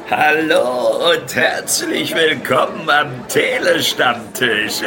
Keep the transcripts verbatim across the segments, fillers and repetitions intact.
Hallo und herzlich willkommen am Telestammtisch.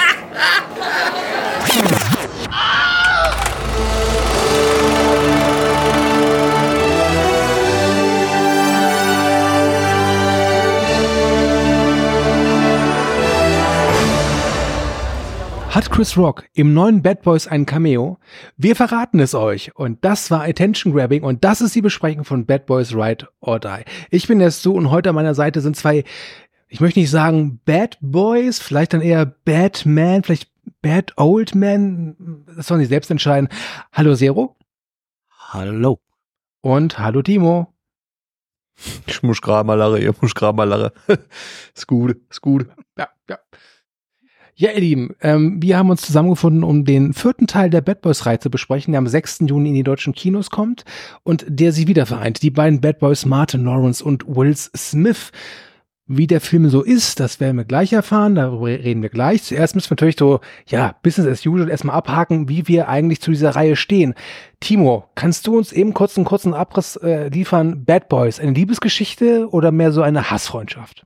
Hat Chris Rock im neuen Bad Boys ein Cameo? Wir verraten es euch. Und das war Attention Grabbing und das ist die Besprechung von Bad Boys Ride or Die. Ich bin der Stu und heute an meiner Seite sind zwei, ich möchte nicht sagen Bad Boys, vielleicht dann eher Bad Man, vielleicht Bad Old Man. Das sollen sie selbst entscheiden. Hallo Zero. Hallo. Und hallo Timo. Ich muss gerade mal lachen, ich muss gerade mal lachen. Ist gut, ist gut. Ja, ja. Ja, ihr Lieben, ähm, wir haben uns zusammengefunden, um den vierten Teil der Bad Boys-Reihe zu besprechen, der am sechsten Juni in die deutschen Kinos kommt und der sie wieder vereint. Die beiden Bad Boys Martin Lawrence und Will Smith. Wie der Film so ist, das werden wir gleich erfahren, darüber reden wir gleich. Zuerst müssen wir natürlich so, ja, Business as usual erstmal abhaken, wie wir eigentlich zu dieser Reihe stehen. Timo, kannst du uns eben kurz einen kurzen Abriss äh, liefern? Bad Boys, eine Liebesgeschichte oder mehr so eine Hassfreundschaft?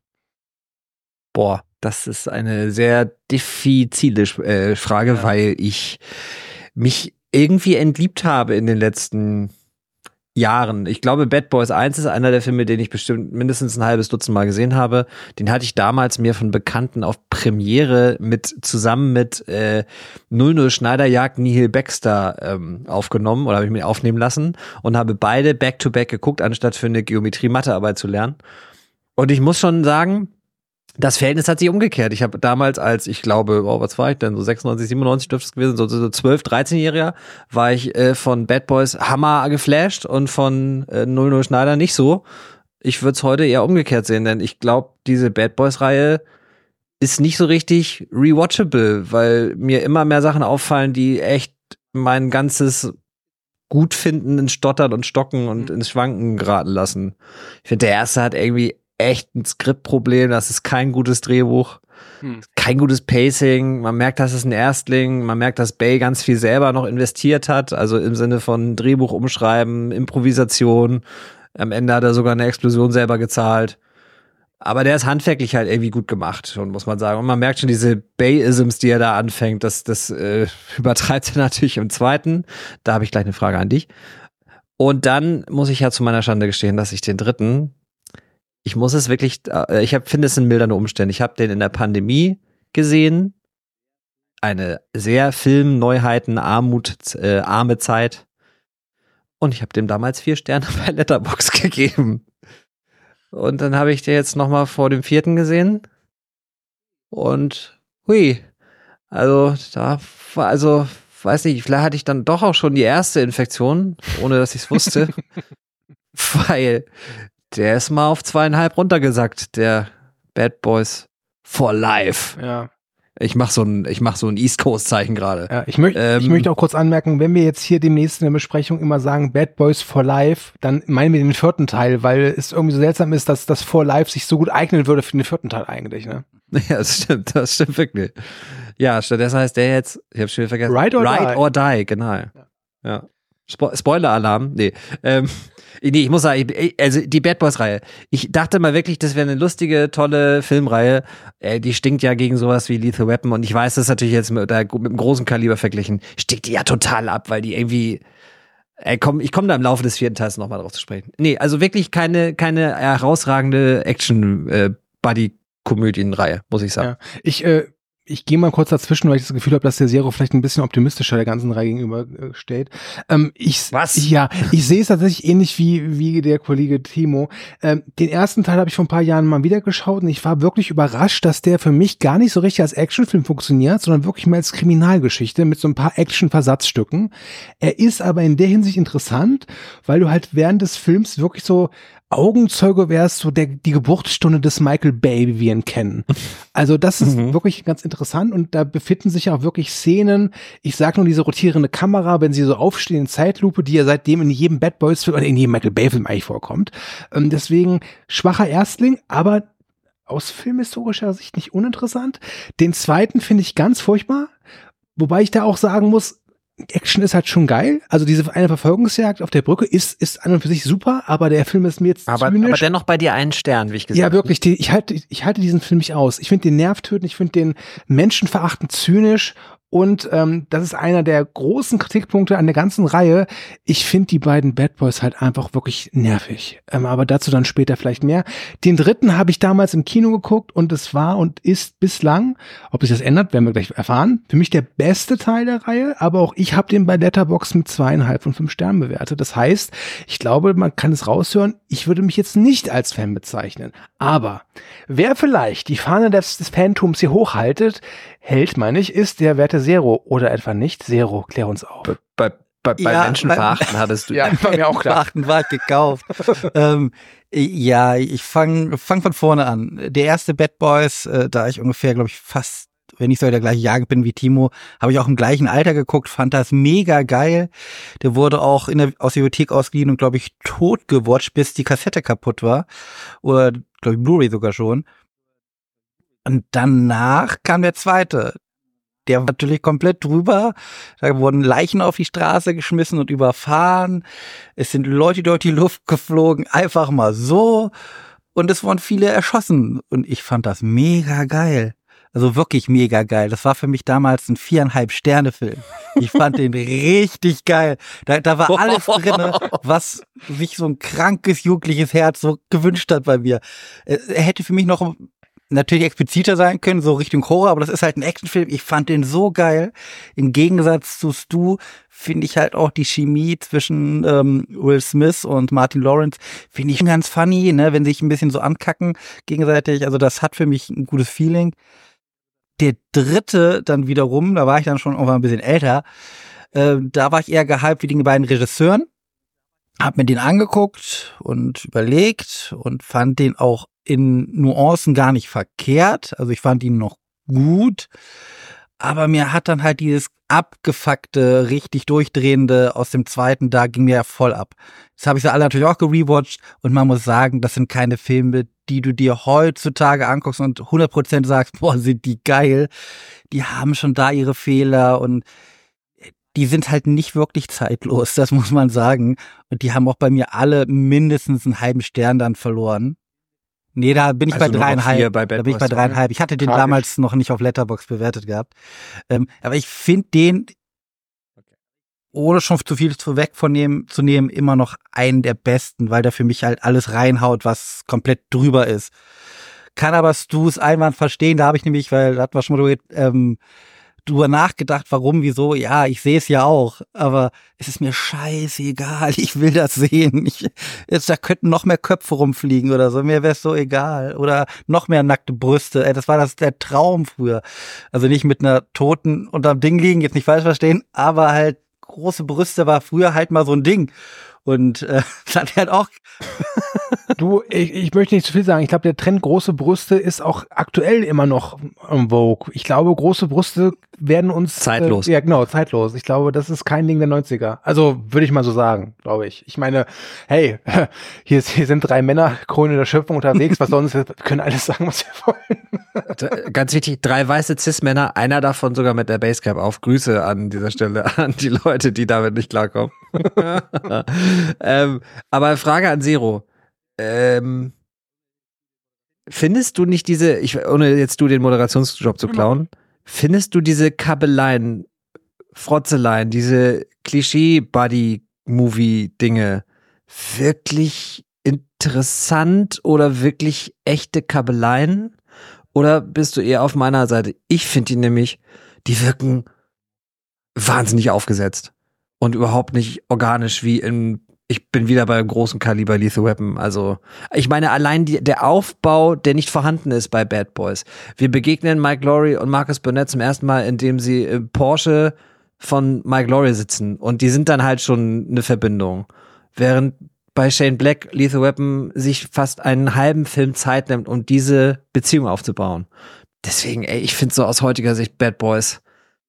Boah, das ist eine sehr diffizile äh, Frage, ja. Weil ich mich irgendwie entliebt habe in den letzten Jahren. Ich glaube, Bad Boys eins ist einer der Filme, den ich bestimmt mindestens ein halbes Dutzend Mal gesehen habe. Den hatte ich damals mir von Bekannten auf Premiere mit zusammen mit äh, null null Schneiderjagd Nihil Baxter ähm, aufgenommen oder habe ich mir aufnehmen lassen und habe beide back-to-back geguckt, anstatt für eine Geometrie-Mathearbeit zu lernen. Und ich muss schon sagen, das Verhältnis hat sich umgekehrt. Ich habe damals als, ich glaube, oh, was war ich denn, so sechsundneunzig, siebenundneunzig dürfte es gewesen, so, so zwölf, dreizehnjähriger, war ich äh, von Bad Boys Hammer geflasht und von äh, null null Schneider nicht so. Ich würde es heute eher umgekehrt sehen, denn ich glaube, diese Bad Boys-Reihe ist nicht so richtig rewatchable, weil mir immer mehr Sachen auffallen, die echt mein ganzes Gutfinden ins Stottern und Stocken und ins Schwanken geraten lassen. Ich finde, der erste hat irgendwie echt ein Skriptproblem, das ist kein gutes Drehbuch, hm. kein gutes Pacing, man merkt, das ist ein Erstling, man merkt, dass Bay ganz viel selber noch investiert hat, also im Sinne von Drehbuch umschreiben, Improvisation, am Ende hat er sogar eine Explosion selber gezahlt, aber der ist handwerklich halt irgendwie gut gemacht, schon muss man sagen, und man merkt schon diese Bay-Isms, die er da anfängt, das, das äh, übertreibt er natürlich im zweiten, da habe ich gleich eine Frage an dich. Und dann muss ich ja zu meiner Schande gestehen, dass ich den dritten Ich muss es wirklich, ich hab, finde es in mildernde Umstände. Ich habe den in der Pandemie gesehen. Eine sehr Film-Neuheiten, Armut, äh, arme Zeit. Und ich habe dem damals vier Sterne bei Letterboxd gegeben. Und dann habe ich den jetzt nochmal vor dem vierten gesehen. Und hui, also da war, also weiß nicht, vielleicht hatte ich dann doch auch schon die erste Infektion, ohne dass ich es wusste. Weil der ist mal auf zweieinhalb runtergesackt, der Bad Boys for Life. Ja. Ich mach so ein, ich mach so ein East Coast Zeichen gerade. Ja, ich möchte, ähm, ich möchte auch kurz anmerken, wenn wir jetzt hier demnächst in der Besprechung immer sagen Bad Boys for Life, dann meinen wir den vierten Teil, weil es irgendwie so seltsam ist, dass das for Life sich so gut eignen würde für den vierten Teil eigentlich, ne? Ja, das stimmt, das stimmt wirklich. Ja, stattdessen heißt der jetzt, ich hab's schon wieder vergessen. Ride or Ride Die. or Die, genau. Ja. ja. Spo- Spoiler-Alarm, nee. Ähm, nee, ich muss sagen, ich, also die Bad Boys-Reihe. Ich dachte mal wirklich, das wäre eine lustige, tolle Filmreihe. Äh, die stinkt ja gegen sowas wie Lethal Weapon und ich weiß, das ist natürlich jetzt mit, mit einem großen Kaliber verglichen. Stinkt die ja total ab, weil die irgendwie äh, komm, ich komme da im Laufe des vierten Teils nochmal drauf zu sprechen. Nee, also wirklich keine, keine herausragende Action-Buddy-Komödienreihe, muss ich sagen. Ja. Ich, äh, Ich gehe mal kurz dazwischen, weil ich das Gefühl habe, dass der Zero vielleicht ein bisschen optimistischer der ganzen Reihe gegenüber äh, steht. Ähm, ich, Was? Ja, ich sehe es tatsächlich ähnlich wie wie der Kollege Timo. Ähm, den ersten Teil habe ich vor ein paar Jahren mal wieder geschaut und ich war wirklich überrascht, dass der für mich gar nicht so richtig als Actionfilm funktioniert, sondern wirklich mehr als Kriminalgeschichte mit so ein paar Action-Versatzstücken. Er ist aber in der Hinsicht interessant, weil du halt während des Films wirklich so Augenzeuge wärst, so der, die Geburtsstunde des Michael Bay, wie wir ihn kennen. Also das ist mhm. wirklich ganz interessant und da befinden sich auch wirklich Szenen, ich sag nur diese rotierende Kamera, wenn sie so aufstehen in Zeitlupe, die ja seitdem in jedem Bad Boys Film oder in jedem Michael Bay Film eigentlich vorkommt. Ähm, deswegen schwacher Erstling, aber aus filmhistorischer Sicht nicht uninteressant. Den zweiten finde ich ganz furchtbar, wobei ich da auch sagen muss, Action ist halt schon geil. Also diese eine Verfolgungsjagd auf der Brücke ist, ist an und für sich super, aber der Film ist mir jetzt aber, zynisch. Aber dennoch bei dir einen Stern, wie ich gesagt habe. Ja, wirklich. Die, ich, halte, ich halte diesen Film nicht aus. Ich finde den nervtötend, ich finde den menschenverachtend zynisch. Und ähm, das ist einer der großen Kritikpunkte an der ganzen Reihe. Ich finde die beiden Bad Boys halt einfach wirklich nervig. Ähm, aber dazu dann später vielleicht mehr. Den dritten habe ich damals im Kino geguckt und es war und ist bislang, ob sich das ändert, werden wir gleich erfahren, für mich der beste Teil der Reihe. Aber auch ich habe den bei Letterboxd mit zweieinhalb von fünf Sternen bewertet. Das heißt, ich glaube, man kann es raushören, ich würde mich jetzt nicht als Fan bezeichnen. Aber wer vielleicht die Fahne des, des Fantums hier hochhaltet, hält, meine ich, ist der Werte Zero oder etwa nicht. Zero, klär uns auf. Bei, bei, bei ja, Menschenverachten hattest du. Ja, war mir auch klar. Verachten war gekauft. ähm, ja, ich fange fang von vorne an. Der erste Bad Boys, äh, da ich ungefähr, glaube ich, fast, wenn ich so der gleiche Jahrgang bin wie Timo, habe ich auch im gleichen Alter geguckt, fand das mega geil. Der wurde auch in der, aus der Bibliothek ausgeliehen und, glaube ich, tot gewatcht, bis die Kassette kaputt war. Oder, glaube ich, Blu-ray sogar schon. Und danach kam der zweite. Der war natürlich komplett drüber. Da wurden Leichen auf die Straße geschmissen und überfahren. Es sind Leute durch die Luft geflogen, einfach mal so. Und es wurden viele erschossen. Und ich fand das mega geil. Also wirklich mega geil. Das war für mich damals ein viereinhalb Sterne Film. Ich fand den richtig geil. Da, da war alles drin, was sich so ein krankes, jugendliches Herz so gewünscht hat bei mir. Er hätte für mich noch natürlich expliziter sein können, so Richtung Horror, aber das ist halt ein Actionfilm. Ich fand den so geil. Im Gegensatz zu Stu finde ich halt auch die Chemie zwischen ähm, Will Smith und Martin Lawrence finde ich ganz funny, ne, wenn sie sich ein bisschen so ankacken gegenseitig. Also das hat für mich ein gutes Feeling. Der dritte dann wiederum, da war ich dann schon irgendwann ein bisschen älter, äh, da war ich eher gehypt wie die beiden Regisseuren. Hab mir den angeguckt und überlegt und fand den auch in Nuancen gar nicht verkehrt. Also ich fand ihn noch gut, aber mir hat dann halt dieses abgefuckte, richtig durchdrehende aus dem zweiten, da ging mir ja voll ab. Das habe ich ja alle natürlich auch gerewatcht und man muss sagen, das sind keine Filme, die du dir heutzutage anguckst und hundert Prozent sagst, boah, sind die geil. Die haben schon da ihre Fehler und die sind halt nicht wirklich zeitlos, das muss man sagen. Und die haben auch bei mir alle mindestens einen halben Stern dann verloren. Nee, da bin ich also bei dreieinhalb. Bei da bin ich bei dreieinhalb. Ich hatte den Tragisch. damals noch nicht auf Letterboxd bewertet gehabt. Ähm, aber ich finde den, ohne schon zu viel vorweg von dem zu nehmen, immer noch einen der besten, weil der für mich halt alles reinhaut, was komplett drüber ist. Kann aber Stu's Einwand verstehen, da habe ich nämlich, weil da hatten wir schon mal ähm, drüber nachgedacht, warum, wieso, ja, ich sehe es ja auch, aber es ist mir scheißegal, ich will das sehen. Ich, jetzt, da könnten noch mehr Köpfe rumfliegen oder so, mir wäre es so egal. Oder noch mehr nackte Brüste, ey, das war das der Traum früher. Also nicht mit einer Toten unterm Ding liegen, jetzt nicht falsch verstehen, aber halt große Brüste war früher halt mal so ein Ding. Und äh, das hat halt auch Du, ich, ich möchte nicht zu viel sagen. Ich glaube, der Trend große Brüste ist auch aktuell immer noch en vogue. Ich glaube, große Brüste werden uns zeitlos. Äh, ja, genau, zeitlos. Ich glaube, das ist kein Ding der neunziger. Also würde ich mal so sagen, glaube ich. Ich meine, hey, hier, hier sind drei Männer, Krone der Schöpfung unterwegs. Was sonst? Wir können alles sagen, was wir wollen. Ganz wichtig, drei weiße Cis-Männer, einer davon sogar mit der Basecap auf. Grüße an dieser Stelle an die Leute, die damit nicht klarkommen. ähm, aber Frage an Zero. Ähm, findest du nicht diese, ich, ohne jetzt du den Moderationsjob zu klauen, findest du diese Kabeleien, Frotzeleien, diese Klischee-Buddy-Movie-Dinge wirklich interessant oder wirklich echte Kabeleien? Oder bist du eher auf meiner Seite? Ich finde die nämlich, die wirken wahnsinnig aufgesetzt und überhaupt nicht organisch wie in, ich bin wieder bei großen Kaliber Lethal Weapon. Also, ich meine, allein die, der Aufbau, der nicht vorhanden ist bei Bad Boys. Wir begegnen Mike Lowrey und Marcus Burnett zum ersten Mal, indem sie im Porsche von Mike Lowrey sitzen. Und die sind dann halt schon eine Verbindung. Während bei Shane Black Lethal Weapon sich fast einen halben Film Zeit nimmt, um diese Beziehung aufzubauen. Deswegen, ey, ich finde so aus heutiger Sicht Bad Boys.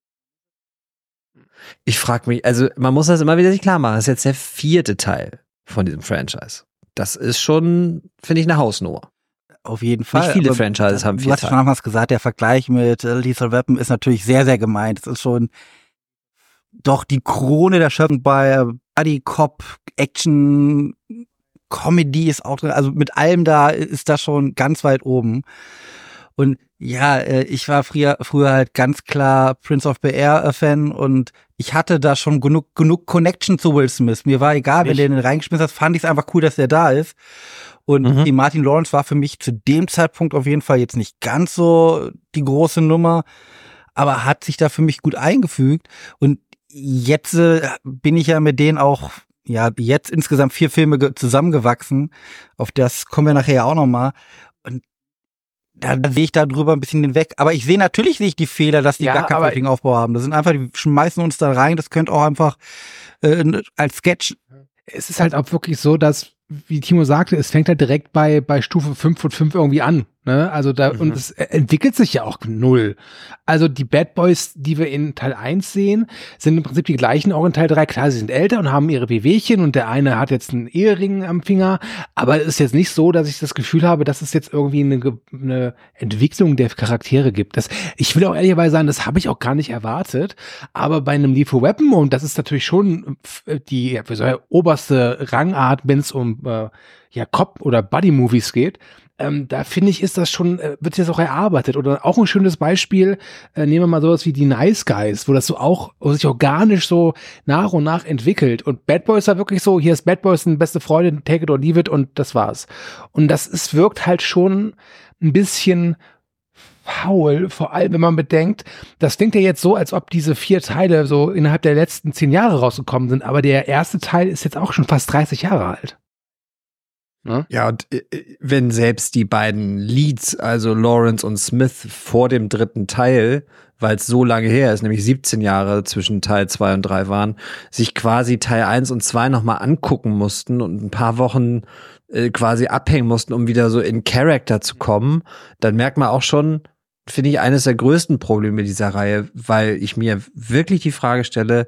Ich frage mich, also man muss das immer wieder sich klar machen, das ist jetzt der vierte Teil von diesem Franchise. Das ist schon, finde ich, eine Hausnummer. Auf jeden Fall. Nicht viele Franchises haben vier Teile. Du hast schon damals gesagt, der Vergleich mit Lethal Weapon ist natürlich sehr, sehr gemeint. Es ist schon doch die Krone der Schöpfung bei Buddy Cop, Action, Comedy ist auch drin. Also mit allem da ist das schon ganz weit oben. Und ja, ich war früher, früher halt ganz klar Prince of Bel-Air-Fan und ich hatte da schon genug, genug Connection zu Will Smith. Mir war egal, wenn der den reingeschmissen hat, fand ich es einfach cool, dass der da ist. Und mhm. die Martin Lawrence war für mich zu dem Zeitpunkt auf jeden Fall jetzt nicht ganz so die große Nummer, aber hat sich da für mich gut eingefügt. Und jetzt äh, bin ich ja mit denen auch, ja, jetzt insgesamt vier Filme ge- zusammengewachsen. Auf das kommen wir nachher auch nochmal. Und da sehe ich da drüber ein bisschen hinweg. Aber ich sehe natürlich sehe ich die Fehler, dass die ja, gar keinen fertigen Aufbau haben. Das sind einfach, die schmeißen uns da rein. Das könnte auch einfach äh, als Sketch. Es ist halt auch wirklich so, dass, wie Timo sagte, es fängt halt direkt bei bei Stufe fünf von fünf irgendwie an. Ne? Also da, mhm. und es entwickelt sich ja auch null. Also die Bad Boys, die wir in Teil eins sehen, sind im Prinzip die gleichen auch in Teil drei. Klar, sie sind älter und haben ihre Wehwehchen und der eine hat jetzt einen Ehering am Finger, aber es ist jetzt nicht so, dass ich das Gefühl habe, dass es jetzt irgendwie eine, eine Entwicklung der Charaktere gibt. Das, ich will auch ehrlicherweise sagen, das habe ich auch gar nicht erwartet, aber bei einem Lethal Weapon, und das ist natürlich schon die wie soll ich, oberste Rangart, wenn es um äh, ja, Cop- oder Buddy-Movies geht, Ähm, da finde ich, ist das schon, äh, wird jetzt auch erarbeitet. Oder auch ein schönes Beispiel, äh, nehmen wir mal sowas wie die Nice Guys, wo das so auch, wo sich organisch so nach und nach entwickelt. Und Bad Boys war wirklich so, hier ist Bad Boys, eine beste Freundin, take it or leave it, und das war's. Und das ist, wirkt halt schon ein bisschen faul, vor allem wenn man bedenkt, das klingt ja jetzt so, als ob diese vier Teile so innerhalb der letzten zehn Jahre rausgekommen sind, aber der erste Teil ist jetzt auch schon fast dreißig Jahre alt. Ne? Ja, und äh, wenn selbst die beiden Leads, also Lawrence und Smith, vor dem dritten Teil, weil es so lange her ist, nämlich siebzehn Jahre zwischen Teil zwei und drei waren, sich quasi Teil eins und zwei nochmal angucken mussten und ein paar Wochen äh, quasi abhängen mussten, um wieder so in Character zu kommen, dann merkt man auch schon, finde ich, eines der größten Probleme dieser Reihe, weil ich mir wirklich die Frage stelle,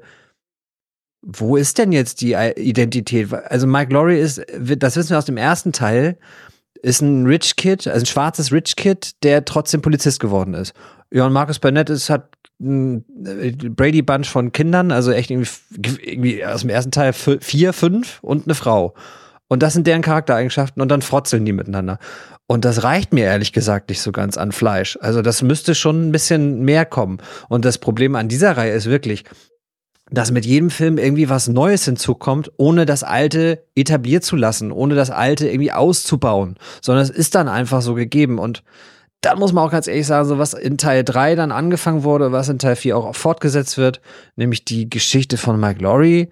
wo ist denn jetzt die Identität? Also Mike Lowrey ist, das wissen wir aus dem ersten Teil, ist ein Rich Kid, also ein schwarzes Rich Kid, der trotzdem Polizist geworden ist. Ja, und Marcus Burnett ist, hat ein Brady Bunch von Kindern, also echt irgendwie, irgendwie aus dem ersten Teil vier, fünf und eine Frau. Und das sind deren Charaktereigenschaften und dann frotzeln die miteinander. Und das reicht mir ehrlich gesagt nicht so ganz an Fleisch. Also das müsste schon ein bisschen mehr kommen. Und das Problem an dieser Reihe ist wirklich, dass mit jedem Film irgendwie was Neues hinzukommt, ohne das Alte etabliert zu lassen, ohne das Alte irgendwie auszubauen, sondern es ist dann einfach so gegeben. Und da muss man auch ganz ehrlich sagen, so was in Teil drei dann angefangen wurde, was in Teil vier auch fortgesetzt wird, nämlich die Geschichte von Mike Lowrey,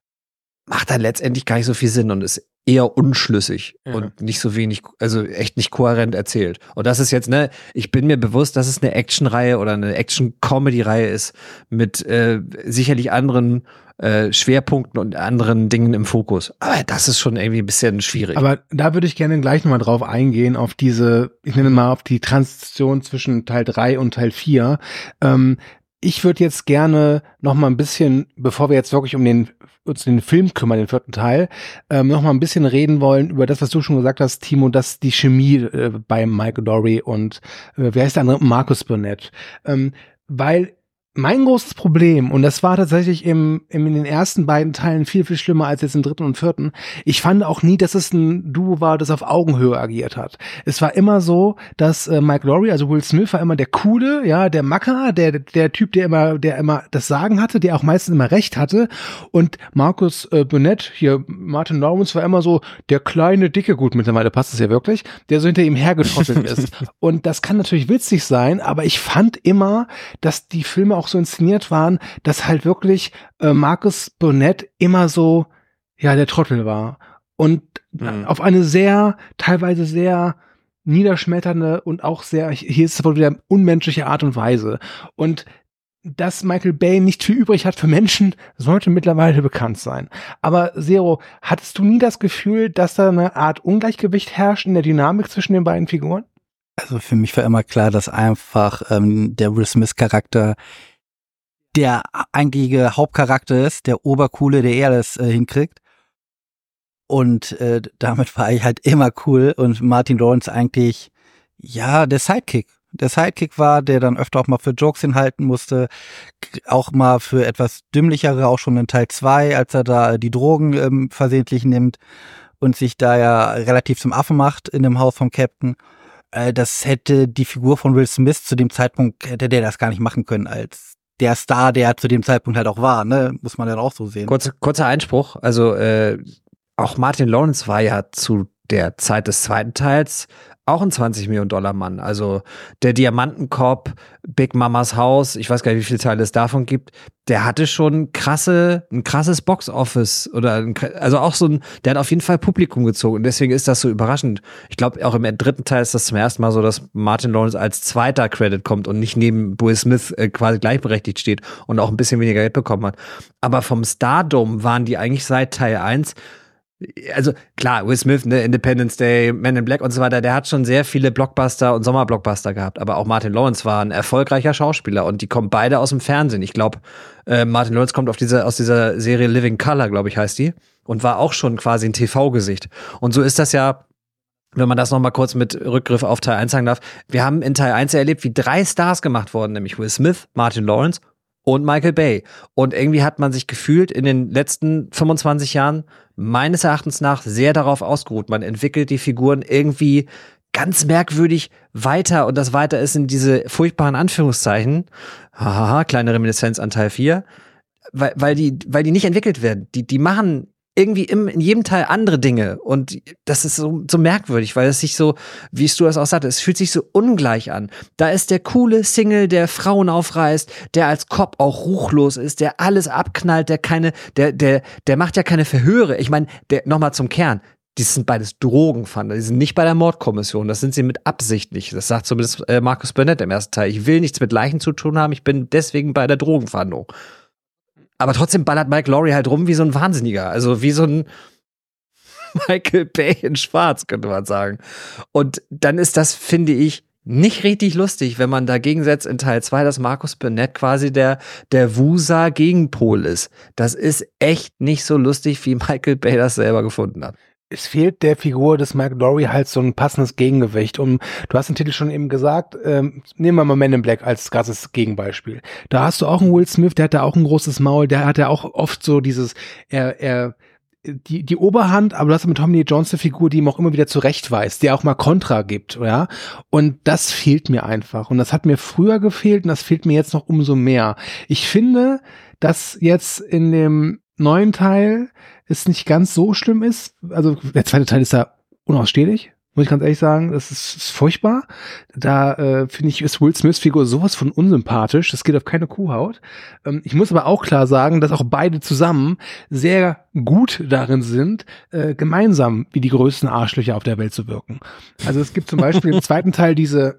macht dann letztendlich gar nicht so viel Sinn und ist eher unschlüssig ja. und nicht so wenig, also echt nicht kohärent erzählt. Und das ist jetzt, ne, ich bin mir bewusst, dass es eine Action-Reihe oder eine Action-Comedy-Reihe ist mit äh, sicherlich anderen äh, Schwerpunkten und anderen Dingen im Fokus. Aber das ist schon irgendwie ein bisschen schwierig. Aber da würde ich gerne gleich nochmal drauf eingehen, auf diese, ich nenne mal auf die Transition zwischen Teil drei und Teil vier. Ähm, ich würde jetzt gerne noch mal ein bisschen, bevor wir jetzt wirklich um den uns den Film kümmern, den vierten Teil, ähm, noch mal ein bisschen reden wollen über das, was du schon gesagt hast, Timo, dass die Chemie äh, bei Mike Lowrey und äh, wer heißt der andere? Marcus Burnett. Ähm, weil mein großes Problem, und das war tatsächlich im, im, in den ersten beiden Teilen viel, viel schlimmer als jetzt im dritten und vierten, ich fand auch nie, dass es ein Duo war, das auf Augenhöhe agiert hat. Es war immer so, dass äh, Mike Lowrey, also Will Smith, war immer der Coole, ja, der Macker, der der Typ, der immer der immer das Sagen hatte, der auch meistens immer Recht hatte, und Marcus äh, Burnett, hier Martin Lawrence, war immer so der kleine, dicke, gut, mittlerweile passt es ja wirklich, der so hinter ihm hergetrottelt ist. Und das kann natürlich witzig sein, aber ich fand immer, dass die Filme auch so inszeniert waren, dass halt wirklich äh, Marcus Burnett immer so, ja, der Trottel war. Und mhm. auf eine sehr, teilweise sehr niederschmetternde und auch sehr, hier ist es wohl wieder unmenschliche Art und Weise. Und dass Michael Bay nicht viel übrig hat für Menschen, sollte mittlerweile bekannt sein. Aber Zero, hattest du nie das Gefühl, dass da eine Art Ungleichgewicht herrscht in der Dynamik zwischen den beiden Figuren? Also für mich war immer klar, dass einfach ähm, der Will Smith-Charakter der eigentliche Hauptcharakter ist, der Obercoole, der er das äh, hinkriegt. Und äh, damit war ich halt immer cool und Martin Lawrence eigentlich, ja, der Sidekick. der Sidekick war, der dann öfter auch mal für Jokes hinhalten musste, auch mal für etwas dümmlichere, auch schon in Teil zwei, als er da die Drogen ähm, versehentlich nimmt und sich da ja relativ zum Affen macht in dem Haus vom Captain. Äh, das hätte die Figur von Will Smith zu dem Zeitpunkt, hätte der das gar nicht machen können als der Star, der er zu dem Zeitpunkt halt auch war, ne? Muss man dann auch so sehen. Kurz, kurzer Einspruch, also äh, auch Martin Lawrence war ja zu der Zeit des zweiten Teils auch ein zwanzig Millionen Dollar Mann. Also der Diamantenkorb, Big Mamas Haus, ich weiß gar nicht, wie viele Teile es davon gibt, der hatte schon krasse, ein krasses Box-Office oder ein, also auch so ein, der hat auf jeden Fall Publikum gezogen und deswegen ist das so überraschend. Ich glaube, auch im dritten Teil ist das zum ersten Mal so, dass Martin Lawrence als zweiter Credit kommt und nicht neben Will Smith äh, quasi gleichberechtigt steht und auch ein bisschen weniger Geld bekommen hat. Aber vom Stardom waren die eigentlich seit Teil eins. Also klar, Will Smith, ne, Independence Day, Men in Black und so weiter, der hat schon sehr viele Blockbuster und Sommerblockbuster gehabt, aber auch Martin Lawrence war ein erfolgreicher Schauspieler und die kommen beide aus dem Fernsehen. Ich glaube, äh, Martin Lawrence kommt auf diese, aus dieser Serie Living Color, glaube ich, heißt die, und war auch schon quasi ein T V-Gesicht. Und so ist das ja, wenn man das noch mal kurz mit Rückgriff auf Teil eins sagen darf. Wir haben in Teil eins erlebt, wie drei Stars gemacht wurden, nämlich Will Smith, Martin Lawrence und Michael Bay. Und irgendwie hat man sich gefühlt in den letzten fünfundzwanzig Jahren meines Erachtens nach sehr darauf ausgeruht. Man entwickelt die Figuren irgendwie ganz merkwürdig weiter und das weiter ist in diese furchtbaren Anführungszeichen. Haha, kleine Reminiszenz an Teil vier. Weil, weil die, weil die nicht entwickelt werden. Die, die machen irgendwie im, in jedem Teil andere Dinge und das ist so, so merkwürdig, weil es sich so, wie du das auch sagte, es fühlt sich so ungleich an. Da ist der coole Single, der Frauen aufreißt, der als Cop auch ruchlos ist, der alles abknallt, der keine, der, der, der macht ja keine Verhöre. Ich meine, der, nochmal zum Kern. Die sind beides Drogenfahnder, die sind nicht bei der Mordkommission, das sind sie mit Absicht nicht. Das sagt zumindest äh, Marcus Burnett im ersten Teil. Ich will nichts mit Leichen zu tun haben, ich bin deswegen bei der Drogenfahndung. Aber trotzdem ballert Mike Lowrey halt rum wie so ein Wahnsinniger. Also wie so ein Michael Bay in Schwarz, könnte man sagen. Und dann ist das, finde ich, nicht richtig lustig, wenn man dagegen setzt in Teil zwei, dass Marcus Burnett quasi der, der Wusa-Gegenpol ist. Das ist echt nicht so lustig, wie Michael Bay das selber gefunden hat. Es fehlt der Figur des Mike Lowrey halt so ein passendes Gegengewicht. Und du hast den Titel schon eben gesagt, ähm, nehmen wir mal Men in Black als krasses Gegenbeispiel. Da hast du auch einen Will Smith, der hat da auch ein großes Maul, der hat ja auch oft so dieses, er, er, die, die Oberhand, aber du hast mit Tommy Lee Jones eine Figur, die ihm auch immer wieder zurechtweist, der auch mal Kontra gibt, ja. Und das fehlt mir einfach. Und das hat mir früher gefehlt und das fehlt mir jetzt noch umso mehr. Ich finde, dass jetzt in dem neuen Teil es nicht ganz so schlimm ist. Also der zweite Teil ist da unausstehlich, muss ich ganz ehrlich sagen. Das ist, ist furchtbar. Da äh, finde ich, ist Will Smiths Figur sowas von unsympathisch. Das geht auf keine Kuhhaut. Ähm, ich muss aber auch klar sagen, dass auch beide zusammen sehr gut darin sind, äh, gemeinsam wie die größten Arschlöcher auf der Welt zu wirken. Also es gibt zum Beispiel im zweiten Teil diese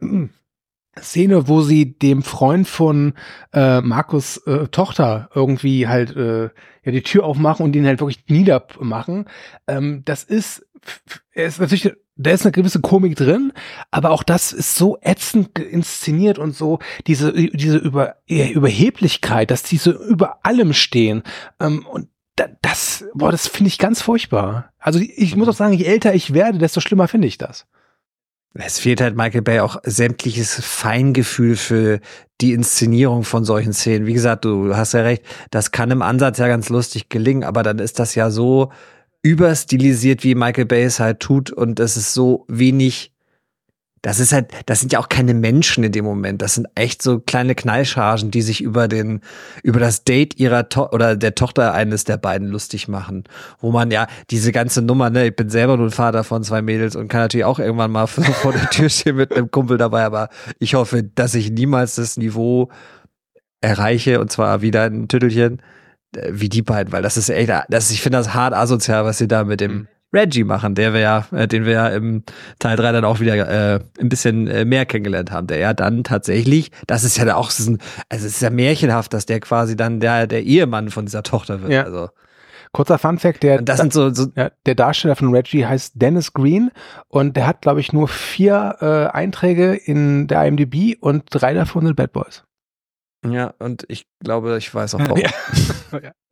Szene, wo sie dem Freund von äh, Markus äh, Tochter irgendwie halt äh, ja die Tür aufmachen und ihn halt wirklich niedermachen. Ähm, das ist, er ist natürlich, da ist eine gewisse Komik drin, aber auch das ist so ätzend inszeniert und so diese diese Über, Überheblichkeit, dass die so über allem stehen. Ähm, und das, boah, das finde ich ganz furchtbar. Also ich muss auch sagen, je älter ich werde, desto schlimmer finde ich das. Es fehlt halt Michael Bay auch sämtliches Feingefühl für die Inszenierung von solchen Szenen. Wie gesagt, du hast ja recht, das kann im Ansatz ja ganz lustig gelingen, aber dann ist das ja so überstilisiert, wie Michael Bay es halt tut und es ist so wenig, das ist halt, das sind ja auch keine Menschen in dem Moment, das sind echt so kleine Knallchargen, die sich über den, über das Date ihrer to- oder der Tochter eines der beiden lustig machen, wo man ja diese ganze Nummer, ne, ich bin selber nur ein Vater von zwei Mädels und kann natürlich auch irgendwann mal vor der Tür stehen mit einem Kumpel dabei, aber ich hoffe, dass ich niemals das Niveau erreiche und zwar wieder ein Tüttelchen wie die beiden, weil das ist echt, das, ich finde das hart asozial, was sie da mit dem Reggie machen, der wir ja, äh, den wir ja im Teil drei dann auch wieder äh, ein bisschen äh, mehr kennengelernt haben, der ja dann tatsächlich, das ist ja auch so ein, also es ist ja märchenhaft, dass der quasi dann der der Ehemann von dieser Tochter wird. Ja. Also kurzer Funfact, der, das sind so, so ja, der Darsteller von Reggie heißt Dennis Green und der hat, glaube ich, nur vier äh, Einträge in der I M D B und drei davon sind Bad Boys. Ja, und ich glaube, ich weiß auch warum. Ja.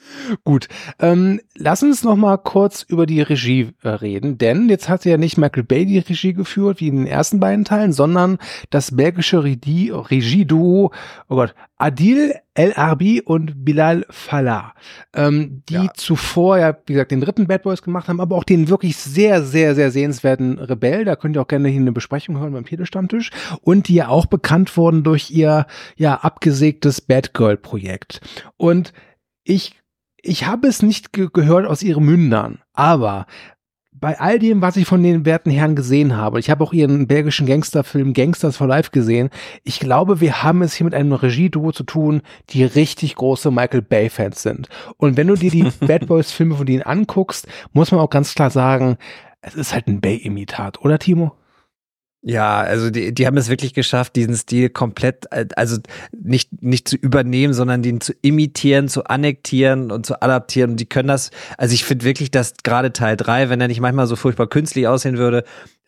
Gut, ähm, lass uns noch mal kurz über die Regie äh, reden, denn jetzt hat ja nicht Michael Bay die Regie geführt, wie in den ersten beiden Teilen, sondern das belgische Regie- Regieduo, oh Gott, Adil El Arbi und Bilal Fallah, ähm, die ja. zuvor ja, wie gesagt, den dritten Bad Boys gemacht haben, aber auch den wirklich sehr, sehr, sehr sehenswerten Rebell, da könnt ihr auch gerne hier eine Besprechung hören beim Telestammtisch, und die ja auch bekannt wurden durch ihr, ja, abgesägtes Batgirl-Projekt. Und ich Ich habe es nicht ge- gehört aus ihren Mündern, aber bei all dem, was ich von den werten Herren gesehen habe, ich habe auch ihren belgischen Gangsterfilm Gangsters for Life gesehen, ich glaube, wir haben es hier mit einem Regieduo zu tun, die richtig große Michael Bay-Fans sind. Und wenn du dir die Bad Boys-Filme von denen anguckst, muss man auch ganz klar sagen, es ist halt ein Bay-Imitat, oder Timo? Ja, also die, die haben es wirklich geschafft, diesen Stil komplett, also nicht nicht zu übernehmen, sondern den zu imitieren, zu annektieren und zu adaptieren. Und die können das, also ich finde wirklich, dass gerade Teil drei, wenn er nicht manchmal so furchtbar künstlich aussehen würde,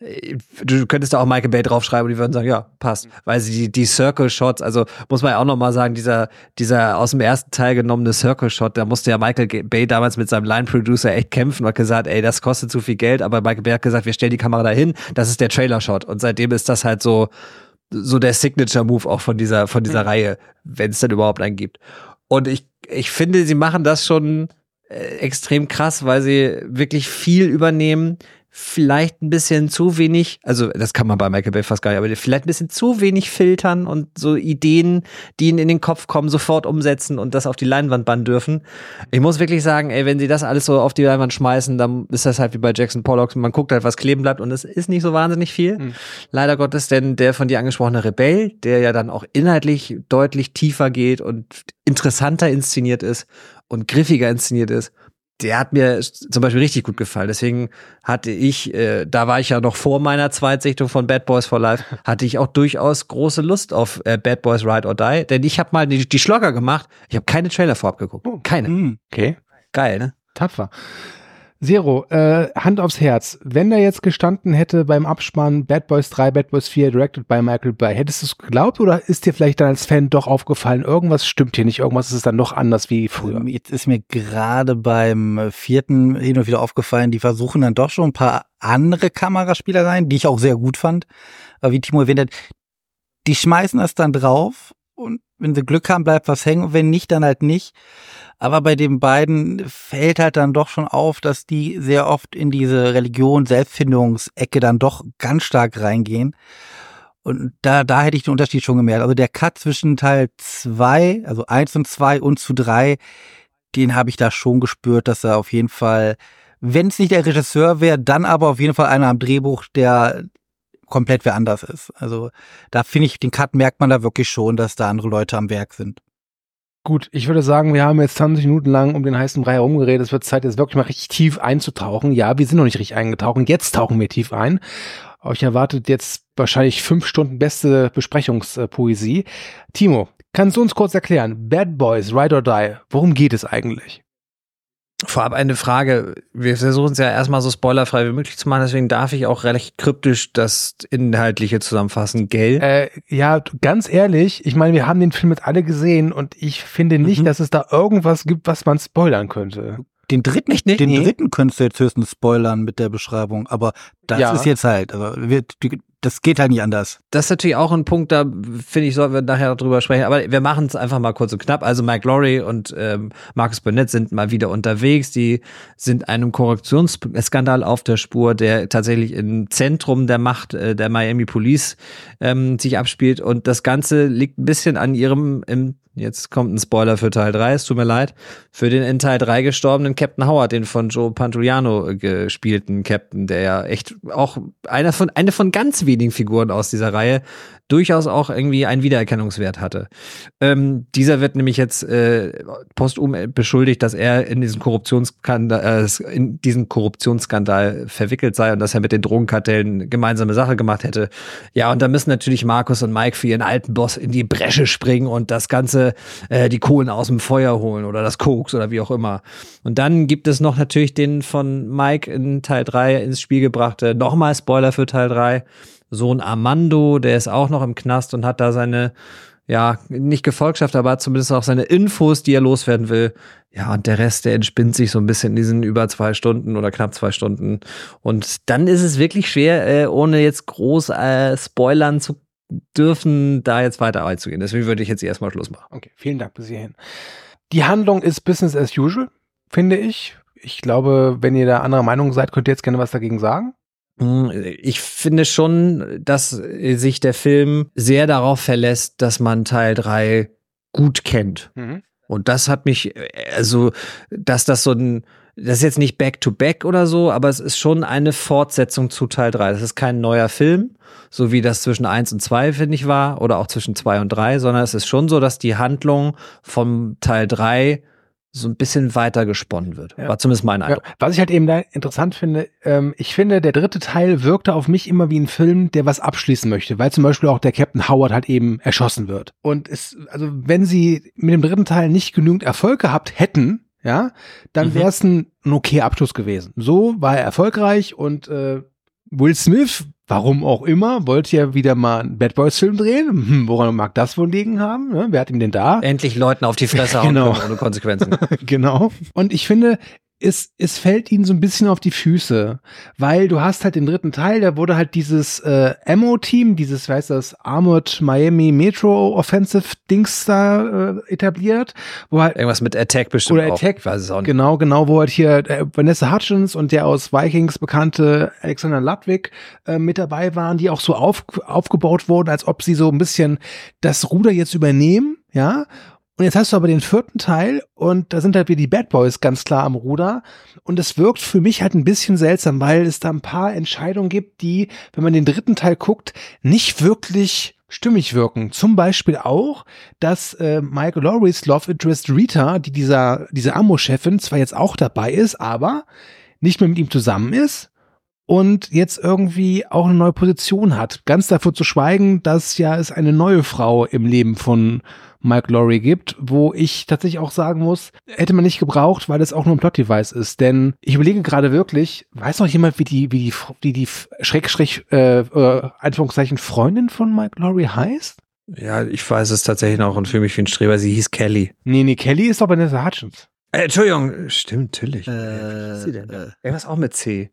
du könntest da auch Michael Bay draufschreiben und die würden sagen, ja, passt. Weil sie die, die Circle-Shots, also muss man ja auch nochmal sagen, dieser dieser aus dem ersten Teil genommene Circle-Shot, da musste ja Michael Bay damals mit seinem Line-Producer echt kämpfen und hat gesagt, ey, das kostet zu viel Geld, aber Michael Bay hat gesagt, wir stellen die Kamera dahin, das ist der Trailer-Shot. Und seitdem ist das halt so so der Signature-Move auch von dieser von dieser mhm. Reihe, wenn es denn überhaupt einen gibt. Und ich ich finde, sie machen das schon äh, extrem krass, weil sie wirklich viel übernehmen, vielleicht ein bisschen zu wenig, also das kann man bei Michael Bay fast gar nicht, aber vielleicht ein bisschen zu wenig filtern und so Ideen, die ihnen in den Kopf kommen, sofort umsetzen und das auf die Leinwand bannen dürfen. Ich muss wirklich sagen, ey, wenn sie das alles so auf die Leinwand schmeißen, dann ist das halt wie bei Jackson Pollock, man guckt halt, was kleben bleibt und es ist nicht so wahnsinnig viel. Mhm. Leider Gottes, denn der von dir angesprochene Rebell, der ja dann auch inhaltlich deutlich tiefer geht und interessanter inszeniert ist und griffiger inszeniert ist, der hat mir zum Beispiel richtig gut gefallen. Deswegen hatte ich, äh, da war ich ja noch vor meiner Zweitsichtung von Bad Boys for Life, hatte ich auch durchaus große Lust auf äh, Bad Boys Ride or Die. Denn ich habe mal die, die Schlogger gemacht. Ich habe keine Trailer vorab geguckt. Keine. Okay. Geil, ne? Tapfer. Zero, äh, Hand aufs Herz. Wenn da jetzt gestanden hätte beim Abspann Bad Boys drei, Bad Boys vier, directed by Michael Bay, hättest du es geglaubt oder ist dir vielleicht dann als Fan doch aufgefallen, irgendwas stimmt hier nicht, irgendwas ist dann noch anders wie früher? Jetzt ist mir gerade beim vierten hin und wieder aufgefallen, die versuchen dann doch schon ein paar andere Kameraspielereien, die ich auch sehr gut fand. Aber wie Timo erwähnt hat, die schmeißen das dann drauf und wenn sie Glück haben, bleibt was hängen und wenn nicht, dann halt nicht. Aber bei den beiden fällt halt dann doch schon auf, dass die sehr oft in diese Religion-Selbstfindungsecke dann doch ganz stark reingehen. Und da, da hätte ich den Unterschied schon gemerkt. Also der Cut zwischen Teil zwei, also eins und zwei und zu drei, den habe ich da schon gespürt, dass er auf jeden Fall, wenn es nicht der Regisseur wäre, dann aber auf jeden Fall einer am Drehbuch, der komplett wer anders ist. Also da finde ich, den Cut merkt man da wirklich schon, dass da andere Leute am Werk sind. Gut, ich würde sagen, wir haben jetzt zwanzig Minuten lang um den heißen Brei herumgeredet. Es wird Zeit, jetzt wirklich mal richtig tief einzutauchen. Ja, wir sind noch nicht richtig eingetaucht. Jetzt tauchen wir tief ein. Euch erwartet jetzt wahrscheinlich fünf Stunden beste Besprechungspoesie. Timo, kannst du uns kurz erklären, Bad Boys, Ride or Die, worum geht es eigentlich? Vorab eine Frage. Wir versuchen es ja erstmal so spoilerfrei wie möglich zu machen, deswegen darf ich auch recht kryptisch das Inhaltliche zusammenfassen, gell? Äh, ja, ganz ehrlich, ich meine, wir haben den Film jetzt alle gesehen und ich finde nicht, mhm. dass es da irgendwas gibt, was man spoilern könnte. Den dritten, Echt nicht? Den nee. dritten könntest du jetzt höchstens spoilern mit der Beschreibung, aber das ja. ist jetzt halt, also wir, das geht halt nicht anders. Das ist natürlich auch ein Punkt, da finde ich, sollten wir nachher drüber sprechen, aber wir machen es einfach mal kurz und knapp. Also Mike Lowry und ähm, Marcus Burnett sind mal wieder unterwegs, die sind einem Korruptionsskandal auf der Spur, der tatsächlich im Zentrum der Macht äh, der Miami Police ähm, sich abspielt und das Ganze liegt ein bisschen an ihrem im Jetzt kommt ein Spoiler für Teil drei, es tut mir leid. Für den in Teil drei gestorbenen Captain Howard, den von Joe Pantoliano gespielten Captain, der ja echt auch einer von, eine von ganz wenigen Figuren aus dieser Reihe durchaus auch irgendwie einen Wiedererkennungswert hatte. Ähm, dieser wird nämlich jetzt äh, postum beschuldigt, dass er in diesen Korruptionsskandal, äh, in diesen Korruptionsskandal verwickelt sei und dass er mit den Drogenkartellen gemeinsame Sache gemacht hätte. Ja, und da müssen natürlich Markus und Mike für ihren alten Boss in die Bresche springen und das Ganze, äh, die Kohlen aus dem Feuer holen oder das Koks oder wie auch immer. Und dann gibt es noch natürlich den von Mike in Teil drei ins Spiel gebrachte, nochmal Spoiler für Teil drei, Sohn Armando, der ist auch noch im Knast und hat da seine ja, nicht Gefolgschaft, aber zumindest auch seine Infos, die er loswerden will. Ja, und der Rest, der entspinnt sich so ein bisschen in diesen über zwei Stunden oder knapp zwei Stunden. Und dann ist es wirklich schwer, äh, ohne jetzt groß äh, spoilern zu dürfen, da jetzt weiter einzugehen. Deswegen würde ich jetzt erstmal Schluss machen. Okay, vielen Dank bis hierhin. Die Handlung ist Business as usual, finde ich. Ich glaube, wenn ihr da anderer Meinung seid, könnt ihr jetzt gerne was dagegen sagen. Ich finde schon, dass sich der Film sehr darauf verlässt, dass man Teil drei gut kennt. Mhm. Und das hat mich, also, dass das so ein, das ist jetzt nicht Back-to-Back oder so, aber es ist schon eine Fortsetzung zu Teil drei. Das ist kein neuer Film, so wie das zwischen eins und zwei, finde ich, war, oder auch zwischen zwei und drei, sondern es ist schon so, dass die Handlung vom Teil drei so ein bisschen weiter gesponnen wird. Ja. War zumindest mein Eindruck. Ja. Was ich halt eben da interessant finde, ähm, ich finde, der dritte Teil wirkte auf mich immer wie ein Film, der was abschließen möchte, weil zum Beispiel auch der Captain Howard halt eben erschossen wird. Und es, also wenn sie mit dem dritten Teil nicht genügend Erfolg gehabt hätten, ja, dann mhm. wäre es ein, ein okay Abschluss gewesen. So war er erfolgreich und äh, Will Smith, warum auch immer, wollte ja wieder mal einen Bad Boys Film drehen. Hm, woran mag das wohl liegen haben? Ne? Wer hat ihm denn da? Endlich Leuten auf die Fresse hauen genau. können ohne Konsequenzen. Genau. Und ich finde, es, es fällt ihnen so ein bisschen auf die Füße, weil du hast halt den dritten Teil, da wurde halt dieses äh, Ammo-Team, dieses, weiß das, Armored Miami Metro Offensive Dings da äh, etabliert, wo halt irgendwas mit Attack bestimmt oder Attack, auch. Weiß es auch nicht. Genau, genau, wo halt hier äh, Vanessa Hudgens und der aus Vikings bekannte Alexander Ludwig äh, mit dabei waren, die auch so auf, aufgebaut wurden, als ob sie so ein bisschen das Ruder jetzt übernehmen, ja. Und jetzt hast du aber den vierten Teil und da sind halt wieder die Bad Boys ganz klar am Ruder und es wirkt für mich halt ein bisschen seltsam, weil es da ein paar Entscheidungen gibt, die, wenn man den dritten Teil guckt, nicht wirklich stimmig wirken. Zum Beispiel auch, dass äh, Michael Lowrys Love Interest Rita, die dieser diese Ammo-Chefin, zwar jetzt auch dabei ist, aber nicht mehr mit ihm zusammen ist und jetzt irgendwie auch eine neue Position hat. Ganz davon zu schweigen, dass ja es eine neue Frau im Leben von Mike Lowry gibt, wo ich tatsächlich auch sagen muss, hätte man nicht gebraucht, weil das auch nur ein Plot-Device ist. Denn ich überlege gerade wirklich, weiß noch jemand, wie die, wie die, wie die Schrägstrich, äh, äh, Anführungszeichen Freundin von Mike Lowry heißt? Ja, ich weiß es tatsächlich noch und fühle mich wie ein Streber. Sie hieß Kelly. Nee, nee, Kelly ist doch Vanessa Hudgens. Äh, Entschuldigung, stimmt, natürlich. Äh, Wer ist sie denn? Äh, Irgendwas auch mit C.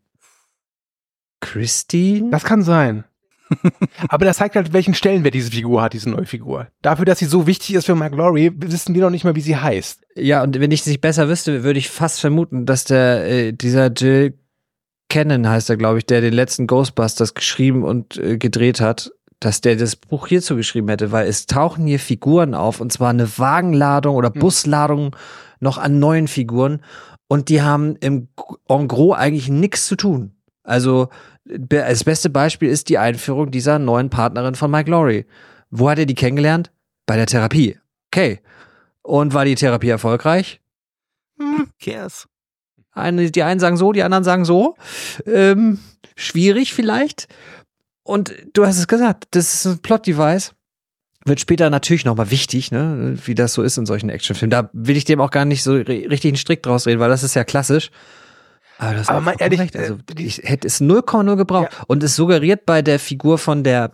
Christine? Das kann sein. Aber das zeigt halt, welchen Stellenwert diese Figur hat, diese neue Figur. Dafür, dass sie so wichtig ist für Mike Lowry, wissen wir noch nicht mal, wie sie heißt. Ja, und wenn ich es nicht besser wüsste, würde ich fast vermuten, dass der äh, dieser Jill Cannon heißt er, glaube ich, der den letzten Ghostbusters geschrieben und äh, gedreht hat, dass der das Buch hierzu geschrieben hätte, weil es tauchen hier Figuren auf und zwar eine Wagenladung oder Busladung noch an neuen Figuren und die haben im en gros eigentlich nichts zu tun. Also das beste Beispiel ist die Einführung dieser neuen Partnerin von Mike Lowry. Wo hat er die kennengelernt? Bei der Therapie. Okay. Und war die Therapie erfolgreich? Hm, cares. Eine, die einen sagen so, die anderen sagen so. Ähm, schwierig vielleicht. Und du hast es gesagt, das ist ein Plot-Device. Wird später natürlich nochmal wichtig, ne, wie das so ist in solchen Actionfilmen. Da will ich dem auch gar nicht so richtig einen Strick draus reden, weil das ist ja klassisch. Aber das aber mal ehrlich, recht. Also, ich hätte es null Komma null gebraucht. Ja. Und es suggeriert bei der Figur von der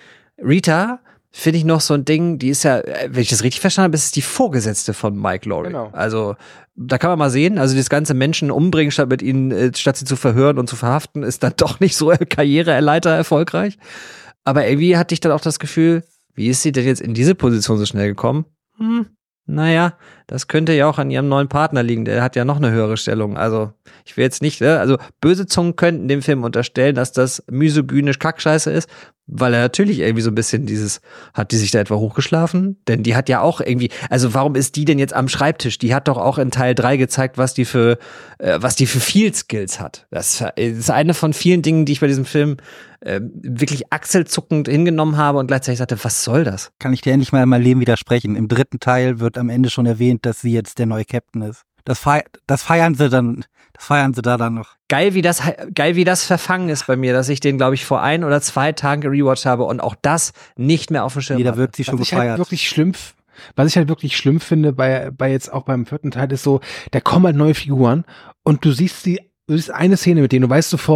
Rita, finde ich noch so ein Ding, die ist ja, wenn ich das richtig verstanden habe, ist es die Vorgesetzte von Mike Lowry. Genau. Also, da kann man mal sehen, also das ganze Menschen umbringen, statt mit ihnen, statt sie zu verhören und zu verhaften, ist dann doch nicht so Karriereleiter erfolgreich. Aber irgendwie hatte ich dann auch das Gefühl, wie ist sie denn jetzt in diese Position so schnell gekommen? Hm. Naja, das könnte ja auch an ihrem neuen Partner liegen. Der hat ja noch eine höhere Stellung. Also, ich will jetzt nicht, ne? Also, böse Zungen könnten dem Film unterstellen, dass das misogynisch Kackscheiße ist, weil er natürlich irgendwie so ein bisschen dieses, hat die sich da etwa hochgeschlafen? Denn die hat ja auch irgendwie, also warum ist die denn jetzt am Schreibtisch? Die hat doch auch in Teil drei gezeigt, was die für, äh, was die für Field Skills hat. Das ist eine von vielen Dingen, die ich bei diesem Film äh, wirklich achselzuckend hingenommen habe und gleichzeitig sagte, was soll das? Kann ich dir endlich mal in meinem Leben widersprechen. Im dritten Teil wird am Ende schon erwähnt, dass sie jetzt der neue Captain ist. Das, fei- das feiern sie dann, das feiern sie da dann noch. Geil, wie das, geil, wie das verfangen ist bei mir, dass ich den, glaube ich, vor ein oder zwei Tagen gerewatcht habe und auch das nicht mehr auf dem Schirm Jeder hatte. wird sie schon was gefeiert. Ich halt wirklich schlimm, was ich halt wirklich schlimm finde bei, bei jetzt auch beim vierten Teil ist so, da kommen halt neue Figuren und du siehst die, du siehst eine Szene mit denen, du weißt sofort,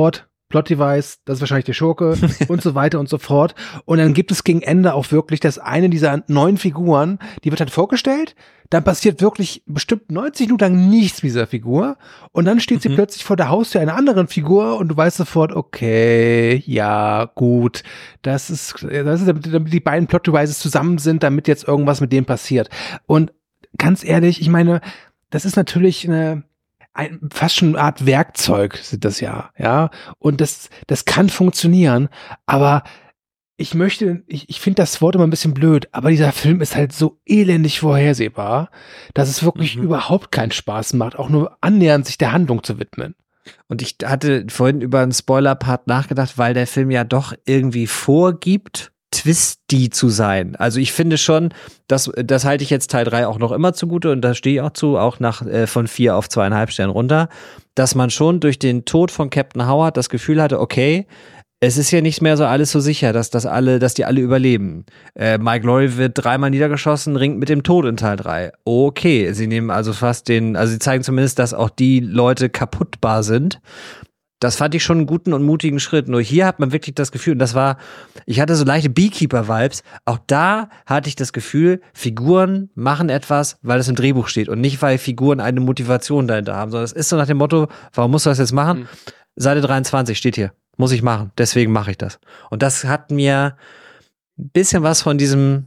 Plot-Device, das ist wahrscheinlich der Schurke und so weiter und so fort. Und dann gibt es gegen Ende auch wirklich, dass eine dieser neuen Figuren, die wird halt vorgestellt, dann passiert wirklich bestimmt neunzig Minuten lang nichts mit dieser Figur und dann steht sie mhm. plötzlich vor der Haustür einer anderen Figur und du weißt sofort, okay, ja, gut, das ist, das ist damit, damit die beiden Plot-Devices zusammen sind, damit jetzt irgendwas mit dem passiert. Und ganz ehrlich, ich meine, das ist natürlich eine Ein, fast schon eine Art Werkzeug sind das ja, ja, und das, das kann funktionieren, aber ich möchte, ich, ich finde das Wort immer ein bisschen blöd, aber dieser Film ist halt so elendig vorhersehbar, dass es wirklich mhm. überhaupt keinen Spaß macht, auch nur annähernd sich der Handlung zu widmen. Und ich hatte vorhin über einen Spoiler-Part nachgedacht, weil der Film ja doch irgendwie vorgibt, twisty zu sein. Also ich finde schon, das, das halte ich jetzt Teil drei auch noch immer zugute und da stehe ich auch zu, auch nach äh, von vier auf zweieinhalb Sternen runter, dass man schon durch den Tod von Captain Howard das Gefühl hatte, okay, es ist ja nicht mehr so alles so sicher, dass das alle, dass die alle überleben. Äh, Mike Lowry wird dreimal niedergeschossen, ringt mit dem Tod in Teil drei. Okay, sie nehmen also fast den, also sie zeigen zumindest, dass auch die Leute kaputtbar sind. Das fand ich schon einen guten und mutigen Schritt. Nur hier hat man wirklich das Gefühl, und das war, ich hatte so leichte Beekeeper-Vibes, auch da hatte ich das Gefühl, Figuren machen etwas, weil es im Drehbuch steht und nicht, weil Figuren eine Motivation dahinter haben, sondern es ist so nach dem Motto, warum musst du das jetzt machen? Mhm. Seite dreiundzwanzig steht hier, muss ich machen, deswegen mache ich das. Und das hat mir ein bisschen was von diesem,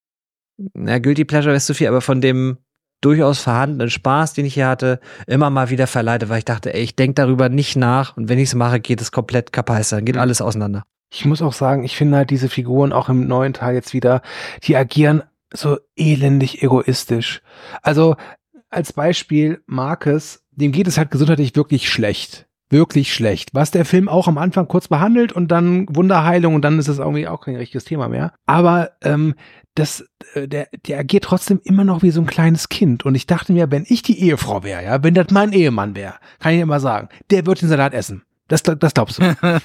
na, Guilty Pleasure ist zu viel, aber von dem durchaus vorhandenen Spaß, den ich hier hatte, immer mal wieder verleitet, weil ich dachte, ey, ich denke darüber nicht nach und wenn ich es mache, geht es komplett kaputt, dann geht mhm. alles auseinander. Ich muss auch sagen, ich finde halt diese Figuren auch im neuen Teil jetzt wieder, die agieren so elendig egoistisch. Also als Beispiel Marcus, dem geht es halt gesundheitlich wirklich schlecht. Wirklich schlecht. Was der Film auch am Anfang kurz behandelt und dann Wunderheilung und dann ist es irgendwie auch kein richtiges Thema mehr. Aber ähm, das, äh, der, der agiert trotzdem immer noch wie so ein kleines Kind. Und ich dachte mir, wenn ich die Ehefrau wäre, ja, wenn das mein Ehemann wäre, kann ich immer sagen, der wird den Salat essen. Das, das glaubst du.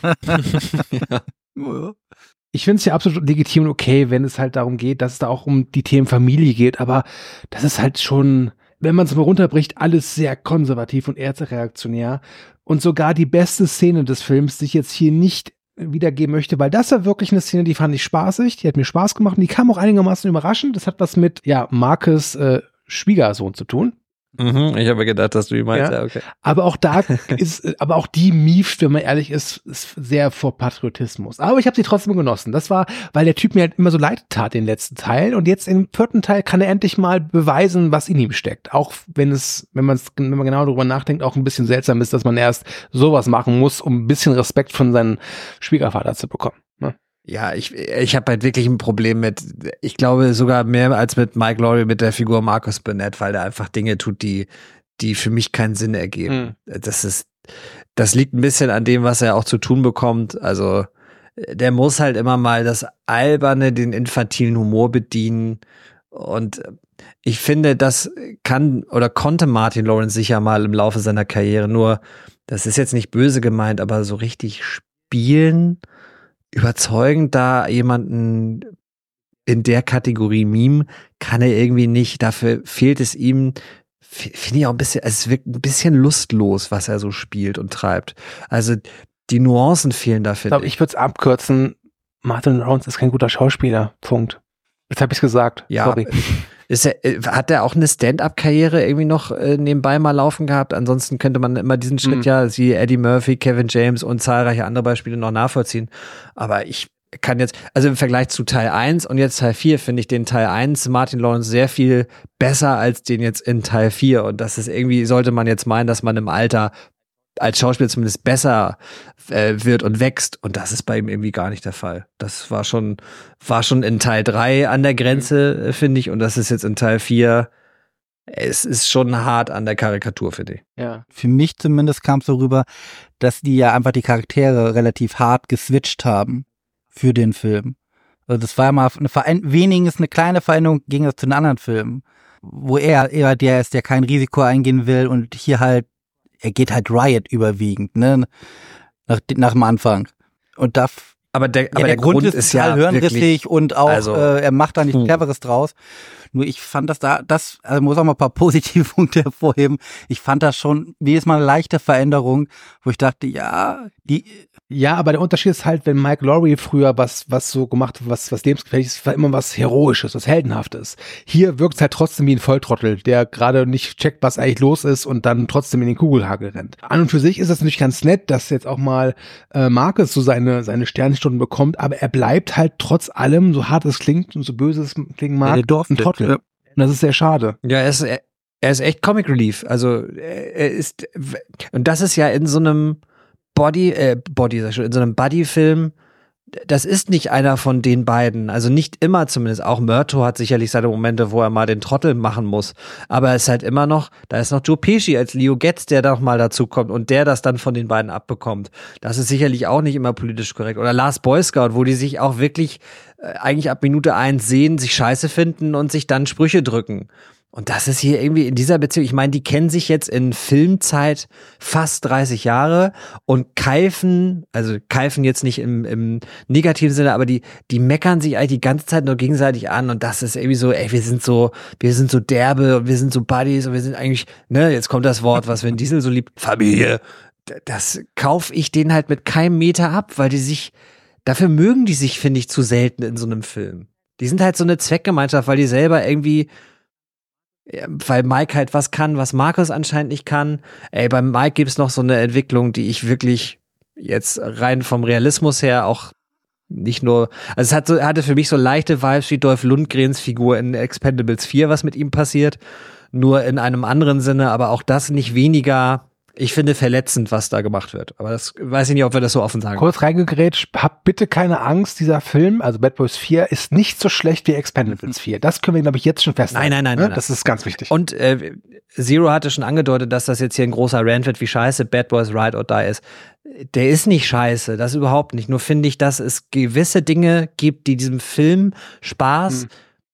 Ja. Ich finde es ja absolut legitim und okay, wenn es halt darum geht, dass es da auch um die Themen Familie geht, aber das ist halt schon, wenn man es mal runterbricht, alles sehr konservativ und eher reaktionär. Und sogar die beste Szene des Films, die ich jetzt hier nicht wiedergeben möchte, weil das war wirklich eine Szene, die fand ich spaßig, die hat mir Spaß gemacht und die kam auch einigermaßen überraschend. Das hat was mit, ja, Marcus äh, Schwiegersohn zu tun. Mhm, ich habe gedacht, dass du die meinst, ja, ja, okay. Aber auch da ist, aber auch die mieft, wenn man ehrlich ist, ist sehr vor Patriotismus. Aber ich habe sie trotzdem genossen. Das war, weil der Typ mir halt immer so leid tat, den letzten Teil. Und jetzt im vierten Teil kann er endlich mal beweisen, was in ihm steckt. Auch wenn es, wenn man es, wenn man genau darüber nachdenkt, auch ein bisschen seltsam ist, dass man erst sowas machen muss, um ein bisschen Respekt von seinem Schwiegervater zu bekommen. Ne? Ja, ich, ich habe halt wirklich ein Problem mit, ich glaube sogar mehr als mit Mike Lowry, mit der Figur Marcus Burnett, weil der einfach Dinge tut, die, die für mich keinen Sinn ergeben. Mhm. Das ist, das liegt ein bisschen an dem, was er auch zu tun bekommt. Also, der muss halt immer mal das Alberne, den infantilen Humor bedienen. Und ich finde, das kann oder konnte Martin Lawrence sicher mal im Laufe seiner Karriere, nur, das ist jetzt nicht böse gemeint, aber so richtig spielen, überzeugend da jemanden in der Kategorie Meme kann er irgendwie nicht. Dafür fehlt es ihm, finde ich auch ein bisschen, es wirkt ein bisschen lustlos, was er so spielt und treibt. Also die Nuancen fehlen da, finde ich. Ich würde es abkürzen, Martin Lawrence ist kein guter Schauspieler, Punkt. Jetzt habe ich es gesagt, ja, sorry. Ist er, hat er auch eine Stand-up-Karriere irgendwie noch äh, nebenbei mal laufen gehabt? Ansonsten könnte man immer diesen Schritt mhm. ja, sie Eddie Murphy, Kevin James und zahlreiche andere Beispiele noch nachvollziehen. Aber ich kann jetzt, also im Vergleich zu Teil eins und jetzt Teil vier finde ich den Teil eins Martin Lawrence sehr viel besser als den jetzt in Teil vier. Und das ist irgendwie, sollte man jetzt meinen, dass man im Alter als Schauspieler zumindest besser äh, wird und wächst. Und das ist bei ihm irgendwie gar nicht der Fall. Das war schon, war schon in Teil drei an der Grenze, mhm. finde ich. Und das ist jetzt in Teil vier, es ist schon hart an der Karikatur, finde ich. Ja. Für mich zumindest kam es so rüber, dass die ja einfach die Charaktere relativ hart geswitcht haben für den Film. Also das war ja mal eine Verein- wenigstens eine kleine Veränderung gegen das zu den anderen Filmen, wo er eher der ist, der kein Risiko eingehen will und hier halt er geht halt Riot überwiegend, ne, nach, nach dem Anfang. Und da, aber der, ja, aber der, der Grund, Grund ist, ist ja hirnrissig und auch, also, äh, er macht da nichts hm. Cleveres draus. Nur ich fand das da, das, also muss auch mal ein paar positive Punkte hervorheben. Ich fand das schon jedes Mal eine leichte Veränderung, wo ich dachte, ja, die, Ja, aber der Unterschied ist halt, wenn Mike Lowry früher was, was so gemacht hat, was, was lebensgefährlich ist, war immer was Heroisches, was Heldenhaftes. Hier wirkt es halt trotzdem wie ein Volltrottel, der gerade nicht checkt, was eigentlich los ist und dann trotzdem in den Kugelhagel rennt. An und für sich ist das natürlich ganz nett, dass jetzt auch mal äh, Marcus so seine, seine Sternstunden bekommt, aber er bleibt halt trotz allem, so hart es klingt und so böse es klingen mag, ja, ein Trottel. Ja. Und das ist sehr schade. Ja, er ist, er, er ist echt Comic Relief. Also er, er ist, und das ist ja in so einem Body, äh, Body, in so einem Buddy-Film, das ist nicht einer von den beiden. Also nicht immer zumindest. Auch Murto hat sicherlich seine Momente, wo er mal den Trottel machen muss. Aber es ist halt immer noch, da ist noch Joe Pesci als Leo Getz, der da noch mal dazu kommt und der das dann von den beiden abbekommt. Das ist sicherlich auch nicht immer politisch korrekt. Oder Last Boy Scout, wo die sich auch wirklich äh, eigentlich ab Minute eins sehen, sich scheiße finden und sich dann Sprüche drücken. Und das ist hier irgendwie in dieser Beziehung, ich meine, die kennen sich jetzt in Filmzeit fast dreißig Jahre und keifen, also keifen jetzt nicht im, im negativen Sinne, aber die, die meckern sich eigentlich die ganze Zeit nur gegenseitig an und das ist irgendwie so, ey, wir sind so, wir sind so derbe und wir sind so Buddies und wir sind eigentlich, ne, jetzt kommt das Wort, was Vin Diesel so liebt, Familie. Das kaufe ich denen halt mit keinem Meter ab, weil die sich, dafür mögen die sich, finde ich, zu selten in so einem Film. Die sind halt so eine Zweckgemeinschaft, weil die selber irgendwie, weil Mike halt was kann, was Marcus anscheinend nicht kann. Ey, beim Mike gibt's noch so eine Entwicklung, die ich wirklich jetzt rein vom Realismus her auch nicht nur, also es hat so, hatte für mich so leichte Vibes wie Dolph Lundgrens Figur in Expendables vier, was mit ihm passiert, nur in einem anderen Sinne, aber auch das nicht weniger, ich finde, verletzend, was da gemacht wird. Aber das weiß ich nicht, ob wir das so offen sagen. Kurz reingegrätscht, habt bitte keine Angst, dieser Film, also Bad Boys vier, ist nicht so schlecht wie Expendables vier. Das können wir, glaube ich, jetzt schon festhalten. Nein, nein, nein, ne? nein. Das ist ganz wichtig. Und äh, Zero hatte schon angedeutet, dass das jetzt hier ein großer Rant wird, wie scheiße Bad Boys Ride or Die ist. Der ist nicht scheiße, das überhaupt nicht. Nur finde ich, dass es gewisse Dinge gibt, die diesem Film Spaß hm.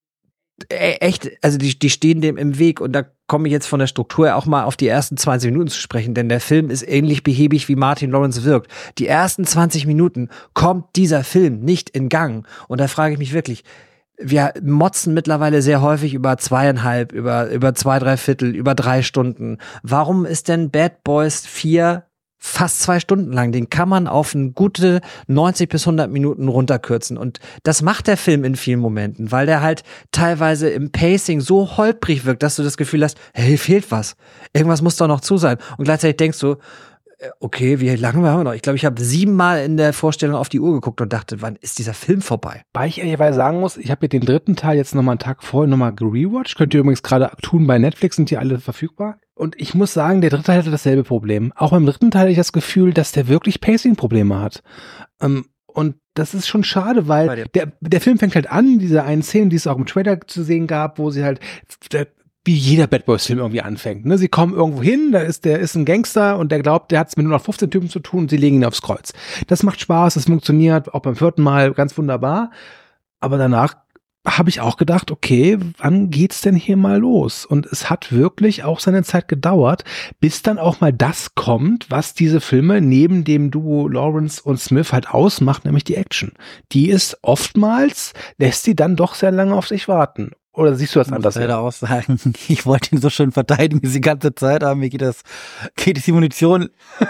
echt, also die, die stehen dem im Weg und da komme ich jetzt von der Struktur her auch mal auf die ersten zwanzig Minuten zu sprechen, denn der Film ist ähnlich behäbig, wie Martin Lawrence wirkt. Die ersten zwanzig Minuten kommt dieser Film nicht in Gang und da frage ich mich wirklich, wir motzen mittlerweile sehr häufig über zweieinhalb, über, über zwei, drei Viertel, über drei Stunden. Warum ist denn Bad Boys vier fast zwei Stunden lang? Den kann man auf eine gute neunzig bis hundert Minuten runterkürzen. Und das macht der Film in vielen Momenten, weil der halt teilweise im Pacing so holprig wirkt, dass du das Gefühl hast, hey, fehlt was. Irgendwas muss doch noch zu sein. Und gleichzeitig denkst du, okay, wie lange haben wir noch? Ich glaube, ich habe siebenmal in der Vorstellung auf die Uhr geguckt und dachte, wann ist dieser Film vorbei? Weil ich ehrlicherweise sagen muss, ich habe mir den dritten Teil jetzt nochmal einen Tag vorher nochmal gerewatcht. Könnt ihr übrigens gerade tun bei Netflix, sind die alle verfügbar. Und ich muss sagen, der dritte Teil hatte dasselbe Problem. Auch beim dritten Teil hatte ich das Gefühl, dass der wirklich Pacing-Probleme hat. Ähm, und das ist schon schade, weil der, der Film fängt halt an, diese einen Szene, die es auch im Trailer zu sehen gab, wo sie halt, der, wie jeder Bad Boys Film irgendwie anfängt. Ne? Sie kommen irgendwo hin, da ist der ist ein Gangster und der glaubt, der hat es mit nur noch fünfzehn Typen zu tun und sie legen ihn aufs Kreuz. Das macht Spaß, das funktioniert auch beim vierten Mal ganz wunderbar. Aber danach habe ich auch gedacht, okay, wann geht's denn hier mal los? Und es hat wirklich auch seine Zeit gedauert, bis dann auch mal das kommt, was diese Filme neben dem Duo Lawrence und Smith halt ausmacht, nämlich die Action. Die ist oftmals, lässt sie dann doch sehr lange auf sich warten. Oder siehst du das anders? Ich muss leider auch sagen, ich wollte ihn so schön verteidigen die ganze Zeit, aber mir geht das, geht die Munition,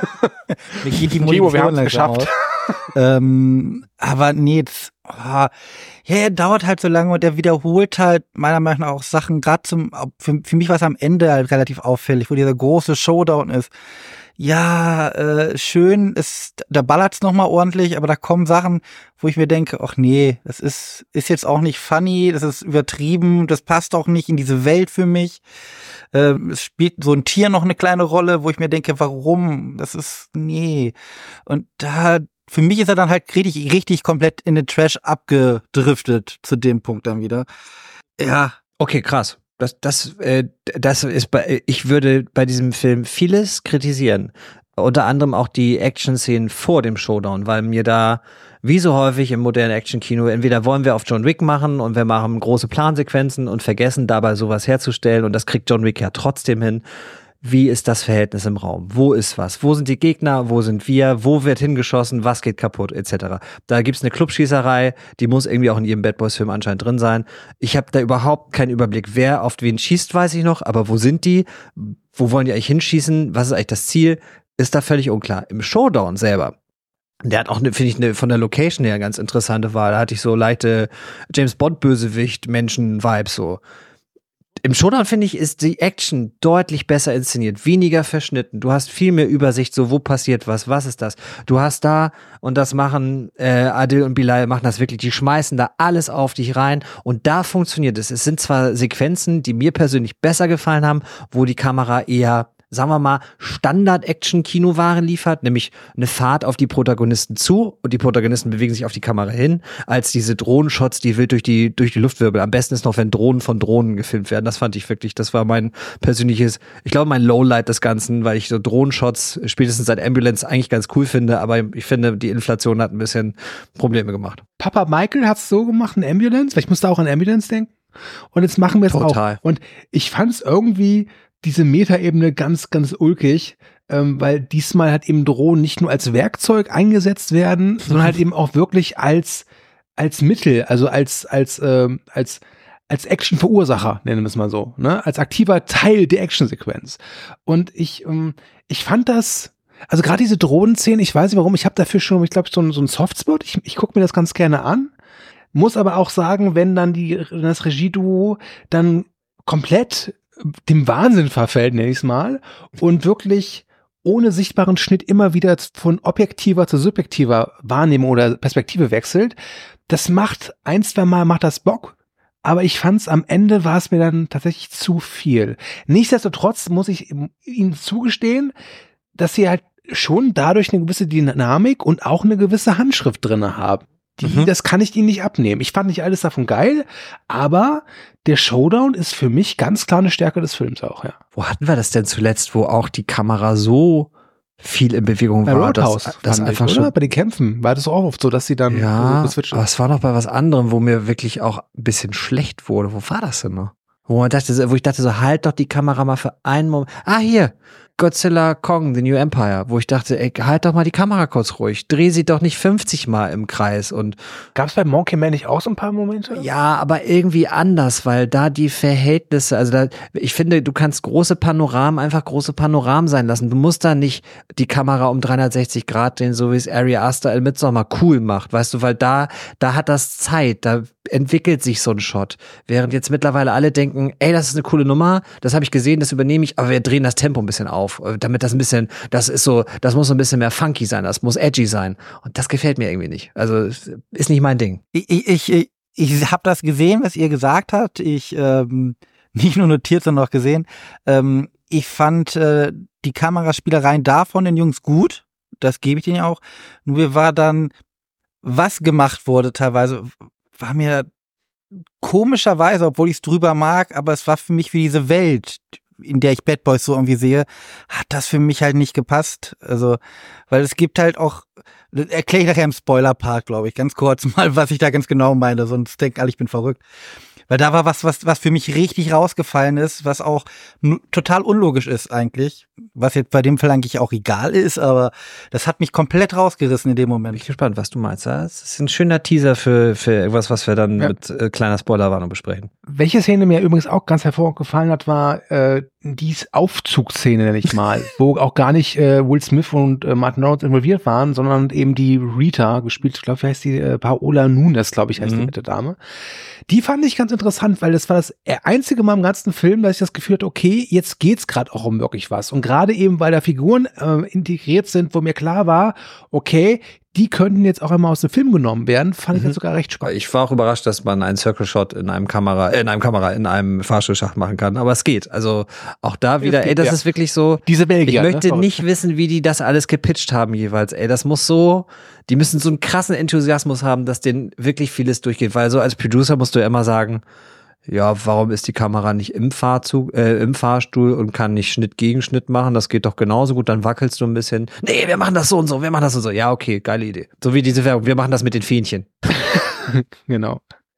mir geht die Munition wir haben es geschafft. ähm, aber nee, das, oh, ja, er dauert halt so lange und er wiederholt halt meiner Meinung nach auch Sachen, gerade zum, für, für mich war es am Ende halt relativ auffällig, wo dieser große Showdown ist. Ja, äh, schön, ist, da ballert's nochmal ordentlich, aber da kommen Sachen, wo ich mir denke, ach nee, das ist, ist jetzt auch nicht funny, das ist übertrieben, das passt auch nicht in diese Welt für mich. Äh, es spielt so ein Tier noch eine kleine Rolle, wo ich mir denke, warum? Das ist, nee. Und da, für mich ist er dann halt richtig, richtig komplett in den Trash abgedriftet zu dem Punkt dann wieder. Ja. Okay, krass. Das, das, äh, das ist bei, ich würde bei diesem Film vieles kritisieren. Unter anderem auch die Action-Szenen vor dem Showdown, weil mir da, wie so häufig im modernen Action-Kino, entweder wollen wir auf John Wick machen und wir machen große Plansequenzen und vergessen dabei sowas herzustellen und das kriegt John Wick ja trotzdem hin. Wie ist das Verhältnis im Raum? Wo ist was? Wo sind die Gegner? Wo sind wir? Wo wird hingeschossen? Was geht kaputt? Etc. Da gibt's eine Clubschießerei, die muss irgendwie auch in jedem Bad Boys Film anscheinend drin sein. Ich habe da überhaupt keinen Überblick. Wer auf wen schießt, weiß ich noch, aber wo sind die? Wo wollen die eigentlich hinschießen? Was ist eigentlich das Ziel? Ist da völlig unklar. Im Showdown selber Der hat auch, ne, finde ich, ne, von der Location her ganz interessante Wahl. Da hatte ich so leichte James-Bond-Bösewicht-Menschen-Vibes so. Im Showdown, finde ich, ist die Action deutlich besser inszeniert, weniger verschnitten. Du hast viel mehr Übersicht, so wo passiert was, was ist das? Du hast da, und das machen äh, Adil und Bilal, machen das wirklich, die schmeißen da alles auf dich rein und da funktioniert es. Es sind zwar Sequenzen, die mir persönlich besser gefallen haben, wo die Kamera eher, sagen wir mal, Standard-Action-Kinoware liefert, nämlich eine Fahrt auf die Protagonisten zu und die Protagonisten bewegen sich auf die Kamera hin, als diese Drohnenshots, die wild durch die, durch die Luft wirbeln. Am besten ist noch, wenn Drohnen von Drohnen gefilmt werden. Das fand ich wirklich, das war mein persönliches, ich glaube, mein Lowlight des Ganzen, weil ich so Drohnenshots spätestens seit Ambulance eigentlich ganz cool finde, aber ich finde, die Inflation hat ein bisschen Probleme gemacht. Papa Michael hat's so gemacht in Ambulance, weil ich musste auch an Ambulance denken. Und jetzt machen wir es auch. Und ich fand es irgendwie diese Metaebene ganz, ganz ulkig, ähm, weil diesmal halt eben Drohnen nicht nur als Werkzeug eingesetzt werden, sondern halt eben auch wirklich als als Mittel, also als als ähm, als als Action-Verursacher, nennen wir es mal so, ne, als aktiver Teil der Actionsequenz. Und ich ähm, ich fand das, also gerade diese Drohnenszenen, ich weiß nicht warum, ich habe dafür schon, ich glaube, so, ein, so einen Softspot. Ich, ich gucke mir das ganz gerne an, muss aber auch sagen, wenn dann die das Regieduo dann komplett dem Wahnsinn verfällt, nenne ich es mal, und wirklich ohne sichtbaren Schnitt immer wieder von objektiver zu subjektiver Wahrnehmung oder Perspektive wechselt. Das macht ein, zwei Mal macht das Bock, aber ich fand es am Ende war es mir dann tatsächlich zu viel. Nichtsdestotrotz muss ich ihnen zugestehen, dass sie halt schon dadurch eine gewisse Dynamik und auch eine gewisse Handschrift drinne haben. Die, mhm. Das kann ich ihnen nicht abnehmen. Ich fand nicht alles davon geil, aber der Showdown ist für mich ganz klar eine Stärke des Films auch, ja. Wo hatten wir das denn zuletzt, wo auch die Kamera so viel in Bewegung bei war? Roadhouse, das, das einfach ich, schon oder? Bei den Kämpfen war das auch oft so, dass sie dann ja, so aber es war noch bei was anderem, wo mir wirklich auch ein bisschen schlecht wurde. Wo war das denn noch? Wo man dachte, wo ich dachte so, halt doch die Kamera mal für einen Moment. Ah, hier, Godzilla Kong, The New Empire, wo ich dachte, ey, halt doch mal die Kamera kurz ruhig. Dreh sie doch nicht fünfzig Mal im Kreis. Und gab's bei Monkey Man nicht auch so ein paar Momente? Ja, aber irgendwie anders, weil da die Verhältnisse, also da, ich finde, du kannst große Panoramen einfach große Panoramen sein lassen. Du musst da nicht die Kamera um dreihundertsechzig Grad drehen, so wie es Ari Aster in Midsommar cool macht, weißt du, weil da, da hat das Zeit, da entwickelt sich so ein Shot. Während jetzt mittlerweile alle denken, ey, das ist eine coole Nummer, das habe ich gesehen, das übernehme ich, aber wir drehen das Tempo ein bisschen auf, damit das ein bisschen, das ist so, das muss so ein bisschen mehr funky sein, das muss edgy sein. Und das gefällt mir irgendwie nicht. Also ist nicht mein Ding. Ich, ich, ich, ich habe das gesehen, was ihr gesagt habt. Ich ähm, nicht nur notiert, sondern auch gesehen. Ähm, ich fand äh, die Kameraspielereien da von den Jungs gut. Das gebe ich denen ja auch. Nur war dann, was gemacht wurde teilweise, war mir komischerweise, obwohl ich es drüber mag, aber es war für mich wie diese Welt, in der ich Bad Boys so irgendwie sehe, hat das für mich halt nicht gepasst. Also, weil es gibt halt auch, erkläre ich nachher im Spoiler-Part, glaube ich, ganz kurz mal, was ich da ganz genau meine, sonst denken alle, ich bin verrückt. Weil da war was, was, was für mich richtig rausgefallen ist, was auch n- total unlogisch ist eigentlich, was jetzt bei dem Fall eigentlich auch egal ist, aber das hat mich komplett rausgerissen in dem Moment. Bin ich gespannt, was du meinst. Das ist ein schöner Teaser für, für irgendwas, was wir dann ja. mit äh, kleiner Spoilerwarnung besprechen. Welche Szene mir übrigens auch ganz hervorragend gefallen hat, war äh, die Aufzugsszene, nenne ich mal, wo auch gar nicht äh, Will Smith und äh, Martin Lawrence involviert waren, sondern eben die Rita, gespielt, ich glaube, wie heißt die, äh, Paola Nunes, glaube ich, heißt mhm. die nette Dame. Die fand ich ganz interessant, weil das war das einzige Mal im ganzen Film, dass ich das Gefühl hatte, okay, jetzt geht's gerade auch um wirklich was. Und gerade eben, weil da Figuren äh, integriert sind, wo mir klar war, okay, die könnten jetzt auch einmal aus dem Film genommen werden, fand ich mhm. das sogar recht spannend. Ich war auch überrascht, dass man einen Circle Shot in einem Kamera, äh, in einem Kamera, in einem Fahrstuhlschacht machen kann, aber es geht. Also auch da wieder, geht, ey, das ja. ist wirklich so, diese Belgier, ich möchte ne? nicht wissen, wie die das alles gepitcht haben jeweils, ey, das muss so, die müssen so einen krassen Enthusiasmus haben, dass denen wirklich vieles durchgeht, weil so als Producer musst du ja immer sagen, ja, warum ist die Kamera nicht im Fahrzug, äh, im Fahrstuhl und kann nicht Schnitt gegen Schnitt machen? Das geht doch genauso gut, dann wackelst du ein bisschen. Nee, wir machen das so und so, wir machen das und so. Ja, okay, geile Idee. So wie diese Werbung, wir machen das mit den Fähnchen. Genau.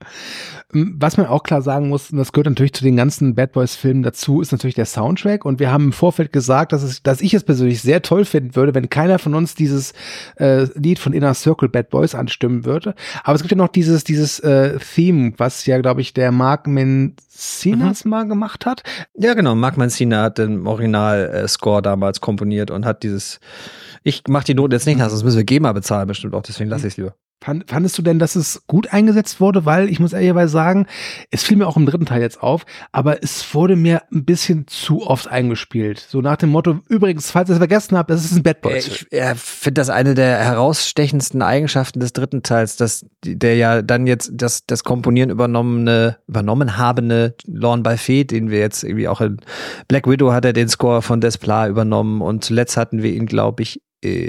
Was man auch klar sagen muss, und das gehört natürlich zu den ganzen Bad Boys-Filmen dazu, ist natürlich der Soundtrack. Und wir haben im Vorfeld gesagt, dass, es, dass ich es persönlich sehr toll finden würde, wenn keiner von uns dieses äh, Lied von Inner Circle Bad Boys anstimmen würde. Aber es gibt ja noch dieses dieses äh, Theme, was ja, glaube ich, der Mark Mencinas mhm. mal gemacht hat. Ja, genau. Mark Mencina hat den Original-Score äh, damals komponiert und hat dieses Ich mach die Noten jetzt nicht nach, sonst müssen wir GEMA bezahlen bestimmt auch, deswegen lasse ich es lieber. Fandest du denn, dass es gut eingesetzt wurde? Weil ich muss ehrlicherweise sagen, es fiel mir auch im dritten Teil jetzt auf, aber es wurde mir ein bisschen zu oft eingespielt. So nach dem Motto, übrigens, falls ihr es vergessen habt, das ist ein Bad Boys. Ich äh, finde das eine der herausstechendsten Eigenschaften des dritten Teils, dass der ja dann jetzt das, das Komponieren übernommene, übernommen habende Lorne Balfe, den wir jetzt irgendwie auch in Black Widow hat er den Score von Desplat übernommen und zuletzt hatten wir ihn, glaube ich,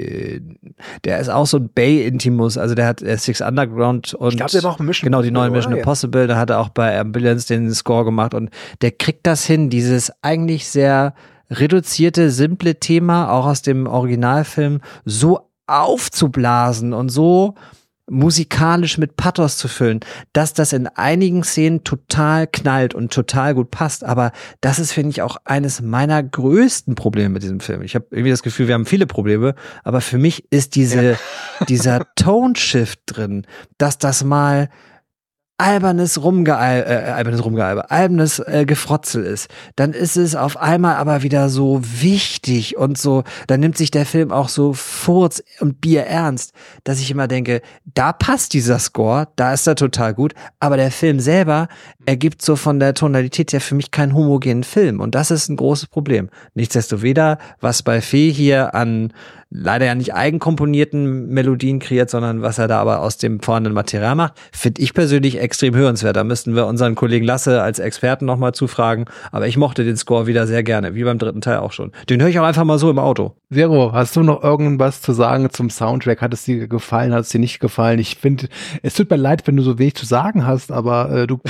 der ist auch so ein Bay-Intimus, also der hat äh, Six Underground und ich glaub, der war auch Mission genau die neuen Mission oder? Impossible, da hat er auch bei Ambulance den Score gemacht und der kriegt das hin, dieses eigentlich sehr reduzierte, simple Thema, auch aus dem Originalfilm, so aufzublasen und so musikalisch mit Pathos zu füllen, dass das in einigen Szenen total knallt und total gut passt, aber das ist, finde ich, auch eines meiner größten Probleme mit diesem Film. Ich habe irgendwie das Gefühl, wir haben viele Probleme, aber für mich ist diese ja. dieser Tone-Shift drin, dass das mal albernes Rumgealbe, äh, albernes Rumgealbe, albernes äh, Gefrotzel ist, dann ist es auf einmal aber wieder so wichtig und so, dann nimmt sich der Film auch so Furz und Bier ernst, dass ich immer denke, da passt dieser Score, da ist er total gut, aber der Film selber ergibt so von der Tonalität ja für mich keinen homogenen Film und das ist ein großes Problem. Nichtsdestoweniger, was bei Fee hier an leider ja nicht eigenkomponierten Melodien kreiert, sondern was er da aber aus dem vorhandenen Material macht, finde ich persönlich extrem hörenswert. Da müssten wir unseren Kollegen Lasse als Experten nochmal zufragen. Aber ich mochte den Score wieder sehr gerne, wie beim dritten Teil auch schon. Den höre ich auch einfach mal so im Auto. Zero, hast du noch irgendwas zu sagen zum Soundtrack? Hat es dir gefallen, hat es dir nicht gefallen? Ich finde, es tut mir leid, wenn du so wenig zu sagen hast, aber äh, du...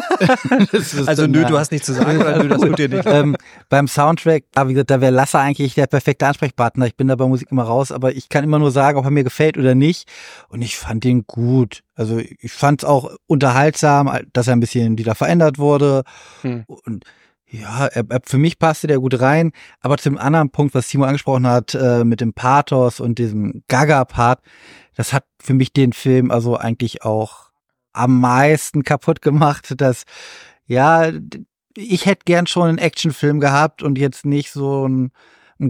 also nö, du hast nichts zu sagen, oder nö, das tut dir nicht. ähm, beim Soundtrack, wie gesagt, da wäre Lasse eigentlich der perfekte Ansprechpartner. Ich bin da bei Musik immer raus, aber ich kann immer nur sagen, ob er mir gefällt oder nicht. Und ich fand ihn gut. Also ich fand es auch unterhaltsam, dass er ein bisschen wieder verändert wurde. Hm. Und ja, er, er, für mich passte der gut rein. Aber zum anderen Punkt, was Timo angesprochen hat, äh, mit dem Pathos und diesem Gaga-Part, das hat für mich den Film also eigentlich auch am meisten kaputt gemacht, dass, ja, ich hätte gern schon einen Actionfilm gehabt und jetzt nicht so ein ein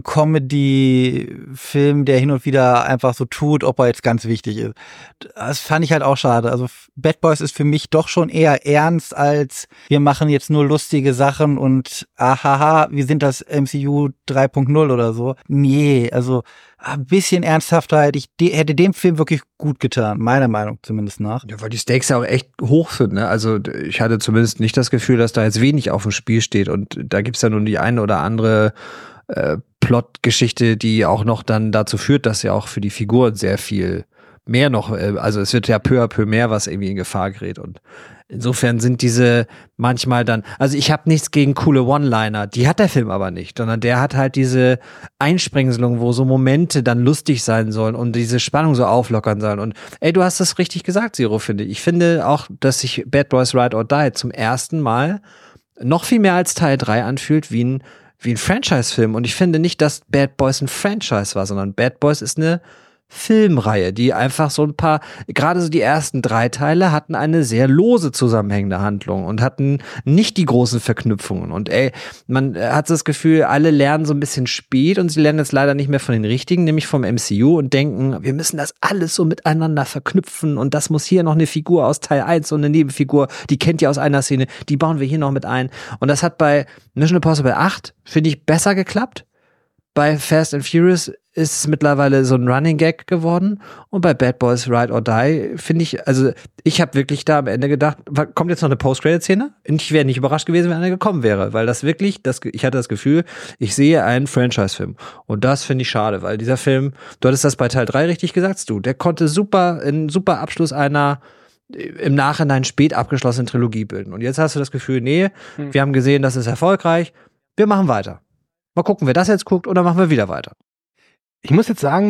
Comedy-Film, der hin und wieder einfach so tut, ob er jetzt ganz wichtig ist. Das fand ich halt auch schade. Also Bad Boys ist für mich doch schon eher ernst als wir machen jetzt nur lustige Sachen und ahaha, wir sind das M C U drei Punkt null oder so. Nee, also ein bisschen ernsthafter hätte ich, hätte dem Film wirklich gut getan, meiner Meinung zumindest nach. Ja, weil die Stakes ja auch echt hoch sind, ne? Also ich hatte zumindest nicht das Gefühl, dass da jetzt wenig auf dem Spiel steht und da gibt's ja nun die eine oder andere äh, Plot-Geschichte, die auch noch dann dazu führt, dass ja auch für die Figuren sehr viel mehr noch, äh, also es wird ja peu à peu mehr, was irgendwie in Gefahr gerät und insofern sind diese manchmal dann, also ich habe nichts gegen coole One-Liner, die hat der Film aber nicht, sondern der hat halt diese Einsprengselung, wo so Momente dann lustig sein sollen und diese Spannung so auflockern sollen und ey, du hast das richtig gesagt, Zero, finde ich. Ich finde auch, dass sich Bad Boys Ride or Die zum ersten Mal noch viel mehr als Teil drei anfühlt, wie ein wie ein Franchise-Film. Und ich finde nicht, dass Bad Boys ein Franchise war, sondern Bad Boys ist eine Filmreihe, die einfach so ein paar, gerade so die ersten drei Teile hatten eine sehr lose zusammenhängende Handlung und hatten nicht die großen Verknüpfungen. Und ey, man hat das Gefühl, alle lernen so ein bisschen spät und sie lernen jetzt leider nicht mehr von den Richtigen, nämlich vom M C U und denken, wir müssen das alles so miteinander verknüpfen und das muss hier noch eine Figur aus Teil eins und eine Nebenfigur, die kennt ihr aus einer Szene, die bauen wir hier noch mit ein. Und das hat bei Mission Impossible acht, finde ich, besser geklappt. Bei Fast and Furious ist es mittlerweile so ein Running Gag geworden und bei Bad Boys Ride or Die finde ich, also ich habe wirklich da am Ende gedacht, kommt jetzt noch eine Post-Credit-Szene? Ich wäre nicht überrascht gewesen, wenn eine gekommen wäre, weil das wirklich, das, ich hatte das Gefühl, ich sehe einen Franchise-Film und das finde ich schade, weil dieser Film, du hattest das bei Teil drei richtig gesagt, du, der konnte super, einen super Abschluss einer im Nachhinein spät abgeschlossenen Trilogie bilden und jetzt hast du das Gefühl, nee, hm. wir haben gesehen, das ist erfolgreich, wir machen weiter. Mal gucken, wer das jetzt guckt oder machen wir wieder weiter. Ich muss jetzt sagen,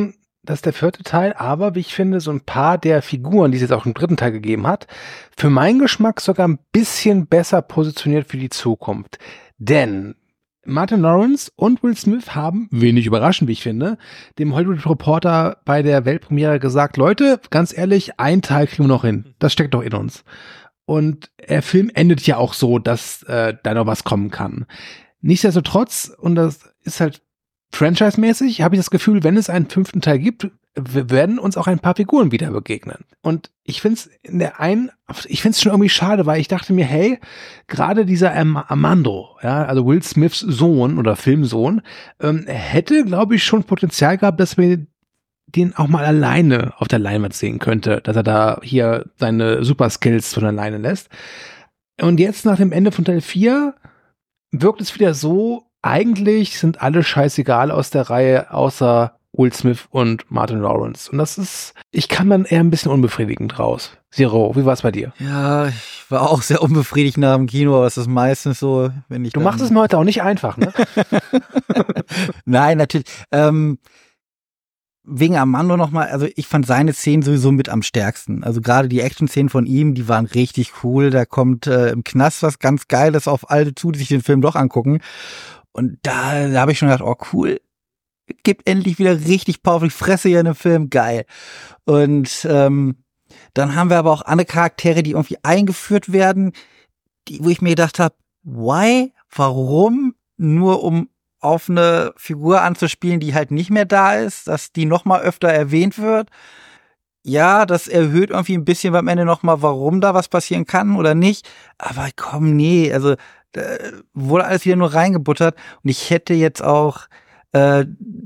das ist der vierte Teil, aber wie ich finde, so ein paar der Figuren, die es jetzt auch im dritten Teil gegeben hat, für meinen Geschmack sogar ein bisschen besser positioniert für die Zukunft. Denn Martin Lawrence und Will Smith haben, wenig überraschend, wie ich finde, dem Hollywood Reporter bei der Weltpremiere gesagt, Leute, ganz ehrlich, ein Teil kriegen wir noch hin. Das steckt doch in uns. Und der Film endet ja auch so, dass äh, da noch was kommen kann. Nichtsdestotrotz, und das ist halt franchise-mäßig, habe ich das Gefühl, wenn es einen fünften Teil gibt, wir werden uns auch ein paar Figuren wieder begegnen. Und ich finde es in der einen, ich finde es schon irgendwie schade, weil ich dachte mir, hey, gerade dieser Am- Armando, ja, also Will Smiths Sohn oder Filmsohn, ähm, hätte, glaube ich, schon Potenzial gehabt, dass wir den auch mal alleine auf der Leinwand sehen könnte, dass er da hier seine Super-Skills von alleine lässt. Und jetzt nach dem Ende von Teil vier wirkt es wieder so, eigentlich sind alle scheißegal aus der Reihe, außer Will Smith und Martin Lawrence. Und das ist, ich kann dann eher ein bisschen unbefriedigend raus. Zero, wie war es bei dir? Ja, ich war auch sehr unbefriedigt nach dem Kino, aber es ist meistens so, wenn ich. Du machst es mir heute auch nicht einfach, ne? Nein, natürlich. Ähm, wegen Armando nochmal, also ich fand seine Szenen sowieso mit am stärksten. Also gerade die Action-Szenen von ihm, die waren richtig cool. Da kommt äh, im Knast was ganz Geiles auf alle zu, die sich den Film doch angucken. Und da, da habe ich schon gedacht, oh cool, gibt endlich wieder richtig Power auf die Fresse hier in dem Film, geil. Und ähm, dann haben wir aber auch andere Charaktere, die irgendwie eingeführt werden, die, wo ich mir gedacht habe, why, warum, nur um auf eine Figur anzuspielen, die halt nicht mehr da ist, dass die noch mal öfter erwähnt wird. Ja, das erhöht irgendwie ein bisschen am Ende noch mal, warum da was passieren kann oder nicht. Aber komm, nee, also da wurde alles wieder nur reingebuttert. Und ich hätte jetzt auch äh,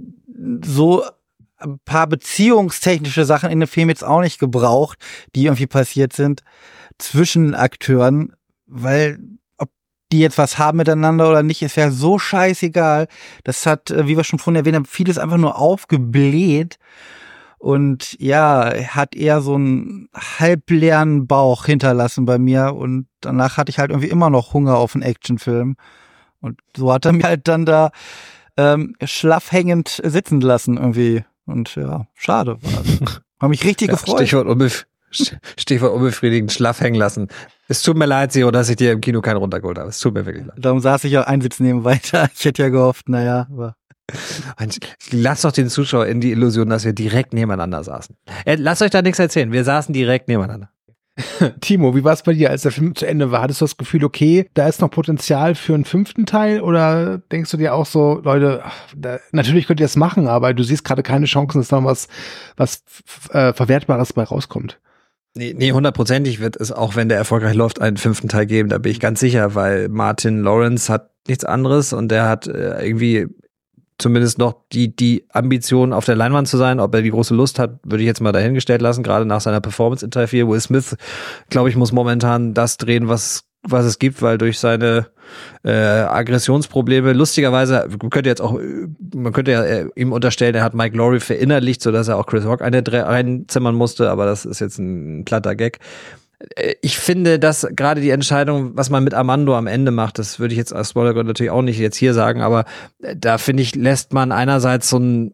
so ein paar beziehungstechnische Sachen in dem Film jetzt auch nicht gebraucht, die irgendwie passiert sind zwischen Akteuren, weil die jetzt was haben miteinander oder nicht, ist ja so scheißegal. Das hat, wie wir schon vorhin erwähnt haben, vieles einfach nur aufgebläht. Und ja, hat eher so einen halbleeren Bauch hinterlassen bei mir. Und danach hatte ich halt irgendwie immer noch Hunger auf einen Actionfilm. Und so hat er mir halt dann da ähm, schlaff hängend sitzen lassen irgendwie. Und ja, schade. Habe mich richtig ja, gefreut. Stichwort, unbef- Stichwort unbefriedigend, schlaff hängen lassen. Es tut mir leid, Siro, dass ich dir im Kino keinen runtergeholt habe. Es tut mir wirklich leid. Darum saß ich auch einen Sitz neben weiter. Ich hätte ja gehofft, naja, aber. Lass doch den Zuschauer in die Illusion, dass wir direkt nebeneinander saßen. Äh, lasst euch da nichts erzählen. Wir saßen direkt nebeneinander. Timo, wie war es bei dir, als der Film zu Ende war? Hattest du das Gefühl, okay, da ist noch Potenzial für einen fünften Teil? Oder denkst du dir auch so, Leute, ach, da, natürlich könnt ihr das machen, aber du siehst gerade keine Chancen, dass da was, was äh, Verwertbares bei rauskommt? Nee, nee, hundertprozentig wird es, auch wenn der erfolgreich läuft, einen fünften Teil geben. Da bin ich ganz sicher, weil Martin Lawrence hat nichts anderes und der hat äh, irgendwie zumindest noch die, die Ambition, auf der Leinwand zu sein. Ob er die große Lust hat, würde ich jetzt mal dahingestellt lassen, gerade nach seiner Performance in Teil vier. Will Smith, glaube ich, muss momentan das drehen, was was es gibt, weil durch seine äh, Aggressionsprobleme, lustigerweise, man könnte jetzt auch, man könnte ja äh, ihm unterstellen, er hat Mike Lowry verinnerlicht, sodass er auch Chris Rock eine reinzimmern musste, aber das ist jetzt ein platter Gag. Ich finde, dass gerade die Entscheidung, was man mit Armando am Ende macht, das würde ich jetzt als Spoilergrund natürlich auch nicht jetzt hier sagen, aber da finde ich, lässt man einerseits so einen,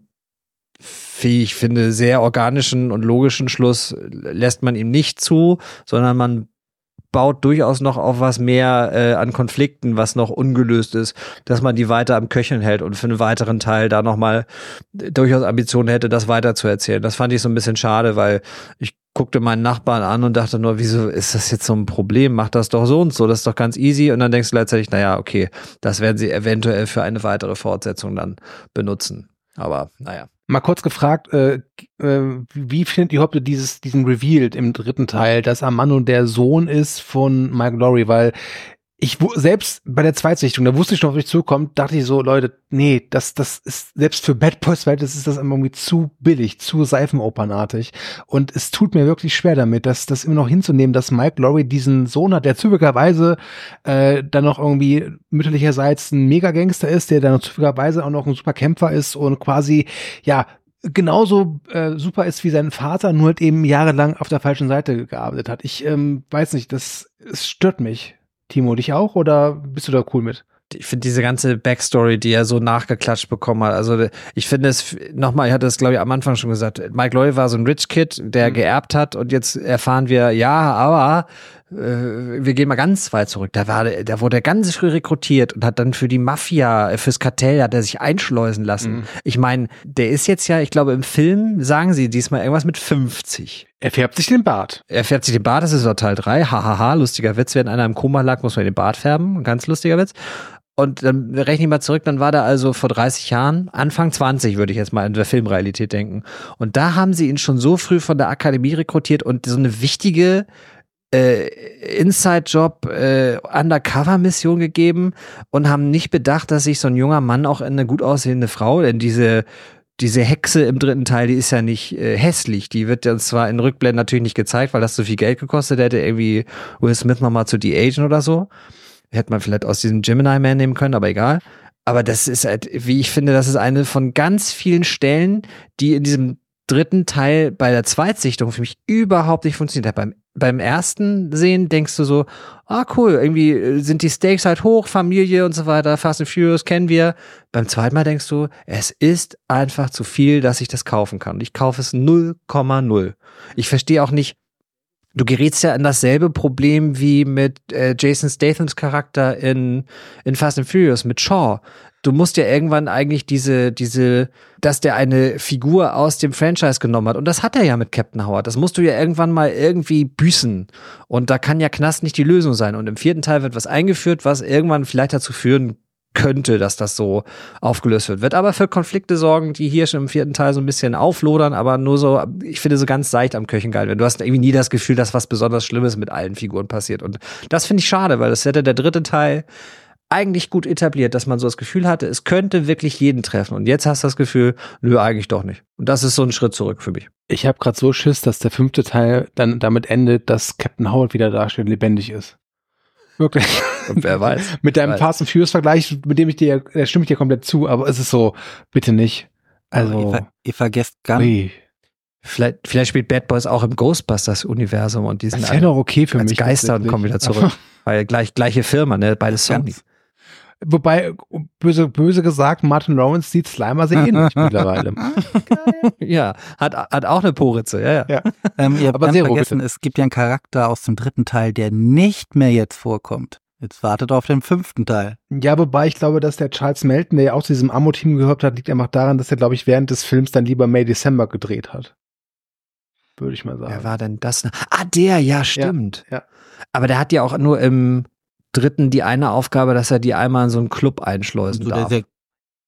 wie ich finde, sehr organischen und logischen Schluss, lässt man ihm nicht zu, sondern man baut durchaus noch auf was mehr äh, an Konflikten, was noch ungelöst ist, dass man die weiter am Köcheln hält und für einen weiteren Teil da nochmal durchaus Ambitionen hätte, das weiter zu erzählen. Das fand ich so ein bisschen schade, weil ich guckte meinen Nachbarn an und dachte nur, wieso ist das jetzt so ein Problem? Macht das doch so und so, das ist doch ganz easy. Und dann denkst du gleichzeitig, naja, okay, das werden sie eventuell für eine weitere Fortsetzung dann benutzen. Aber naja. Mal kurz gefragt, äh, äh, wie findet ihr überhaupt dieses, diesen Reveal im dritten Teil, dass Armando der Sohn ist von Mike Lowry? Weil ich selbst bei der Zweitsichtung, da wusste ich schon, auf mich zukommt, dachte ich so, Leute, nee, das, das ist selbst für Bad Boys, weil das ist das irgendwie zu billig, zu seifenopernartig. Und es tut mir wirklich schwer damit, das, das immer noch hinzunehmen, dass Mike Lowry diesen Sohn hat, der zufälligerweise äh, dann noch irgendwie mütterlicherseits ein Mega-Gangster ist, der dann noch zufälligerweise auch noch ein super Kämpfer ist und quasi, ja, genauso äh, super ist wie sein Vater, nur halt eben jahrelang auf der falschen Seite gearbeitet hat. Ich ähm, weiß nicht, das es stört mich. Timo, dich auch oder bist du da cool mit? ich finde diese ganze Backstory, die er so nachgeklatscht bekommen hat, also ich finde es, nochmal, ich hatte das glaube ich am Anfang schon gesagt, Mike Lowry war so ein Rich Kid, der mhm. geerbt hat und jetzt erfahren wir, ja, aber äh, wir gehen mal ganz weit zurück, da war, da wurde er ganz früh rekrutiert und hat dann für die Mafia, fürs Kartell hat er sich einschleusen lassen. Mhm. Ich meine, der ist jetzt ja, ich glaube im Film sagen sie diesmal irgendwas mit fünfzig. Er färbt sich den Bart. Er färbt sich den Bart, das ist doch Teil drei, hahaha, lustiger Witz, wenn einer im Koma lag, muss man den Bart färben, ganz lustiger Witz. Und dann rechne ich mal zurück, dann war der also vor dreißig Jahren, Anfang zwanzig würde ich jetzt mal in der Filmrealität denken. Und da haben sie ihn schon so früh von der Akademie rekrutiert und so eine wichtige äh, Inside-Job, äh, Undercover-Mission gegeben und haben nicht bedacht, dass sich so ein junger Mann auch in eine gut aussehende Frau, denn diese Diese Hexe im dritten Teil, die ist ja nicht äh, hässlich. Die wird ja zwar in Rückblenden natürlich nicht gezeigt, weil das so viel Geld gekostet hätte, irgendwie Will Smith nochmal zu de-agen oder so. Hätte man vielleicht aus diesem Gemini Man nehmen können, aber egal. Aber das ist halt, wie ich finde, das ist eine von ganz vielen Stellen, die in diesem dritten Teil bei der Zweitsichtung für mich überhaupt nicht funktioniert hat. Beim, beim ersten Sehen denkst du so, ah cool, irgendwie sind die Stakes halt hoch, Familie und so weiter, Fast and Furious kennen wir. Beim zweiten Mal denkst du, es ist einfach zu viel, dass ich das kaufen kann. Und ich kaufe es null Komma null. Ich verstehe auch nicht, du gerätst ja in dasselbe Problem wie mit äh, Jason Stathams Charakter in, in Fast and Furious, mit Shaw. Du musst ja irgendwann eigentlich diese, diese, dass der eine Figur aus dem Franchise genommen hat. Und das hat er ja mit Captain Howard. Das musst du ja irgendwann mal irgendwie büßen. Und da kann ja Knast nicht die Lösung sein. Und im vierten Teil wird was eingeführt, was irgendwann vielleicht dazu führen könnte, dass das so aufgelöst wird. Wird aber für Konflikte sorgen, die hier schon im vierten Teil so ein bisschen auflodern, aber nur so, ich finde, so ganz seicht am Köchen geil. Du hast irgendwie nie das Gefühl, dass was besonders Schlimmes mit allen Figuren passiert. Und das finde ich schade, weil das hätte der dritte Teil eigentlich gut etabliert, dass man so das Gefühl hatte, es könnte wirklich jeden treffen. Und jetzt hast du das Gefühl, nö, eigentlich doch nicht. Und das ist so ein Schritt zurück für mich. Ich habe gerade so Schiss, dass der fünfte Teil dann damit endet, dass Captain Howard wieder dasteht, lebendig ist. Wirklich. Und wer weiß. Mit deinem weiß. Fast and Furious Vergleich, mit dem ich dir, da stimme ich dir komplett zu, aber es ist so, bitte nicht. Also. Ihr, ver ihr vergesst gar nicht. Vielleicht, vielleicht spielt Bad Boys auch im Ghostbusters-Universum und die sind das wäre doch okay für als mich. Geister und kommen wieder zurück. Weil gleich, gleiche Firma, ne? Beide Sony. Wobei, böse, böse gesagt, Martin Lawrence sieht Slimer sehr ähnlich mittlerweile. Ja, hat, hat auch eine Poritze, ja, ja. ja. Ähm, ihr habt Aber ganz Zero, vergessen, bitte. Es gibt ja einen Charakter aus dem dritten Teil, der nicht mehr jetzt vorkommt. Jetzt wartet auf den fünften Teil. Ja, wobei ich glaube, dass der Charles Melton, der ja auch zu diesem Ammo-Team gehört hat, liegt einfach daran, dass er, glaube ich, während des Films dann lieber May December gedreht hat. Würde ich mal sagen. Wer war denn das? Ah, der, ja, stimmt. Ja, ja. Aber der hat ja auch nur im dritten die eine Aufgabe, dass er die einmal in so einen Club einschleusen So darf. der, der,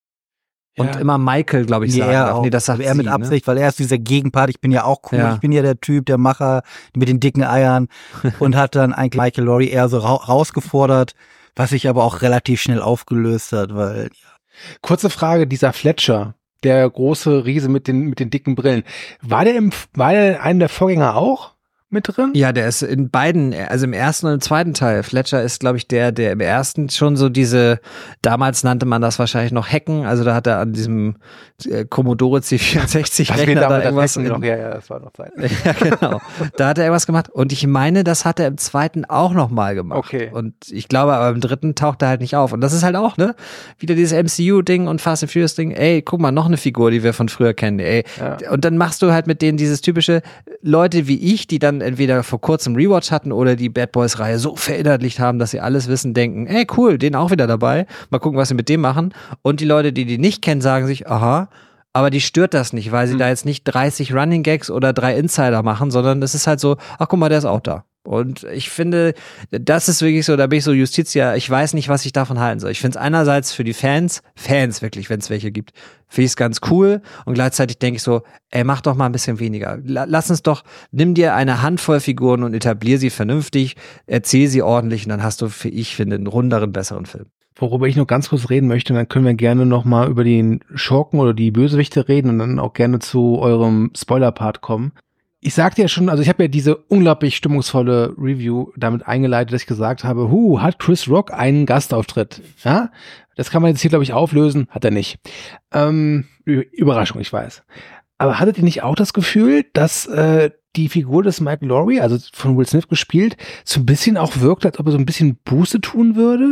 Und ja. immer Michael, glaube ich, nee, sagen er darf. auch. Nee, das sagt er sie, mit Absicht, ne? weil er ist dieser Gegenpart. Ich bin ja auch cool. Ja. Ich bin ja der Typ, der Macher mit den dicken Eiern und hat dann eigentlich Michael Lowry eher so ra rausgefordert, was sich aber auch relativ schnell aufgelöst hat, weil ja. Kurze Frage, dieser Fletcher, der große Riese mit den, mit den dicken Brillen, war der im, war der einen der Vorgänger auch mit drin? Ja, der ist in beiden, also im ersten und im zweiten Teil. Fletcher ist, glaube ich, der, der im ersten schon so diese, damals nannte man das wahrscheinlich noch Hacken, also da hat er an diesem äh, Commodore C vierundsechzig Rechner da irgendwas. In, noch, ja, ja, das war noch Zeit. Ja, genau. Da hat er irgendwas gemacht und ich meine, das hat er im zweiten auch nochmal gemacht. Okay. Und ich glaube, aber im dritten taucht er halt nicht auf. Und das ist halt auch, ne, wieder dieses M C U-Ding und Fast and Furious-Ding, ey, guck mal, noch eine Figur, die wir von früher kennen, ey. Ja. Und dann machst du halt mit denen dieses typische Leute wie ich, die dann entweder vor kurzem Rewatch hatten oder die Bad Boys-Reihe so verinnerlicht haben, dass sie alles wissen, denken, ey, cool, den auch wieder dabei. Mal gucken, was sie mit dem machen. Und die Leute, die die nicht kennen, sagen sich, aha, aber die stört das nicht, weil sie mhm. da jetzt nicht dreißig Running Gags oder drei Insider machen, sondern es ist halt so, ach guck mal, der ist auch da. Und ich finde, das ist wirklich so, da bin ich so Justitia, ich weiß nicht, was ich davon halten soll. Ich finde es einerseits für die Fans, Fans wirklich, wenn es welche gibt, finde ich es ganz cool und gleichzeitig denke ich so, ey, mach doch mal ein bisschen weniger. Lass uns doch, nimm dir eine Handvoll Figuren und etablier sie vernünftig, erzähl sie ordentlich und dann hast du, für ich finde, einen runderen, besseren Film. Worüber ich noch ganz kurz reden möchte, dann können wir gerne noch mal über den Schurken oder die Bösewichte reden und dann auch gerne zu eurem Spoiler-Part kommen. Ich sagte ja schon, also ich habe ja diese unglaublich stimmungsvolle Review damit eingeleitet, dass ich gesagt habe, hu, hat Chris Rock einen Gastauftritt? Ja, das kann man jetzt hier, glaube ich, auflösen. Hat er nicht. Ähm, Überraschung, ich weiß. Aber hattet ihr nicht auch das Gefühl, dass äh, die Figur des Mike Lowry, also von Will Smith gespielt, so ein bisschen auch wirkt, als ob er so ein bisschen Buße tun würde?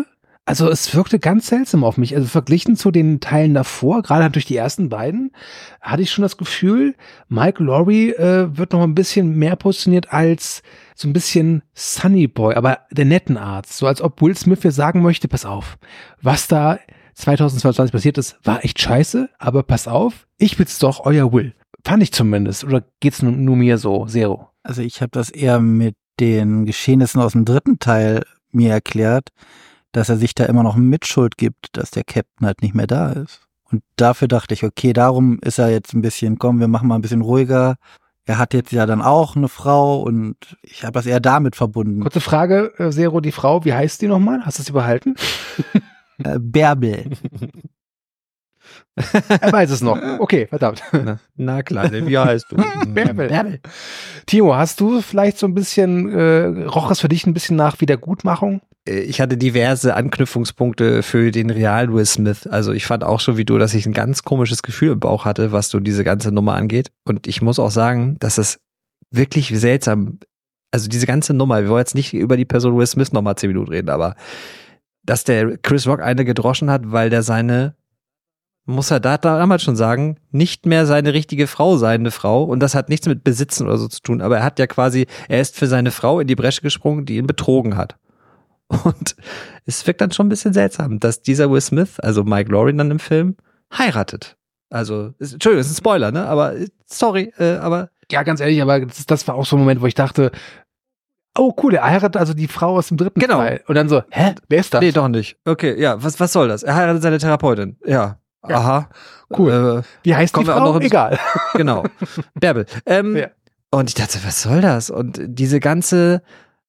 Also es wirkte ganz seltsam auf mich. Also verglichen zu den Teilen davor, gerade halt durch die ersten beiden, hatte ich schon das Gefühl, Mike Lowry äh, wird noch ein bisschen mehr positioniert als so ein bisschen Sunny Boy, aber der netten Art. So als ob Will Smith mir sagen möchte, pass auf, was da zweitausendzweiundzwanzig passiert ist, war echt scheiße, aber pass auf, ich bin's doch, euer Will. Fand ich zumindest. Oder geht's nur, nur mir so, Zero? Also ich habe das eher mit den Geschehnissen aus dem dritten Teil mir erklärt, dass er sich da immer noch Mitschuld gibt, dass der Captain halt nicht mehr da ist. Und dafür dachte ich, okay, darum ist er jetzt ein bisschen, komm, wir machen mal ein bisschen ruhiger. Er hat jetzt ja dann auch eine Frau und ich habe das eher damit verbunden. Kurze Frage, äh, Zero, die Frau, wie heißt die nochmal? Hast du es überhalten? äh, Bärbel. Er weiß es noch. Okay, verdammt. Na, na Kleine, wie heißt du? Bärbel. Bärbel. Timo, hast du vielleicht so ein bisschen, äh, roch es für dich ein bisschen nach Wiedergutmachung? Ich hatte diverse Anknüpfungspunkte für den realen Will Smith. Also ich fand auch schon wie du, dass ich ein ganz komisches Gefühl im Bauch hatte, was so diese ganze Nummer angeht. Und ich muss auch sagen, dass es wirklich seltsam, also diese ganze Nummer, wir wollen jetzt nicht über die Person Will Smith nochmal zehn Minuten reden, aber dass der Chris Rock eine gedroschen hat, weil der seine, muss er da damals schon sagen, nicht mehr seine richtige Frau sein, eine Frau. Und das hat nichts mit Besitzen oder so zu tun. Aber er hat ja quasi, er ist für seine Frau in die Bresche gesprungen, die ihn betrogen hat. Und es wirkt dann schon ein bisschen seltsam, dass dieser Will Smith, also Mike Lowry dann im Film, heiratet. Also, ist, Entschuldigung, das ist ein Spoiler, ne? Aber, sorry, äh, aber. Ja, ganz ehrlich, aber das, das war auch so ein Moment, wo ich dachte, oh cool, er heiratet also die Frau aus dem dritten genau. Teil. Und dann so, hä, wer ist das? Nee, doch nicht. Okay, ja, was, was soll das? Er heiratet seine Therapeutin. Ja. Ja. Aha. Cool. Äh, Wie heißt die Frau? Noch Egal. Genau. Bärbel. Ähm, ja. Und ich dachte, was soll das? Und diese ganze,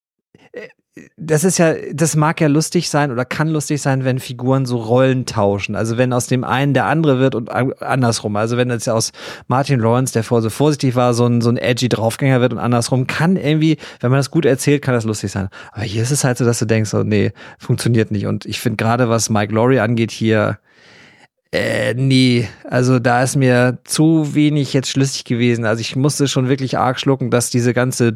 das ist ja, das mag ja lustig sein oder kann lustig sein, wenn Figuren so Rollen tauschen. Also wenn aus dem einen der andere wird und andersrum. Also wenn jetzt aus Martin Lawrence, der vorher so vorsichtig war, so ein, so ein edgy Draufgänger wird und andersrum, kann irgendwie, wenn man das gut erzählt, kann das lustig sein. Aber hier ist es halt so, dass du denkst, so, nee, funktioniert nicht. Und ich finde gerade, was Mike Lowry angeht, hier, Äh, nee, also da ist mir zu wenig jetzt schlüssig gewesen. Also ich musste schon wirklich arg schlucken, dass diese ganze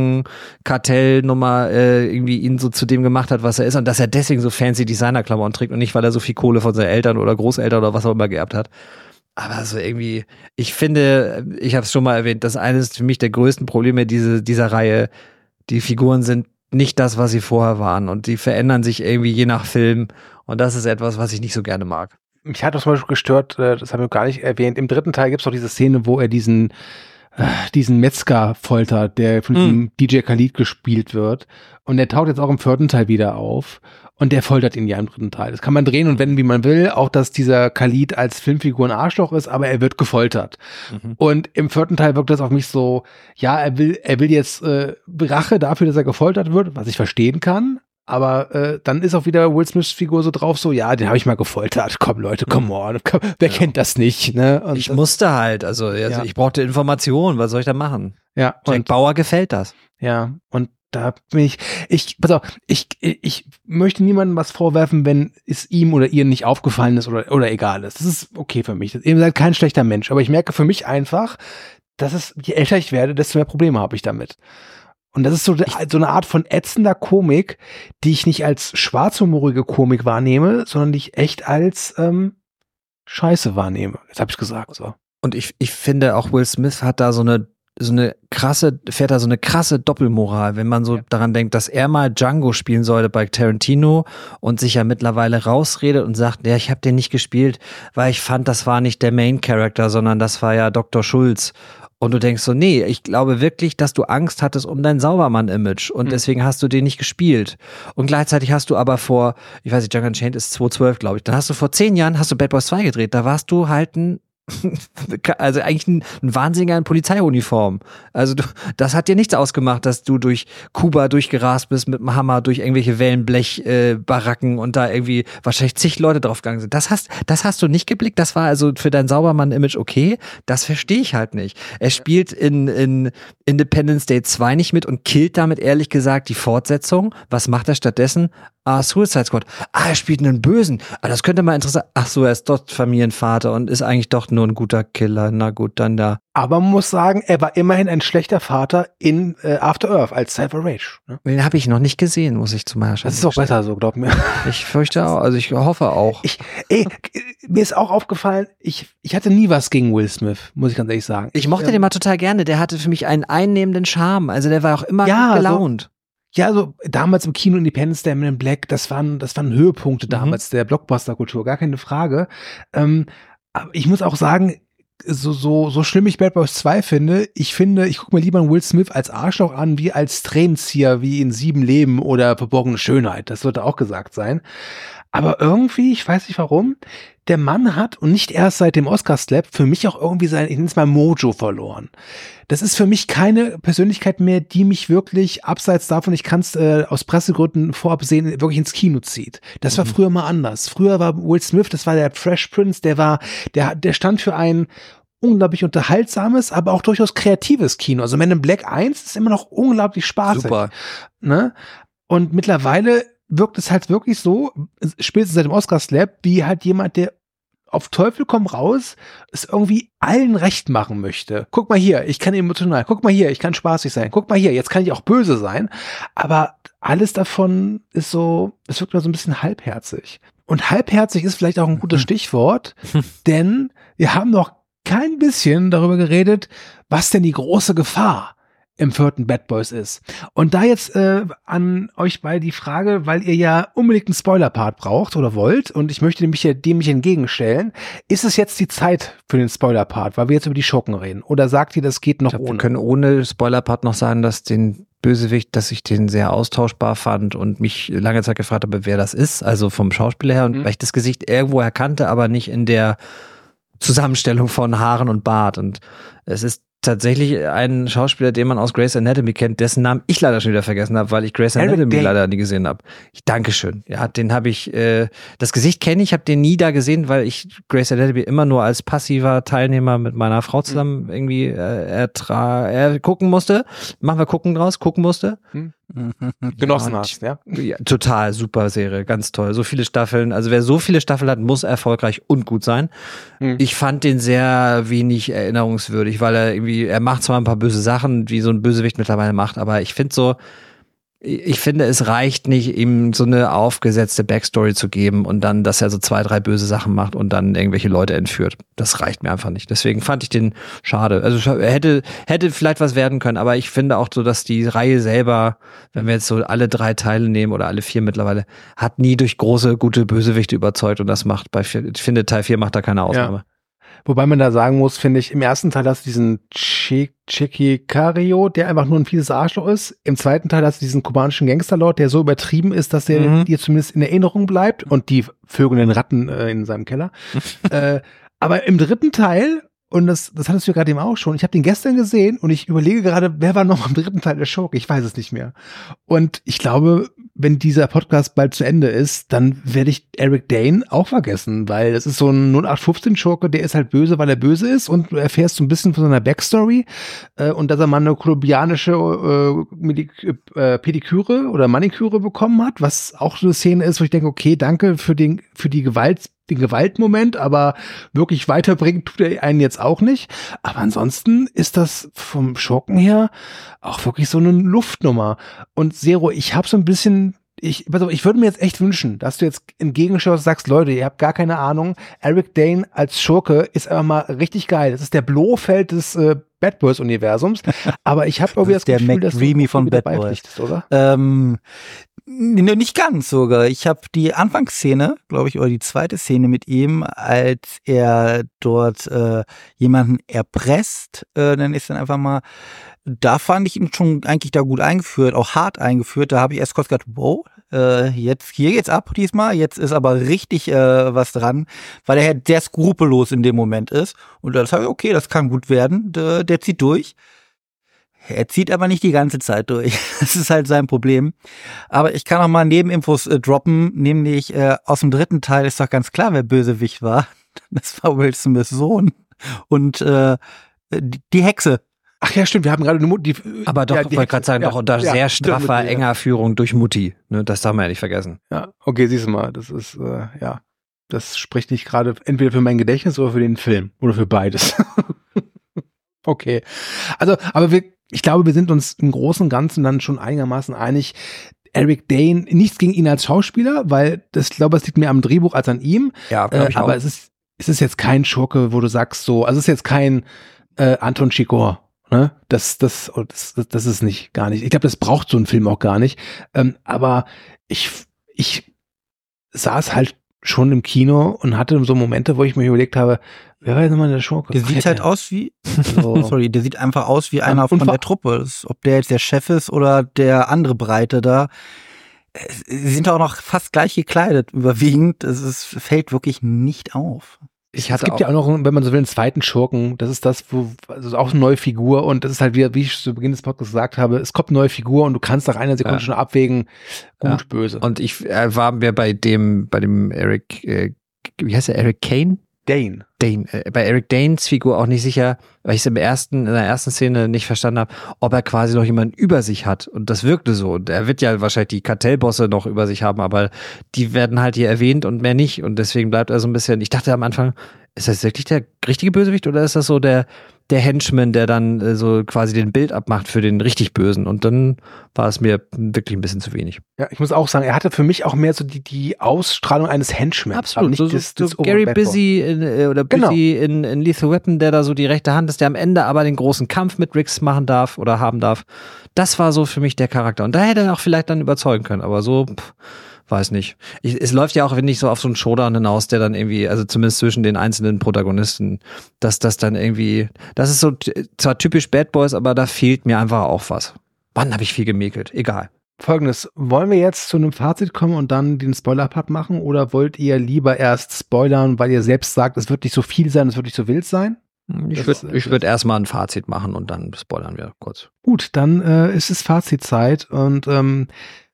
Drogenkartellnummer äh, irgendwie ihn so zu dem gemacht hat, was er ist und dass er deswegen so fancy Designerklamotten trägt und nicht, weil er so viel Kohle von seinen Eltern oder Großeltern oder was auch immer geerbt hat. Aber so irgendwie, ich finde, ich habe es schon mal erwähnt, das eine ist für mich der größten Probleme diese, dieser Reihe. Die Figuren sind nicht das, was sie vorher waren und die verändern sich irgendwie je nach Film und das ist etwas, was ich nicht so gerne mag. Mich hat das zum Beispiel gestört, das haben wir gar nicht erwähnt. Im dritten Teil gibt es doch diese Szene, wo er diesen, äh, diesen Metzger foltert, der von mm. D J Khalid gespielt wird. Und der taucht jetzt auch im vierten Teil wieder auf. Und der foltert ihn ja im dritten Teil. Das kann man drehen und wenden, wie man will. Auch, dass dieser Khalid als Filmfigur ein Arschloch ist, aber er wird gefoltert. Mhm. Und im vierten Teil wirkt das auf mich so, ja, er will, er will jetzt äh, Rache dafür, dass er gefoltert wird, was ich verstehen kann. Aber äh, dann ist auch wieder Will Smiths Figur so drauf, so, ja, den habe ich mal gefoltert. Komm, Leute, come on. Komm, wer ja. kennt das nicht? Ne? Und ich das, musste halt, also, also ja. ich brauchte Informationen, was soll ich da machen? Ja. Jack und, Bauer gefällt das. Ja, und da bin ich, ich, pass auf, ich, ich möchte niemandem was vorwerfen, wenn es ihm oder ihr nicht aufgefallen ist oder, oder egal ist. Das ist okay für mich. Ihr seid kein schlechter Mensch, aber ich merke für mich einfach, dass es, je älter ich werde, desto mehr Probleme habe ich damit. Und das ist so, so eine Art von ätzender Komik, die ich nicht als schwarzhumorige Komik wahrnehme, sondern die ich echt als ähm, Scheiße wahrnehme. Jetzt habe ich gesagt. So. Und ich, ich finde auch Will Smith hat da so eine so eine krasse, fährt da so eine krasse Doppelmoral, wenn man so ja. daran denkt, dass er mal Django spielen sollte bei Tarantino und sich ja mittlerweile rausredet und sagt, ja, ich habe den nicht gespielt, weil ich fand, das war nicht der Main Character, sondern das war ja Doktor Schulz. Und du denkst so, nee, ich glaube wirklich, dass du Angst hattest um dein Saubermann-Image und mhm. deswegen hast du den nicht gespielt. Und gleichzeitig hast du aber vor, ich weiß nicht, Django Unchained ist zweitausendzwölf, glaube ich, dann hast du vor zehn Jahren, hast du Bad Boys zwei gedreht, da warst du halt ein also eigentlich ein, ein Wahnsinniger in Polizeiuniform. Also du, das hat dir nichts ausgemacht, dass du durch Kuba durchgerast bist mit dem Hammer, durch irgendwelche Wellenblech-Baracken äh, und da irgendwie wahrscheinlich zig Leute draufgegangen sind. Das hast, das hast du nicht geblickt. Das war also für dein Saubermann-Image okay. Das verstehe ich halt nicht. Er spielt in, in Independence Day zwei nicht mit und killt damit ehrlich gesagt die Fortsetzung. Was macht er stattdessen? Ah, Suicide Squad. Ah, er spielt einen Bösen. Ah, das könnte mal interessant. Ach so, er ist dort Familienvater und ist eigentlich doch nur ein guter Killer. Na gut, dann da. Aber man muss sagen, er war immerhin ein schlechter Vater in äh, After Earth als Cypher Rage. Ne? Den habe ich noch nicht gesehen, muss ich zu meiner Das ist auch besser so, glaub mir. Ich fürchte auch, also ich hoffe auch. Ich, ey, mir ist auch aufgefallen, ich, ich hatte nie was gegen Will Smith, muss ich ganz ehrlich sagen. Ich mochte ähm, den mal total gerne. Der hatte für mich einen einnehmenden Charme. Also der war auch immer Ja, gut gelaunt. So, ja, also damals im Kino Independence Day, Men in Black, das waren, das waren Höhepunkte damals mhm. der Blockbuster-Kultur, gar keine Frage. Ähm, aber ich muss auch sagen, so, so, so schlimm ich Bad Boys zwei finde, ich finde, ich gucke mir lieber einen Will Smith als Arschloch an, wie als Tränenzieher, wie in Sieben Leben oder Verborgene Schönheit. Das sollte auch gesagt sein. Aber irgendwie, ich weiß nicht warum, der Mann hat, und nicht erst seit dem Oscar-Slap, für mich auch irgendwie sein, ich nenne es mal Mojo verloren. Das ist für mich keine Persönlichkeit mehr, die mich wirklich, abseits davon, ich kann es äh, aus Pressegründen vorab sehen, wirklich ins Kino zieht. Das war mhm. früher mal anders. Früher war Will Smith, das war der Fresh Prince, der war, der, der stand für ein unglaublich unterhaltsames, aber auch durchaus kreatives Kino. Also Men in Black eins ist immer noch unglaublich spaßig. Super. Ne? Und mittlerweile wirkt es halt wirklich so, spätestens seit dem Oscar-Slap, wie halt jemand, der auf Teufel komm raus, es irgendwie allen recht machen möchte. Guck mal hier, ich kann emotional, guck mal hier, ich kann spaßig sein, guck mal hier, jetzt kann ich auch böse sein, aber alles davon ist so, es wirkt nur so ein bisschen halbherzig. Und halbherzig ist vielleicht auch ein gutes Stichwort, denn wir haben noch kein bisschen darüber geredet, was denn die große Gefahr im vierten Bad Boys ist. Und da jetzt äh, an euch beide die Frage, weil ihr ja unbedingt einen Spoiler-Part braucht oder wollt, und ich möchte mich dem mich entgegenstellen, ist es jetzt die Zeit für den Spoiler-Part, weil wir jetzt über die Schurken reden? Oder sagt ihr, das geht noch glaub, ohne? Wir können ohne Spoiler-Part noch sagen, dass den Bösewicht, dass ich den sehr austauschbar fand und mich lange Zeit gefragt habe, wer das ist, also vom Schauspieler her, und mhm. weil ich das Gesicht irgendwo erkannte, aber nicht in der Zusammenstellung von Haaren und Bart. Und es ist tatsächlich ein Schauspieler, den man aus Grey's Anatomy kennt, dessen Namen ich leider schon wieder vergessen habe, weil ich Grey's Anatomy leider nie gesehen habe. Ich Dankeschön. Ja, den habe ich, äh, das Gesicht kenne ich, habe den nie da gesehen, weil ich Grey's Anatomy immer nur als passiver Teilnehmer mit meiner Frau zusammen irgendwie äh, ertra- er gucken musste. Machen wir gucken draus, gucken musste. Hm. Genossen ja, hast, ja? ja? Total, super Serie, ganz toll. So viele Staffeln, also wer so viele Staffeln hat, muss erfolgreich und gut sein. Hm. Ich fand den sehr wenig erinnerungswürdig, weil er irgendwie, er macht zwar ein paar böse Sachen, wie so ein Bösewicht mittlerweile macht, aber ich finde so, ich finde, es reicht nicht, ihm so eine aufgesetzte Backstory zu geben und dann, dass er so zwei, drei böse Sachen macht und dann irgendwelche Leute entführt. Das reicht mir einfach nicht. Deswegen fand ich den schade. Also er hätte, hätte vielleicht was werden können, aber ich finde auch so, dass die Reihe selber, wenn wir jetzt so alle drei Teile nehmen oder alle vier mittlerweile, hat nie durch große, gute Bösewichte überzeugt und das macht bei, ich finde, Teil vier macht da keine Ausnahme. Ja. Wobei man da sagen muss, finde ich, im ersten Teil hast du diesen Chiquicario, der einfach nur ein fieses Arschloch ist. Im zweiten Teil hast du diesen kubanischen Gangsterlord, der so übertrieben ist, dass der mhm. dir zumindest in Erinnerung bleibt, und die vögelnden Ratten äh, in seinem Keller. äh, aber im dritten Teil, und das, das hattest du ja gerade eben auch schon, ich habe den gestern gesehen und ich überlege gerade, wer war noch im dritten Teil der Schurke? Ich weiß es nicht mehr. Und ich glaube, wenn dieser Podcast bald zu Ende ist, dann werde ich Eric Dane auch vergessen, weil das ist so ein null acht fünfzehn Schurke, der ist halt böse, weil er böse ist, und du erfährst so ein bisschen von seiner Backstory äh, und dass er mal eine kolumbianische äh, Medik- äh, Pediküre oder Maniküre bekommen hat, was auch so eine Szene ist, wo ich denke, okay, danke für den für die Gewalt den Gewaltmoment, aber wirklich weiterbringen tut er einen jetzt auch nicht. Aber ansonsten ist das vom Schurken her auch wirklich so eine Luftnummer. Und Zero, ich habe so ein bisschen, ich, also ich würde mir jetzt echt wünschen, dass du jetzt entgegenschaust und sagst, Leute, ihr habt gar keine Ahnung, Eric Dane als Schurke ist einfach mal richtig geil. Das ist der Blofeld des äh, Bad Boys Universums. Aber ich habe irgendwie das, das Gefühl, dass du von Bad Boys, oder? Ähm, nicht ganz sogar. Ich habe die Anfangsszene, glaube ich, oder die zweite Szene mit ihm, als er dort äh, jemanden erpresst, äh, dann ist dann einfach mal, da fand ich ihn schon eigentlich da gut eingeführt, auch hart eingeführt. Da habe ich erst kurz gedacht, wow, äh, jetzt hier geht's ab diesmal, jetzt ist aber richtig äh, was dran, weil er halt sehr skrupellos in dem Moment ist. Und da sage ich, okay, das kann gut werden, der, der zieht durch. Er zieht aber nicht die ganze Zeit durch. Das ist halt sein Problem. Aber ich kann auch mal Nebeninfos äh, droppen, nämlich äh, aus dem dritten Teil ist doch ganz klar, wer Bösewicht war. Das war Will Smiths Sohn und äh, die, die Hexe. Ach ja, stimmt, wir haben gerade eine Mutti. Aber doch, ja, ich wollte gerade sagen, ja, doch unter ja, sehr straffer, Mutti, ja. enger Führung durch Mutti. Ne, das darf man ja nicht vergessen. Ja, okay, siehst du mal, das ist, äh, ja, das spricht nicht gerade entweder für mein Gedächtnis oder für den Film oder für beides. Okay, also, aber wir, ich glaube, wir sind uns im Großen und Ganzen dann schon einigermaßen einig. Eric Dane, nichts gegen ihn als Schauspieler, weil das, ich glaube, es liegt mehr am Drehbuch als an ihm. Ja, glaube ich äh, aber auch. es ist, es ist jetzt kein Schurke, wo du sagst so, also es ist jetzt kein äh, Anton Chigurh. Ne? Das, das, oh, das, das, das ist nicht, gar nicht. Ich glaube, das braucht so ein Film auch gar nicht. Ähm, aber ich, ich saß halt schon im Kino und hatte so Momente, wo ich mir überlegt habe, wer war jetzt nochmal der Schurke? Der sieht halt aus wie, So. sorry, der sieht einfach aus wie einer und von vor- der Truppe. Das, ob der jetzt der Chef ist oder der andere Breite da. Äh, Sie sind auch noch fast gleich gekleidet, überwiegend. Es ist, fällt wirklich nicht auf. Ich Es hatte gibt auch, ja auch noch, wenn man so will, einen zweiten Schurken. Das ist das, wo, also auch eine neue Figur. Und das ist halt wieder, wie ich zu Beginn des Podcasts gesagt habe, es kommt eine neue Figur und du kannst nach einer Sekunde Ja. schon abwägen, gut, Ja. böse. und ich äh, war mir bei dem, bei dem Eric, äh, wie heißt der, Eric Kane? Dane. Dane, äh, bei Eric Danes Figur auch nicht sicher, weil ich es im ersten, in der ersten Szene nicht verstanden habe, ob er quasi noch jemanden über sich hat. Und das wirkte so. Und er wird ja wahrscheinlich die Kartellbosse noch über sich haben, aber die werden halt hier erwähnt und mehr nicht. Und deswegen bleibt er so ein bisschen, ich dachte am Anfang, ist das wirklich der richtige Bösewicht oder ist das so der, der Henchman, der dann äh, so quasi den Bild abmacht für den richtig Bösen? Und dann war es mir wirklich ein bisschen zu wenig. Ja, ich muss auch sagen, er hatte für mich auch mehr so die, die Ausstrahlung eines Henchmans. aber nicht so, so, das, so das Gary Over- Bad Boy. Busy in, äh, oder Genau. Busy in, in Lethal Weapon, der da so die rechte Hand ist, der am Ende aber den großen Kampf mit Riggs machen darf oder haben darf. Das war so für mich der Charakter. Und da hätte er auch vielleicht dann überzeugen können, aber so, pff, weiß nicht. Ich, es läuft ja auch, wenn nicht so auf so einen Showdown hinaus, der dann irgendwie, also zumindest zwischen den einzelnen Protagonisten, dass das dann irgendwie, das ist so t- zwar typisch Bad Boys, aber da fehlt mir einfach auch was. Wann habe ich viel gemäkelt? Egal. Folgendes, wollen wir jetzt zu einem Fazit kommen und dann den Spoiler-Part machen oder wollt ihr lieber erst spoilern, weil ihr selbst sagt, es wird nicht so viel sein, es wird nicht so wild sein? Ich Das würde ist- ich würd erstmal ein Fazit machen und dann spoilern wir kurz. Gut, dann äh, ist es Fazitzeit und ähm,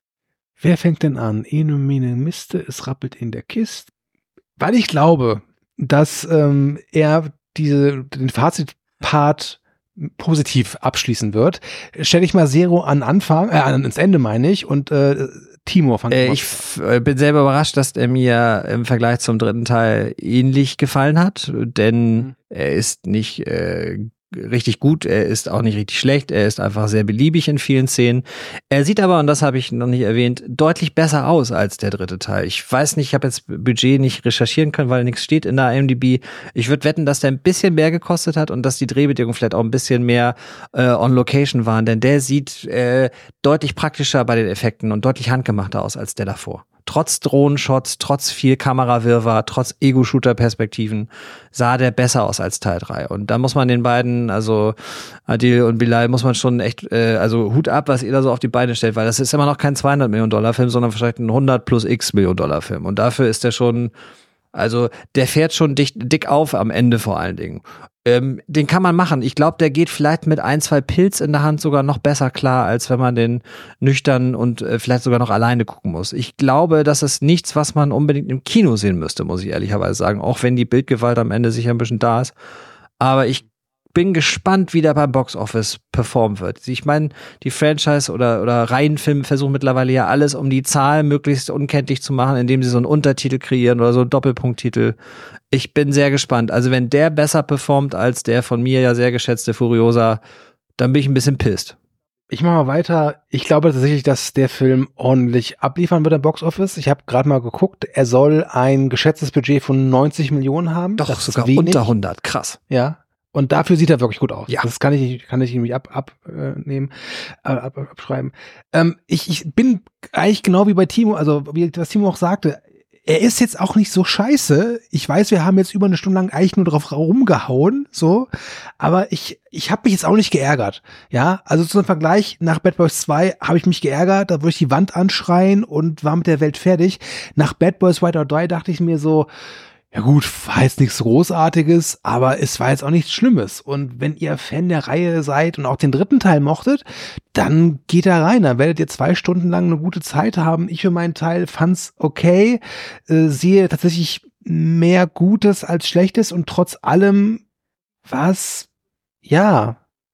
wer fängt denn an? Ene, mene, miste, es rappelt in der Kiste. Weil ich glaube, dass ähm, er diese, den Fazitpart positiv abschließen wird, stelle ich mal Zero an Anfang, äh, ans Ende meine ich, und äh, Timo fang Äh, mal. ich f- äh, bin selber überrascht, dass er mir im Vergleich zum dritten Teil ähnlich gefallen hat, denn Mhm. er ist nicht äh, richtig gut, er ist auch nicht richtig schlecht, er ist einfach sehr beliebig in vielen Szenen. Er sieht aber, und das habe ich noch nicht erwähnt, deutlich besser aus als der dritte Teil. Ich weiß nicht, ich habe jetzt Budget nicht recherchieren können, weil nichts steht in der I M D B. Ich würde wetten, dass der ein bisschen mehr gekostet hat und dass die Drehbedingungen vielleicht auch ein bisschen mehr äh, on Location waren, denn der sieht äh, deutlich praktischer bei den Effekten und deutlich handgemachter aus als der davor. Trotz Drohnenshots, trotz viel Kamerawirrwarr, trotz Ego-Shooter-Perspektiven sah der besser aus als Teil drei. Und da muss man den beiden, also Adil und Bilal, muss man schon echt, äh, also Hut ab, was ihr da so auf die Beine stellt, weil das ist immer noch kein zweihundert Millionen Dollar Film, sondern vielleicht ein hundert plus x Millionen Dollar Film. Und dafür ist der schon, also der fährt schon dick, dick auf am Ende vor allen Dingen. Ähm, den kann man machen. Ich glaube, der geht vielleicht mit ein, zwei Pilz in der Hand sogar noch besser klar, als wenn man den nüchtern und äh, vielleicht sogar noch alleine gucken muss. Ich glaube, das ist nichts, was man unbedingt im Kino sehen müsste, muss ich ehrlicherweise sagen. Auch wenn die Bildgewalt am Ende sicher ein bisschen da ist. Aber ich bin gespannt, wie der beim Boxoffice performen wird. Ich meine, die Franchise oder, oder Reihenfilme versuchen mittlerweile ja alles, um die Zahl möglichst unkenntlich zu machen, indem sie so einen Untertitel kreieren oder so einen Doppelpunkttitel. Ich bin sehr gespannt. Also wenn der besser performt als der von mir ja sehr geschätzte Furiosa, dann bin ich ein bisschen pisst. Ich mache mal weiter. Ich glaube tatsächlich, dass der Film ordentlich abliefern wird am Boxoffice. Ich habe gerade mal geguckt. Er soll ein geschätztes Budget von neunzig Millionen haben. Doch, das sogar ist wenig. unter hundert. Krass. Ja. Und dafür sieht er wirklich gut aus. Ja. Das kann ich, kann ich nämlich ab, abnehmen, äh, ab, abschreiben. Ähm, ich, ich bin eigentlich genau wie bei Timo, also wie was Timo auch sagte, er ist jetzt auch nicht so scheiße. Ich weiß, wir haben jetzt über eine Stunde lang eigentlich nur drauf rumgehauen, so. Aber ich, ich habe mich jetzt auch nicht geärgert. Ja, also zum Vergleich, nach Bad Boys zwei habe ich mich geärgert, da würde ich die Wand anschreien und war mit der Welt fertig. Nach Bad Boys White or Die dachte ich mir so, ja gut, war jetzt nichts Großartiges, aber es war jetzt auch nichts Schlimmes. Und wenn ihr Fan der Reihe seid und auch den dritten Teil mochtet, dann geht da rein. Dann werdet ihr zwei Stunden lang eine gute Zeit haben. Ich für meinen Teil fand's okay, äh, sehe tatsächlich mehr Gutes als Schlechtes und trotz allem was, ja,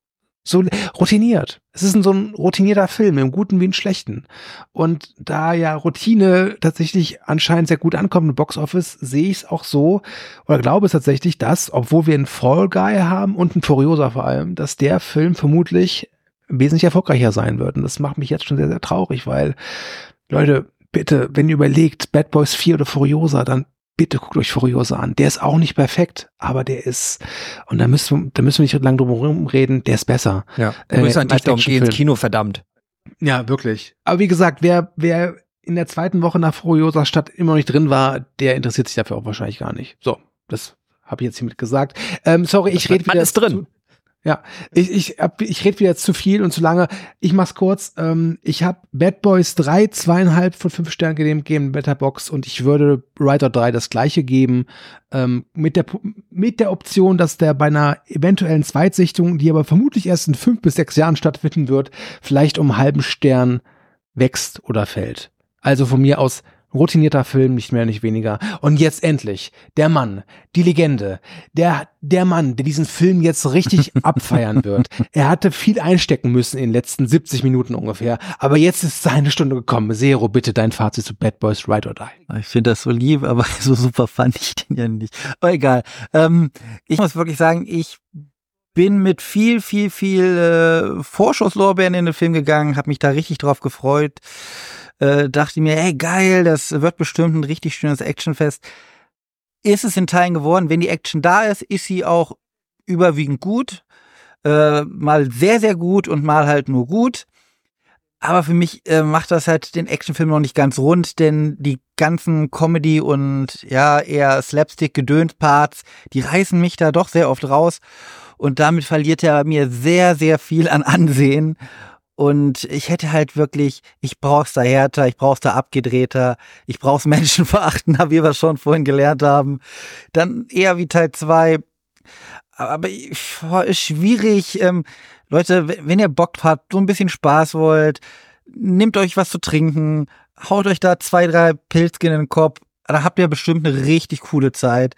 So routiniert. Es ist ein, so ein routinierter Film, im Guten wie im Schlechten. Und da ja Routine tatsächlich anscheinend sehr gut ankommt im Boxoffice, sehe ich es auch so, oder glaube es tatsächlich, dass, obwohl wir einen Fall Guy haben und einen Furiosa vor allem, dass der Film vermutlich wesentlich erfolgreicher sein wird. Und das macht mich jetzt schon sehr, sehr traurig, weil, Leute, bitte, wenn ihr überlegt, Bad Boys vier oder Furiosa, dann bitte guckt euch Furiosa an. Der ist auch nicht perfekt, aber der ist, und da müssen wir, da müssen wir nicht lange drum herum reden, der ist besser. Ja, Grüße an dich, als darum geh ins Actionfilm. Kino, verdammt. Ja, wirklich. Aber wie gesagt, wer, wer in der zweiten Woche nach Furiosa Stadt immer noch nicht drin war, der interessiert sich dafür auch wahrscheinlich gar nicht. So, das habe ich jetzt hiermit gesagt. Ähm, sorry, ich rede wieder. Alles drin. Zu, ja, ich, ich, hab- ich rede wieder zu viel und zu lange. Ich mach's kurz. Ähm, ich habe Bad Boys drei, zweieinhalb von fünf Sternen gegeben, gegeben Letterboxd, und ich würde Rider drei das gleiche geben, ähm, mit der, mit der Option, dass der bei einer eventuellen Zweitsichtung, die aber vermutlich erst in fünf bis sechs Jahren stattfinden wird, vielleicht um einen halben Stern wächst oder fällt. Also von mir aus routinierter Film, nicht mehr, nicht weniger. Und jetzt endlich, der Mann, die Legende, der, der Mann, der diesen Film jetzt richtig abfeiern wird. Er hatte viel einstecken müssen in den letzten siebzig Minuten ungefähr, aber jetzt ist seine Stunde gekommen. Zero, bitte dein Fazit zu Bad Boys Ride or Die. Ich finde das so lieb, aber so super fand ich den ja nicht. Aber egal. Ähm, ich muss wirklich sagen, ich bin mit viel, viel, viel äh, Vorschusslorbeeren in den Film gegangen, habe mich da richtig drauf gefreut. Äh, dachte mir, hey geil, das wird bestimmt ein richtig schönes Actionfest. Ist es in Teilen geworden. Wenn die Action da ist, ist sie auch überwiegend gut. Äh, mal sehr, sehr gut und mal halt nur gut. Aber für mich äh, macht das halt den Actionfilm noch nicht ganz rund, denn die ganzen Comedy- und ja eher Slapstick-Gedöns-Parts, die reißen mich da doch sehr oft raus. Und damit verliert er mir sehr, sehr viel an Ansehen. Und ich hätte halt wirklich, ich brauch's da härter, ich brauch's da abgedrehter, ich brauch's menschenverachtender, wie wir schon vorhin gelernt haben. Dann eher wie Teil zwei. Aber ich, ist schwierig. Ähm, Leute, wenn ihr Bock habt, so ein bisschen Spaß wollt, nehmt euch was zu trinken, haut euch da zwei, drei Pilzchen in den Kopf, da habt ihr bestimmt eine richtig coole Zeit.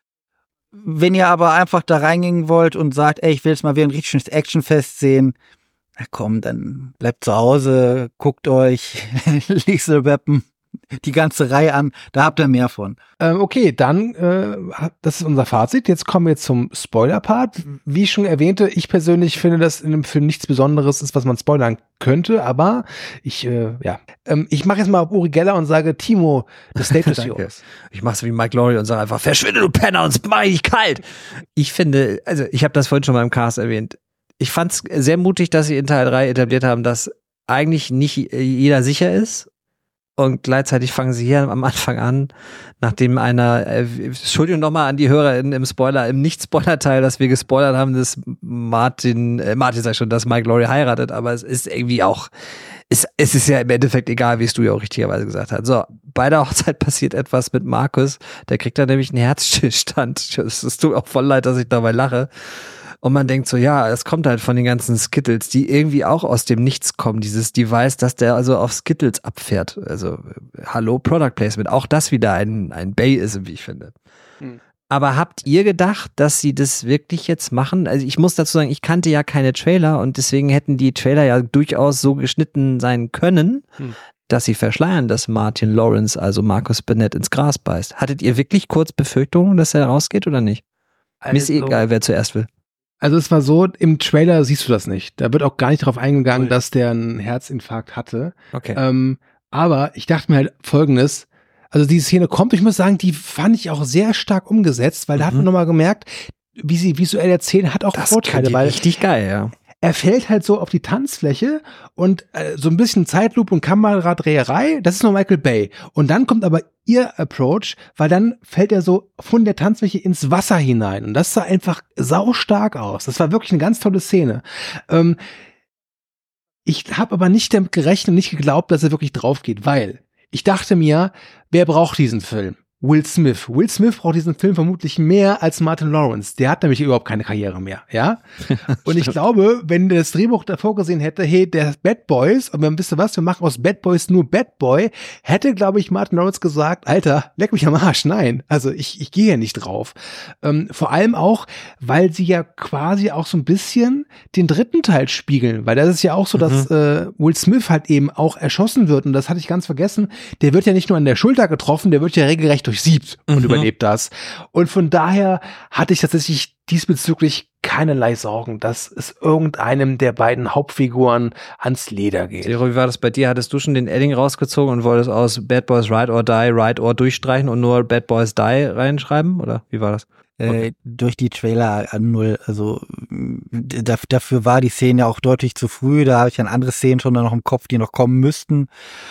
Wenn ihr aber einfach da reingehen wollt und sagt, ey, ich will jetzt mal wieder ein richtig schönes Actionfest sehen, na komm, dann bleibt zu Hause, guckt euch Lethal Weapon, die ganze Reihe an, da habt ihr mehr von. Ähm, okay, dann, äh, das ist unser Fazit. Jetzt kommen wir zum Spoiler-Part. Wie ich schon erwähnte, ich persönlich finde, dass in dem Film nichts Besonderes ist, was man spoilern könnte, aber ich, äh, ja, ähm, ich mache jetzt mal auf Uri Geller und sage, Timo, the stage is yours. Ich mach's wie Mike Laurie und sage einfach, verschwinde, du Penner, und mach ich kalt. Ich finde, also ich habe das vorhin schon mal im Cast erwähnt, ich fand's sehr mutig, dass sie in Teil drei etabliert haben, dass eigentlich nicht jeder sicher ist. Und gleichzeitig fangen sie hier am Anfang an, nachdem einer, äh, Entschuldigung nochmal an die Hörer in, im Spoiler, im Nicht-Spoiler-Teil, dass wir gespoilert haben, dass Martin, äh, Martin sagt schon, dass Mike Laurie heiratet, aber es ist irgendwie auch, es, es ist ja im Endeffekt egal, wie es du ja auch richtigerweise gesagt hast. So, bei der Hochzeit passiert etwas mit Markus, der kriegt da nämlich einen Herzstillstand. Es tut auch voll leid, dass ich dabei lache. Und man denkt so, ja, es kommt halt von den ganzen Skittles, die irgendwie auch aus dem Nichts kommen, dieses Device, dass der also auf Skittles abfährt. Also, hallo, Product Placement. Auch das wieder ein, ein Bayism, wie ich finde. Hm. Aber habt ihr gedacht, dass sie das wirklich jetzt machen? Also ich muss dazu sagen, ich kannte ja keine Trailer und deswegen hätten die Trailer ja durchaus so geschnitten sein können, hm. dass sie verschleiern, dass Martin Lawrence, also Marcus Burnett, ins Gras beißt. Hattet ihr wirklich kurz Befürchtungen, dass er rausgeht oder nicht? Also, mir ist eh egal, wer zuerst will. Also es war so, im Trailer siehst du das nicht. Da wird auch gar nicht darauf eingegangen, okay, dass der einen Herzinfarkt hatte. Okay. Ähm, aber ich dachte mir halt Folgendes, also diese Szene kommt, ich muss sagen, die fand ich auch sehr stark umgesetzt, weil mhm. da hat man nochmal gemerkt, wie sie visuell erzählen, hat auch das Vorteile. Weil richtig geil, ja. Er fällt halt so auf die Tanzfläche und äh, so ein bisschen Zeitlupe und Kameradreherei, das ist nur Michael Bay. Und dann kommt aber ihr Approach, weil dann fällt er so von der Tanzfläche ins Wasser hinein. Und das sah einfach saustark aus. Das war wirklich eine ganz tolle Szene. Ähm, ich habe aber nicht damit gerechnet und nicht geglaubt, dass er wirklich drauf geht, weil ich dachte mir, wer braucht diesen Film? Will Smith. Will Smith braucht diesen Film vermutlich mehr als Martin Lawrence. Der hat nämlich überhaupt keine Karriere mehr, ja? Und ich glaube, wenn das Drehbuch davor gesehen hätte, hey, der Bad Boys, und wir wissen was, wir machen aus Bad Boys nur Bad Boy, hätte, glaube ich, Martin Lawrence gesagt, Alter, leck mich am Arsch, nein. Also ich, ich gehe ja nicht drauf. Ähm, vor allem auch, weil sie ja quasi auch so ein bisschen den dritten Teil spiegeln, weil das ist ja auch so, mhm. dass äh, Will Smith halt eben auch erschossen wird, und das hatte ich ganz vergessen, der wird ja nicht nur an der Schulter getroffen, der wird ja regelrecht durchsiebt und mhm. überlebt das. Und von daher hatte ich tatsächlich diesbezüglich keinerlei Sorgen, dass es irgendeinem der beiden Hauptfiguren ans Leder geht. Zero, wie war das bei dir? Hattest du schon den Edding rausgezogen und wolltest aus Bad Boys Ride or Die, Ride or durchstreichen und nur Bad Boys Die reinschreiben? Oder wie war das? Okay. Äh, durch die Trailer an null. Also da, dafür war die Szene ja auch deutlich zu früh. Da habe ich dann andere Szenen schon noch im Kopf, die noch kommen müssten.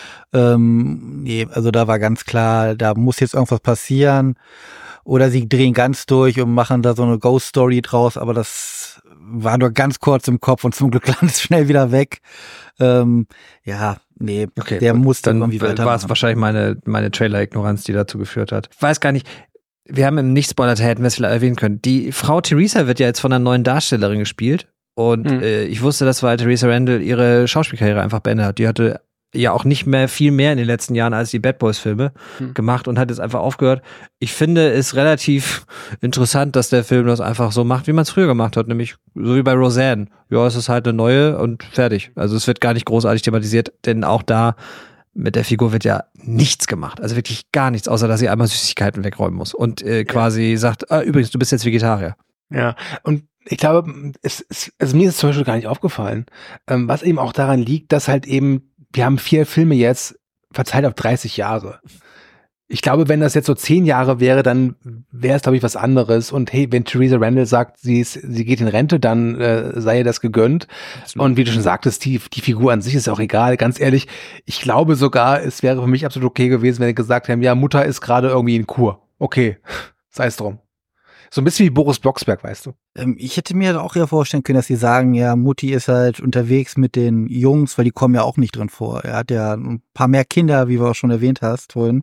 Ähm, nee, also da war ganz klar, da muss jetzt irgendwas passieren. Oder sie drehen ganz durch und machen da so eine Ghost-Story draus, aber das war nur ganz kurz im Kopf und zum Glück landet es schnell wieder weg. Ähm, ja, nee, okay, der muss dann irgendwie weitermachen. War es wahrscheinlich meine, meine Trailer-Ignoranz, die dazu geführt hat. Ich weiß gar nicht, wir haben im Nicht-Spoiler-Teil, hätten wir es vielleicht erwähnen können. Die Frau Theresa wird ja jetzt von einer neuen Darstellerin gespielt. Und mhm. äh, ich wusste, dass weil Theresa Randall ihre Schauspielkarriere einfach beendet hat. Die hatte ja auch nicht mehr viel mehr in den letzten Jahren als die Bad Boys Filme mhm. gemacht und hat jetzt einfach aufgehört. Ich finde es relativ interessant, dass der Film das einfach so macht, wie man es früher gemacht hat, nämlich so wie bei Roseanne. Ja, es ist halt eine neue und fertig. Also es wird gar nicht großartig thematisiert, denn auch da mit der Figur wird ja nichts gemacht. Also wirklich gar nichts, außer dass sie einmal Süßigkeiten wegräumen muss und äh, quasi ja. sagt, ah, übrigens, du bist jetzt Vegetarier. Ja, und ich glaube, es, es, also mir ist es zum Beispiel gar nicht aufgefallen, ähm, was eben auch daran liegt, dass halt eben wir haben vier Filme jetzt verteilt auf dreißig Jahre. Ich glaube, wenn das jetzt so zehn Jahre wäre, dann wäre es, glaube ich, was anderes. Und hey, wenn Theresa Randall sagt, sie ist, sie geht in Rente, dann äh, sei ihr das gegönnt. Absolut. Und wie du schon sagtest, die, die Figur an sich ist auch egal. Ganz ehrlich, ich glaube sogar, es wäre für mich absolut okay gewesen, wenn sie gesagt haben, ja, Mutter ist gerade irgendwie in Kur. Okay, sei es drum. So ein bisschen wie Boris Blocksberg, weißt du. Ähm, ich hätte mir auch eher vorstellen können, dass sie sagen, ja, Mutti ist halt unterwegs mit den Jungs, weil die kommen ja auch nicht drin vor. Er hat ja ein paar mehr Kinder, wie du auch schon erwähnt hast vorhin.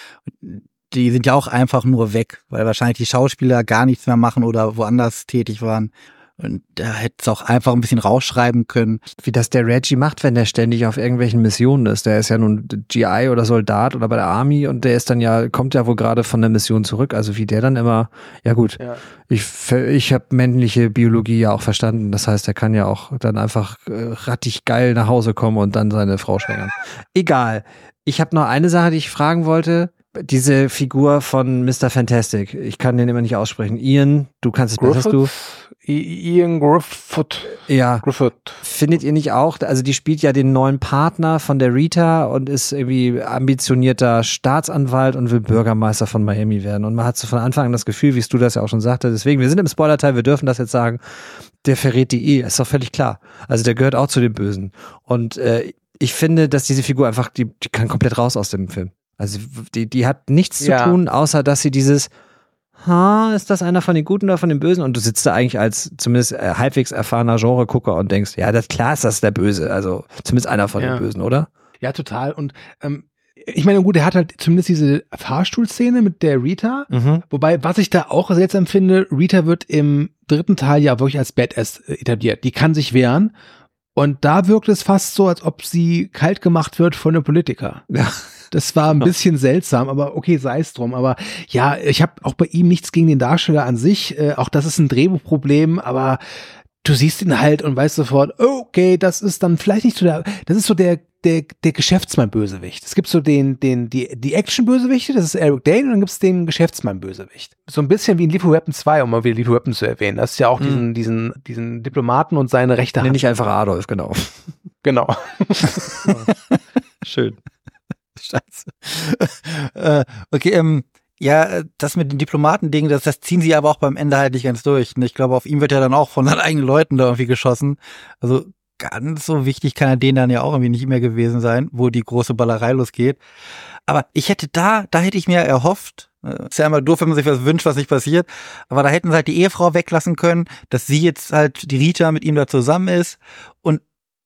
Die sind ja auch einfach nur weg, weil wahrscheinlich die Schauspieler gar nichts mehr machen oder woanders tätig waren. Und da hätte es auch einfach ein bisschen rausschreiben können. Wie das der Reggie macht, wenn der ständig auf irgendwelchen Missionen ist. Der ist ja nun G I oder Soldat oder bei der Army und der ist dann ja, kommt ja wohl gerade von der Mission zurück. Also wie der dann immer, ja gut, ja. ich, ich habe männliche Biologie ja auch verstanden. Das heißt, er kann ja auch dann einfach äh, rattig geil nach Hause kommen und dann seine Frau schwängern. Egal. Ich habe noch eine Sache, die ich fragen wollte. Diese Figur von Mister Fantastic, ich kann den immer nicht aussprechen. Ian, du kannst es besser, du. Ian Griffith. Ja. Griffith. Findet ihr nicht auch, also die spielt ja den neuen Partner von der Rita und ist irgendwie ambitionierter Staatsanwalt und will Bürgermeister von Miami werden. Und man hat so von Anfang an das Gefühl, wie du das ja auch schon sagte, deswegen, wir sind im Spoiler-Teil, wir dürfen das jetzt sagen, der verrät die eh, ist doch völlig klar. Also der gehört auch zu den Bösen. Und äh, ich finde, dass diese Figur einfach, die, die kann komplett raus aus dem Film. Also die, die hat nichts ja. zu tun, außer dass sie dieses, ha, ist das einer von den Guten oder von den Bösen? Und du sitzt da eigentlich als zumindest äh, halbwegs erfahrener Genregucker und denkst, ja, das klar ist das der Böse. Also zumindest einer von ja. den Bösen, oder? Ja, total. Und ähm, ich meine, gut, er hat halt zumindest diese Fahrstuhlszene mit der Rita. Mhm. Wobei, was ich da auch seltsam finde, Rita wird im dritten Teil ja wirklich als Badass etabliert. Die kann sich wehren. Und da wirkt es fast so, als ob sie kalt gemacht wird von einem Politiker. Ja. Das war ein bisschen seltsam, aber okay, sei es drum. Aber ja, ich habe auch bei ihm nichts gegen den Darsteller an sich. Äh, auch das ist ein Drehbuchproblem, aber du siehst ihn halt und weißt sofort, okay, das ist dann vielleicht nicht so der, das ist so der der der Geschäftsmann-Bösewicht. Es gibt so den den die die Action-Bösewichte, das ist Eric Dane, und dann gibt's den Geschäftsmann-Bösewicht. So ein bisschen wie in Lethal Weapon zwei, um mal wieder Lethal Weapon zu erwähnen. Das ist ja auch mhm. diesen diesen diesen Diplomaten und seine rechte Hand. Nenn ich einfach Adolf, genau. Genau. Schön. Scheiße. äh, okay, ähm, ja, das mit den Diplomaten-Ding, das, das ziehen sie aber auch beim Ende halt nicht ganz durch. Und ich glaube, auf ihn wird ja dann auch von seinen eigenen Leuten da irgendwie geschossen. Also ganz so wichtig kann er denen dann ja auch irgendwie nicht mehr gewesen sein, wo die große Ballerei losgeht. Aber ich hätte da, da hätte ich mir erhofft, ist ja immer doof, wenn man sich was wünscht, was nicht passiert, aber da hätten sie halt die Ehefrau weglassen können, dass sie jetzt halt, die Rita mit ihm da zusammen ist und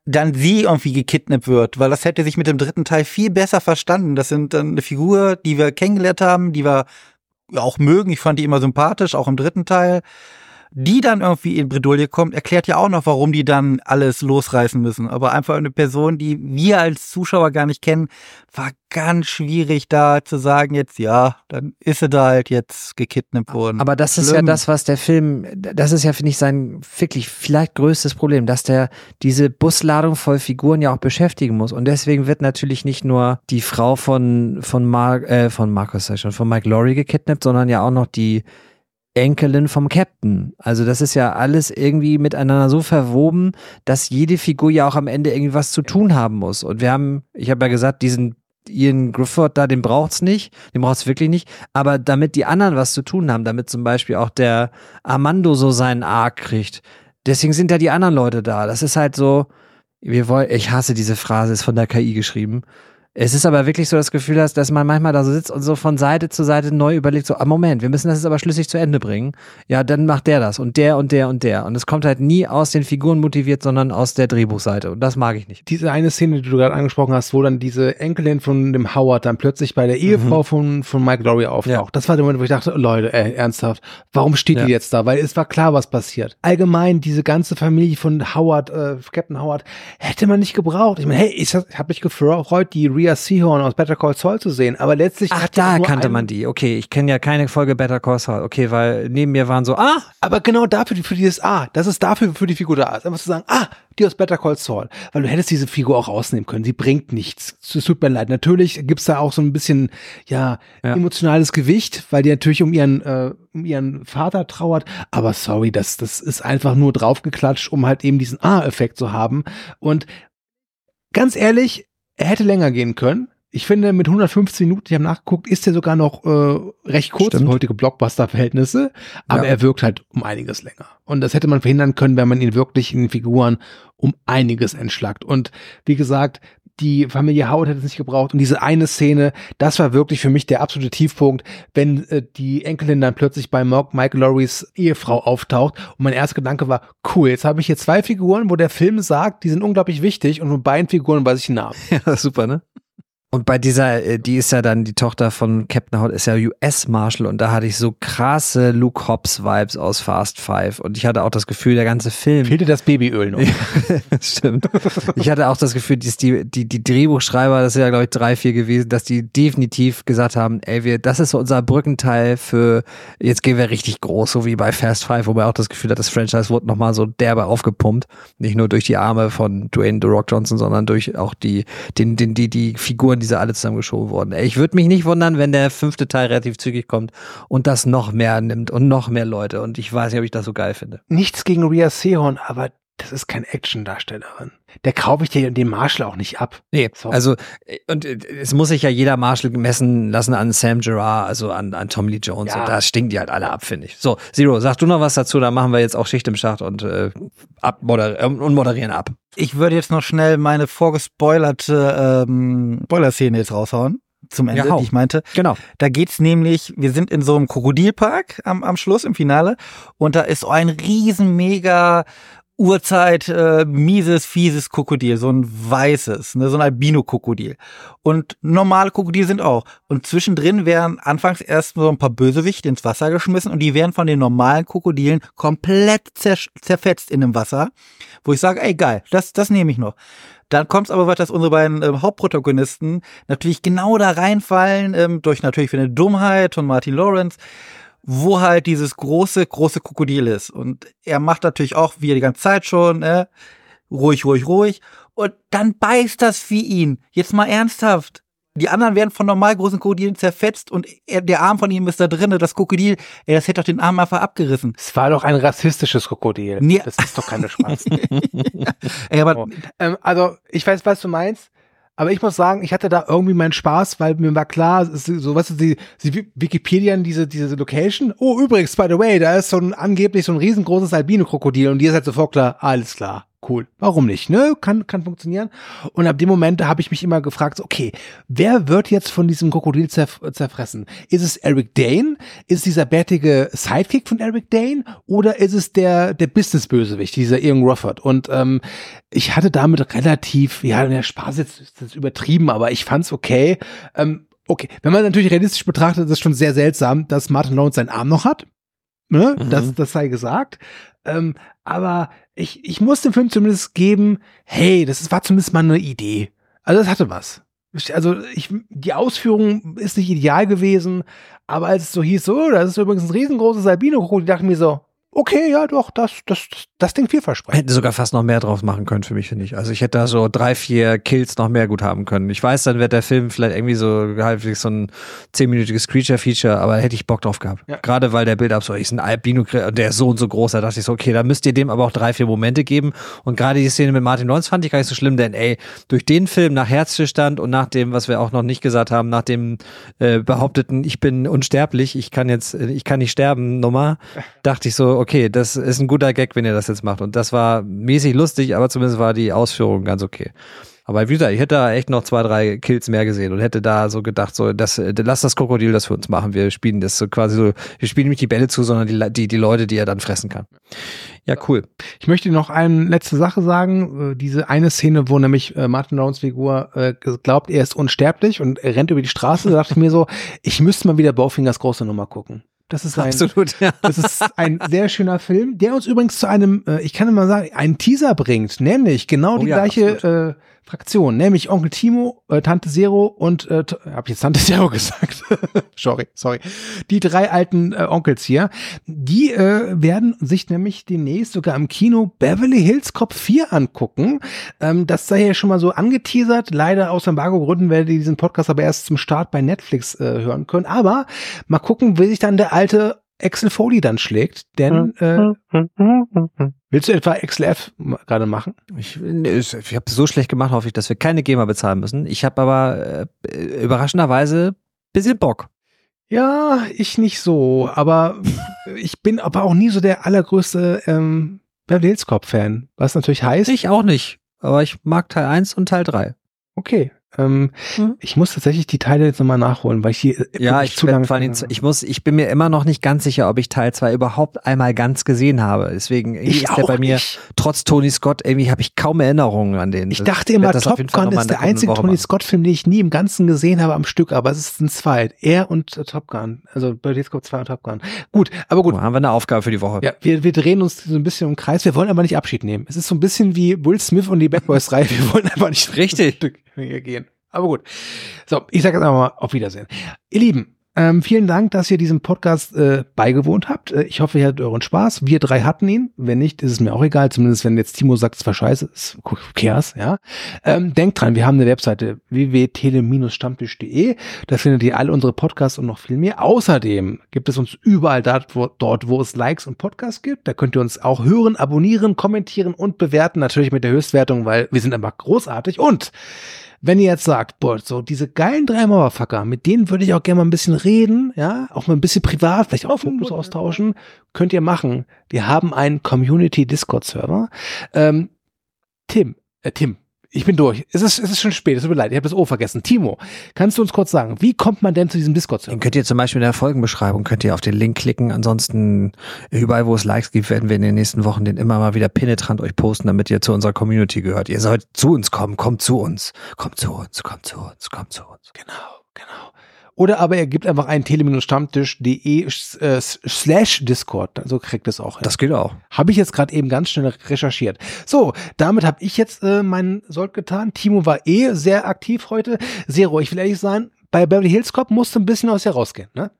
dann sie irgendwie gekidnappt wird, weil das hätte sich mit dem dritten Teil viel besser verstanden. Das sind dann eine Figur, die wir kennengelernt haben, die wir ja auch mögen. Ich fand die immer sympathisch, auch im dritten Teil. Die dann irgendwie in Bredouille kommt, erklärt ja auch noch, warum die dann alles losreißen müssen. Aber einfach eine Person, die wir als Zuschauer gar nicht kennen, war ganz schwierig da zu sagen jetzt, ja, dann ist sie da halt jetzt gekidnappt worden. Aber das Schlimm. ist ja das, was der Film, das ist ja, finde ich, sein wirklich vielleicht größtes Problem, dass der diese Busladung voll Figuren ja auch beschäftigen muss. Und deswegen wird natürlich nicht nur die Frau von, von, Mar äh, von Marcus, sag ich schon, von Mike Lowry gekidnappt, sondern ja auch noch die Enkelin vom Captain. Also das ist ja alles irgendwie miteinander so verwoben, dass jede Figur ja auch am Ende irgendwie was zu tun haben muss. Und wir haben, ich habe ja gesagt, diesen Ian Griffith da, den braucht's nicht, den braucht's wirklich nicht, aber damit die anderen was zu tun haben, damit zum Beispiel auch der Armando so seinen Arc kriegt, deswegen sind ja die anderen Leute da. Das ist halt so, wir wollen, ich hasse diese Phrase, ist von der K I geschrieben. Es ist aber wirklich so das Gefühl hast, dass man manchmal da so sitzt und so von Seite zu Seite neu überlegt, so, ah, Moment, wir müssen das jetzt aber schlüssig zu Ende bringen. Ja, dann macht der das und der und der und der. Und es kommt halt nie aus den Figuren motiviert, sondern aus der Drehbuchseite. Und das mag ich nicht. Diese eine Szene, die du gerade angesprochen hast, wo dann diese Enkelin von dem Howard dann plötzlich bei der Ehefrau mhm. von, von Mike Lowry auftaucht. Ja. Das war der Moment, wo ich dachte, Leute, ey, ernsthaft, warum steht ja. die jetzt da? Weil es war klar, was passiert. Allgemein, diese ganze Familie von Howard, äh, Captain Howard, hätte man nicht gebraucht. Ich meine, hey, ich habe mich gefreut, die Rhea Seehorn aus Better Call Saul zu sehen, aber letztlich Ach, hat da kannte man die. Okay, ich kenne ja keine Folge Better Call Saul. Okay, weil neben mir waren so, ah, aber genau dafür, für dieses Ah, das ist dafür, für die Figur da ist. Einfach zu sagen, ah, die aus Better Call Saul. Weil du hättest diese Figur auch rausnehmen können. Sie bringt nichts. Es tut mir leid. Natürlich gibt's da auch so ein bisschen, ja, ja. emotionales Gewicht, weil die natürlich um ihren, äh, um ihren Vater trauert. Aber sorry, das, das ist einfach nur draufgeklatscht, um halt eben diesen Ah-Effekt zu haben. Und ganz ehrlich, er hätte länger gehen können. Ich finde, mit hundertfünfzehn Minuten, ich habe nachgeguckt, ist er sogar noch äh, recht kurz für heutige Blockbuster-Verhältnisse, aber ja. er wirkt halt um einiges länger. Und das hätte man verhindern können, wenn man ihn wirklich in den Figuren um einiges entschlackt. Und wie gesagt, die Familie Howard hätte es nicht gebraucht. Und diese eine Szene, das war wirklich für mich der absolute Tiefpunkt, wenn äh, die Enkelin dann plötzlich bei Mike Lowrys Ehefrau auftaucht. Und mein erster Gedanke war, cool, jetzt habe ich hier zwei Figuren, wo der Film sagt, die sind unglaublich wichtig. Und von beiden Figuren weiß ich den Namen. Ja, super, ne? Und bei dieser, die ist ja dann, die Tochter von Captain Howard ist ja U S-Marshal und da hatte ich so krasse Luke Hobbs-Vibes aus Fast Five und ich hatte auch das Gefühl, der ganze Film... Fehlte das Babyöl noch. Stimmt. Ich hatte auch das Gefühl, dass die, die, die Drehbuchschreiber, das sind ja glaube ich drei, vier gewesen, dass die definitiv gesagt haben, ey, wir, das ist so unser Brückenteil für, jetzt gehen wir richtig groß, so wie bei Fast Five, wo man auch das Gefühl hat, das Franchise wurde nochmal so derbe aufgepumpt. Nicht nur durch die Arme von Dwayne The Rock Johnson, sondern durch auch die, den, den, die, die Figuren, die sie alle zusammengeschoben wurden. Ich würde mich nicht wundern, wenn der fünfte Teil relativ zügig kommt und das noch mehr nimmt und noch mehr Leute und ich weiß nicht, ob ich das so geil finde. Nichts gegen Rhea Seehorn, aber das ist keine Action-Darstellerin. Der kaufe ich dir den Marshall auch nicht ab. Nee, so. Also und es muss sich ja jeder Marshall messen lassen an Sam Gerard, also an, an Tom Lee Jones ja. und da stinken die halt alle ab, finde ich. So, Zero, sag du noch was dazu, dann machen wir jetzt auch Schicht im Schacht und äh, ab moder- und moderieren ab. Ich würde jetzt noch schnell meine vorgespoilerte ähm, Spoiler-Szene jetzt raushauen. Zum Ende, ja, die ich meinte. Genau. Da geht's nämlich, wir sind in so einem Krokodilpark am, am Schluss, im Finale. Und da ist so ein riesen, mega Urzeit, äh, mieses, fieses Krokodil, so ein weißes, ne, so ein Albino-Krokodil. Und normale Krokodile sind auch. Und zwischendrin werden anfangs erst so ein paar Bösewichte ins Wasser geschmissen und die werden von den normalen Krokodilen komplett zer- zerfetzt in dem Wasser. Wo ich sage, ey geil, das, das nehme ich noch. Dann kommt es aber weiter, dass unsere beiden äh, Hauptprotagonisten natürlich genau da reinfallen, ähm, durch natürlich für eine Dummheit von Martin Lawrence, wo halt dieses große, große Krokodil ist. Und er macht natürlich auch, wie er die ganze Zeit schon, äh, ruhig, ruhig, ruhig. Und dann beißt das Vieh ihn. Jetzt mal ernsthaft. Die anderen werden von normal großen Krokodilen zerfetzt und er, der Arm von ihm ist da drin. Das Krokodil, ey, das hätte doch den Arm einfach abgerissen. Es war doch ein rassistisches Krokodil. Nee. Das ist doch keine Spaß. ey, aber, oh. ähm, also, ich weiß, was du meinst. Aber ich muss sagen, ich hatte da irgendwie meinen Spaß, weil mir war klar, es ist so, was ist die, die Wikipedia, diese, diese Location. Oh, übrigens, by the way, da ist so ein, angeblich so ein riesengroßes Albino-Krokodil und dir ist halt sofort klar, alles klar. cool. Warum nicht, ne? Kann, kann funktionieren. Und ab dem Moment habe ich mich immer gefragt, okay, wer wird jetzt von diesem Krokodil zerf- zerfressen? Ist es Eric Dane? Ist es dieser bärtige Sidekick von Eric Dane? Oder ist es der, der Business-Bösewicht, dieser Ian Rufford? Und ähm, ich hatte damit relativ, ja, der Spaß jetzt ist jetzt übertrieben, aber ich fand's okay. Ähm, okay, wenn man natürlich realistisch betrachtet, ist es schon sehr seltsam, dass Martin Lawrence seinen Arm noch hat. Ne? Mhm. Das, das sei gesagt. Ähm, aber ich, ich muss dem Film zumindest geben, hey, das war zumindest mal eine Idee. Also das hatte was. Also ich, die Ausführung ist nicht ideal gewesen, aber als es so hieß, so, das ist übrigens ein riesengroßes Albino-Krokodil, dachte ich mir so, okay, ja doch, das, das, das klingt vielversprechend. Hätten sogar fast noch mehr drauf machen können für mich, finde ich. Also ich hätte da so drei, vier Kills noch mehr gut haben können. Ich weiß, dann wird der Film vielleicht irgendwie so halbwegs so ein zehnminütiges Creature-Feature, aber da hätte ich Bock drauf gehabt. Ja. Gerade weil der Build-Up so ist, ein Albino, der ist so und so groß, da dachte ich so, okay, da müsst ihr dem aber auch drei, vier Momente geben. Und gerade die Szene mit Martin Lawrence fand ich gar nicht so schlimm, denn ey, durch den Film nach Herzstillstand und nach dem, was wir auch noch nicht gesagt haben, nach dem äh, behaupteten, ich bin unsterblich, ich kann jetzt, ich kann nicht sterben, Nummer, dachte ich so, okay, das ist ein guter Gag, wenn ihr das jetzt macht. Und das war mäßig lustig, aber zumindest war die Ausführung ganz okay. Aber wie gesagt, ich hätte da echt noch zwei, drei Kills mehr gesehen und hätte da so gedacht, so, das, lass das Krokodil das für uns machen. Wir spielen das so quasi so, wir spielen nicht die Bälle zu, sondern die, die, die Leute, die er dann fressen kann. Ja, cool. Ich möchte noch eine letzte Sache sagen. Diese eine Szene, wo nämlich Martin Lawrence Figur glaubt, er ist unsterblich und er rennt über die Straße, da dachte ich mir so, ich müsste mal wieder Bowfingers große Nummer gucken. Das ist ein, Absolut, ja. Das ist ein sehr schöner Film, der uns übrigens zu einem, äh, ich kann mal sagen, einen Teaser bringt, nämlich genau oh, die ja, gleiche äh, Fraktion, nämlich Onkel Timo, äh, Tante Zero und, äh, hab ich jetzt Tante Zero gesagt? sorry, sorry. Die drei alten äh, Onkels hier, die äh, werden sich nämlich demnächst sogar im Kino Beverly Hills Cop vier angucken. Ähm, das sei ja schon mal so angeteasert. Leider aus Embargo-Gründen werdet ihr diesen Podcast aber erst zum Start bei Netflix äh, hören können. Aber mal gucken, wie sich dann der alte Axel Foley dann schlägt, denn äh, willst du etwa Axel F gerade machen? Ich, ich habe so schlecht gemacht, hoffe ich, dass wir keine GEMA bezahlen müssen. Ich habe aber äh, überraschenderweise bisschen Bock. Ja, ich nicht so, aber ich bin aber auch nie so der allergrößte ähm, Beverly Hills Cop-Fan, was natürlich heißt... Ich auch nicht, aber ich mag Teil eins und Teil drei. Okay. Ähm, hm. Ich muss tatsächlich die Teile jetzt nochmal nachholen, weil ich die ja, ich, zu lange vor allem, ich muss, ich bin mir immer noch nicht ganz sicher, ob ich Teil zwei überhaupt einmal ganz gesehen habe. Deswegen ich ist der bei mir, nicht. trotz Tony Scott, irgendwie habe ich kaum Erinnerungen an den. Ich dachte immer, Top Gun ist der einzige Tony Scott-Film, den ich nie im Ganzen gesehen habe am Stück, aber es ist ein zwei. Er und äh, Top Gun. Also Beverly Hills Cop zwei und Top Gun. Gut, aber gut. Oh, haben wir eine Aufgabe für die Woche. Ja, wir, wir drehen uns so ein bisschen im Kreis. Wir wollen aber nicht Abschied nehmen. Es ist so ein bisschen wie Will Smith und die Bad Boys-Reihe. Wir wollen einfach nicht richtig hier gehen. Aber gut. So, ich sage jetzt einfach mal auf Wiedersehen. Ihr Lieben, ähm, vielen Dank, dass ihr diesem Podcast äh, beigewohnt habt. Äh, ich hoffe, ihr hattet euren Spaß. Wir drei hatten ihn. Wenn nicht, ist es mir auch egal. Zumindest, wenn jetzt Timo sagt, es war scheiße, ist Chaos, ja. Ähm, denkt dran, wir haben eine Webseite w w w punkt tele stammtisch punkt de. Da findet ihr alle unsere Podcasts und noch viel mehr. Außerdem gibt es uns überall dort wo, dort, wo es Likes und Podcasts gibt. Da könnt ihr uns auch hören, abonnieren, kommentieren und bewerten. Natürlich mit der Höchstwertung, weil wir sind einfach großartig. Und wenn ihr jetzt sagt, boah, so diese geilen drei Mauerfucker, mit denen würde ich auch gerne mal ein bisschen reden, ja, auch mal ein bisschen privat, vielleicht auch Fotos austauschen, könnt ihr machen. Wir haben einen Community-Discord-Server. Ähm, Tim, äh, Tim, ich bin durch. Es ist, es ist schon spät, es tut mir leid, ich habe das O vergessen. Timo, kannst du uns kurz sagen, wie kommt man denn zu diesem Discord-Server? Den könnt ihr zum Beispiel in der Folgenbeschreibung, könnt ihr auf den Link klicken. Ansonsten, überall wo es Likes gibt, werden wir in den nächsten Wochen den immer mal wieder penetrant euch posten, damit ihr zu unserer Community gehört. Ihr sollt zu uns kommen, kommt zu uns. Kommt zu uns, kommt zu uns, kommt zu uns. Genau, genau. Oder aber ihr gebt einfach einen tele-stammtisch punkt de äh, slash Discord, so kriegt es auch hin. Das geht auch. Habe ich jetzt gerade eben ganz schnell recherchiert. So, damit habe ich jetzt äh, meinen Sold getan. Timo war eh sehr aktiv heute. Zero, ich will ehrlich sein, bei Beverly Hills Cop musst du ein bisschen aus dir rausgehen, ne?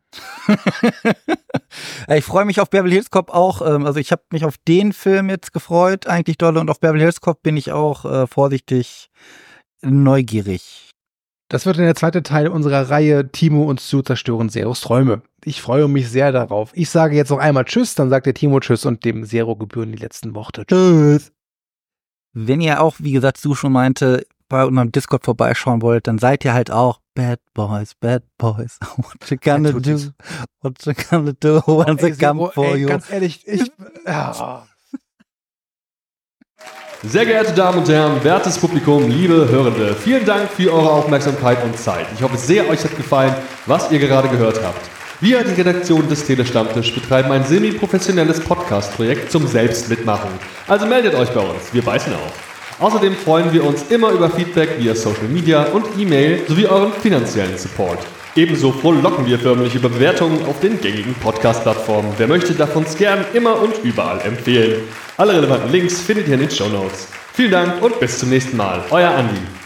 Ich freue mich auf Beverly Hills Cop auch. Also ich habe mich auf den Film jetzt gefreut, eigentlich dolle. Und auf Beverly Hills Cop bin ich auch äh, vorsichtig neugierig. Das wird dann der zweite Teil unserer Reihe Timo und zu zerstören Zeros Träume. Ich freue mich sehr darauf. Ich sage jetzt noch einmal Tschüss, dann sagt der Timo Tschüss und dem Zero gebühren die letzten Worte. Tschüss. Wenn ihr auch, wie gesagt, Su schon meinte, bei unserem Discord vorbeischauen wollt, dann seid ihr halt auch Bad Boys, Bad Boys. What you gonna do? What you gonna do when they come for you? Ganz ehrlich, ich... Ja. Sehr geehrte Damen und Herren, wertes Publikum, liebe Hörende, vielen Dank für eure Aufmerksamkeit und Zeit. Ich hoffe sehr, euch hat gefallen, was ihr gerade gehört habt. Wir, die Redaktion des Telestammtisch, betreiben ein semi-professionelles Podcast-Projekt zum Selbstmitmachen. Also meldet euch bei uns, wir beißen auf. Außerdem freuen wir uns immer über Feedback via Social Media und E-Mail sowie euren finanziellen Support. Ebenso frohlocken wir förmlich über Bewertungen auf den gängigen Podcast-Plattformen. Wer möchte, darf uns gern immer und überall empfehlen. Alle relevanten Links findet ihr in den Shownotes. Vielen Dank und bis zum nächsten Mal. Euer Andi.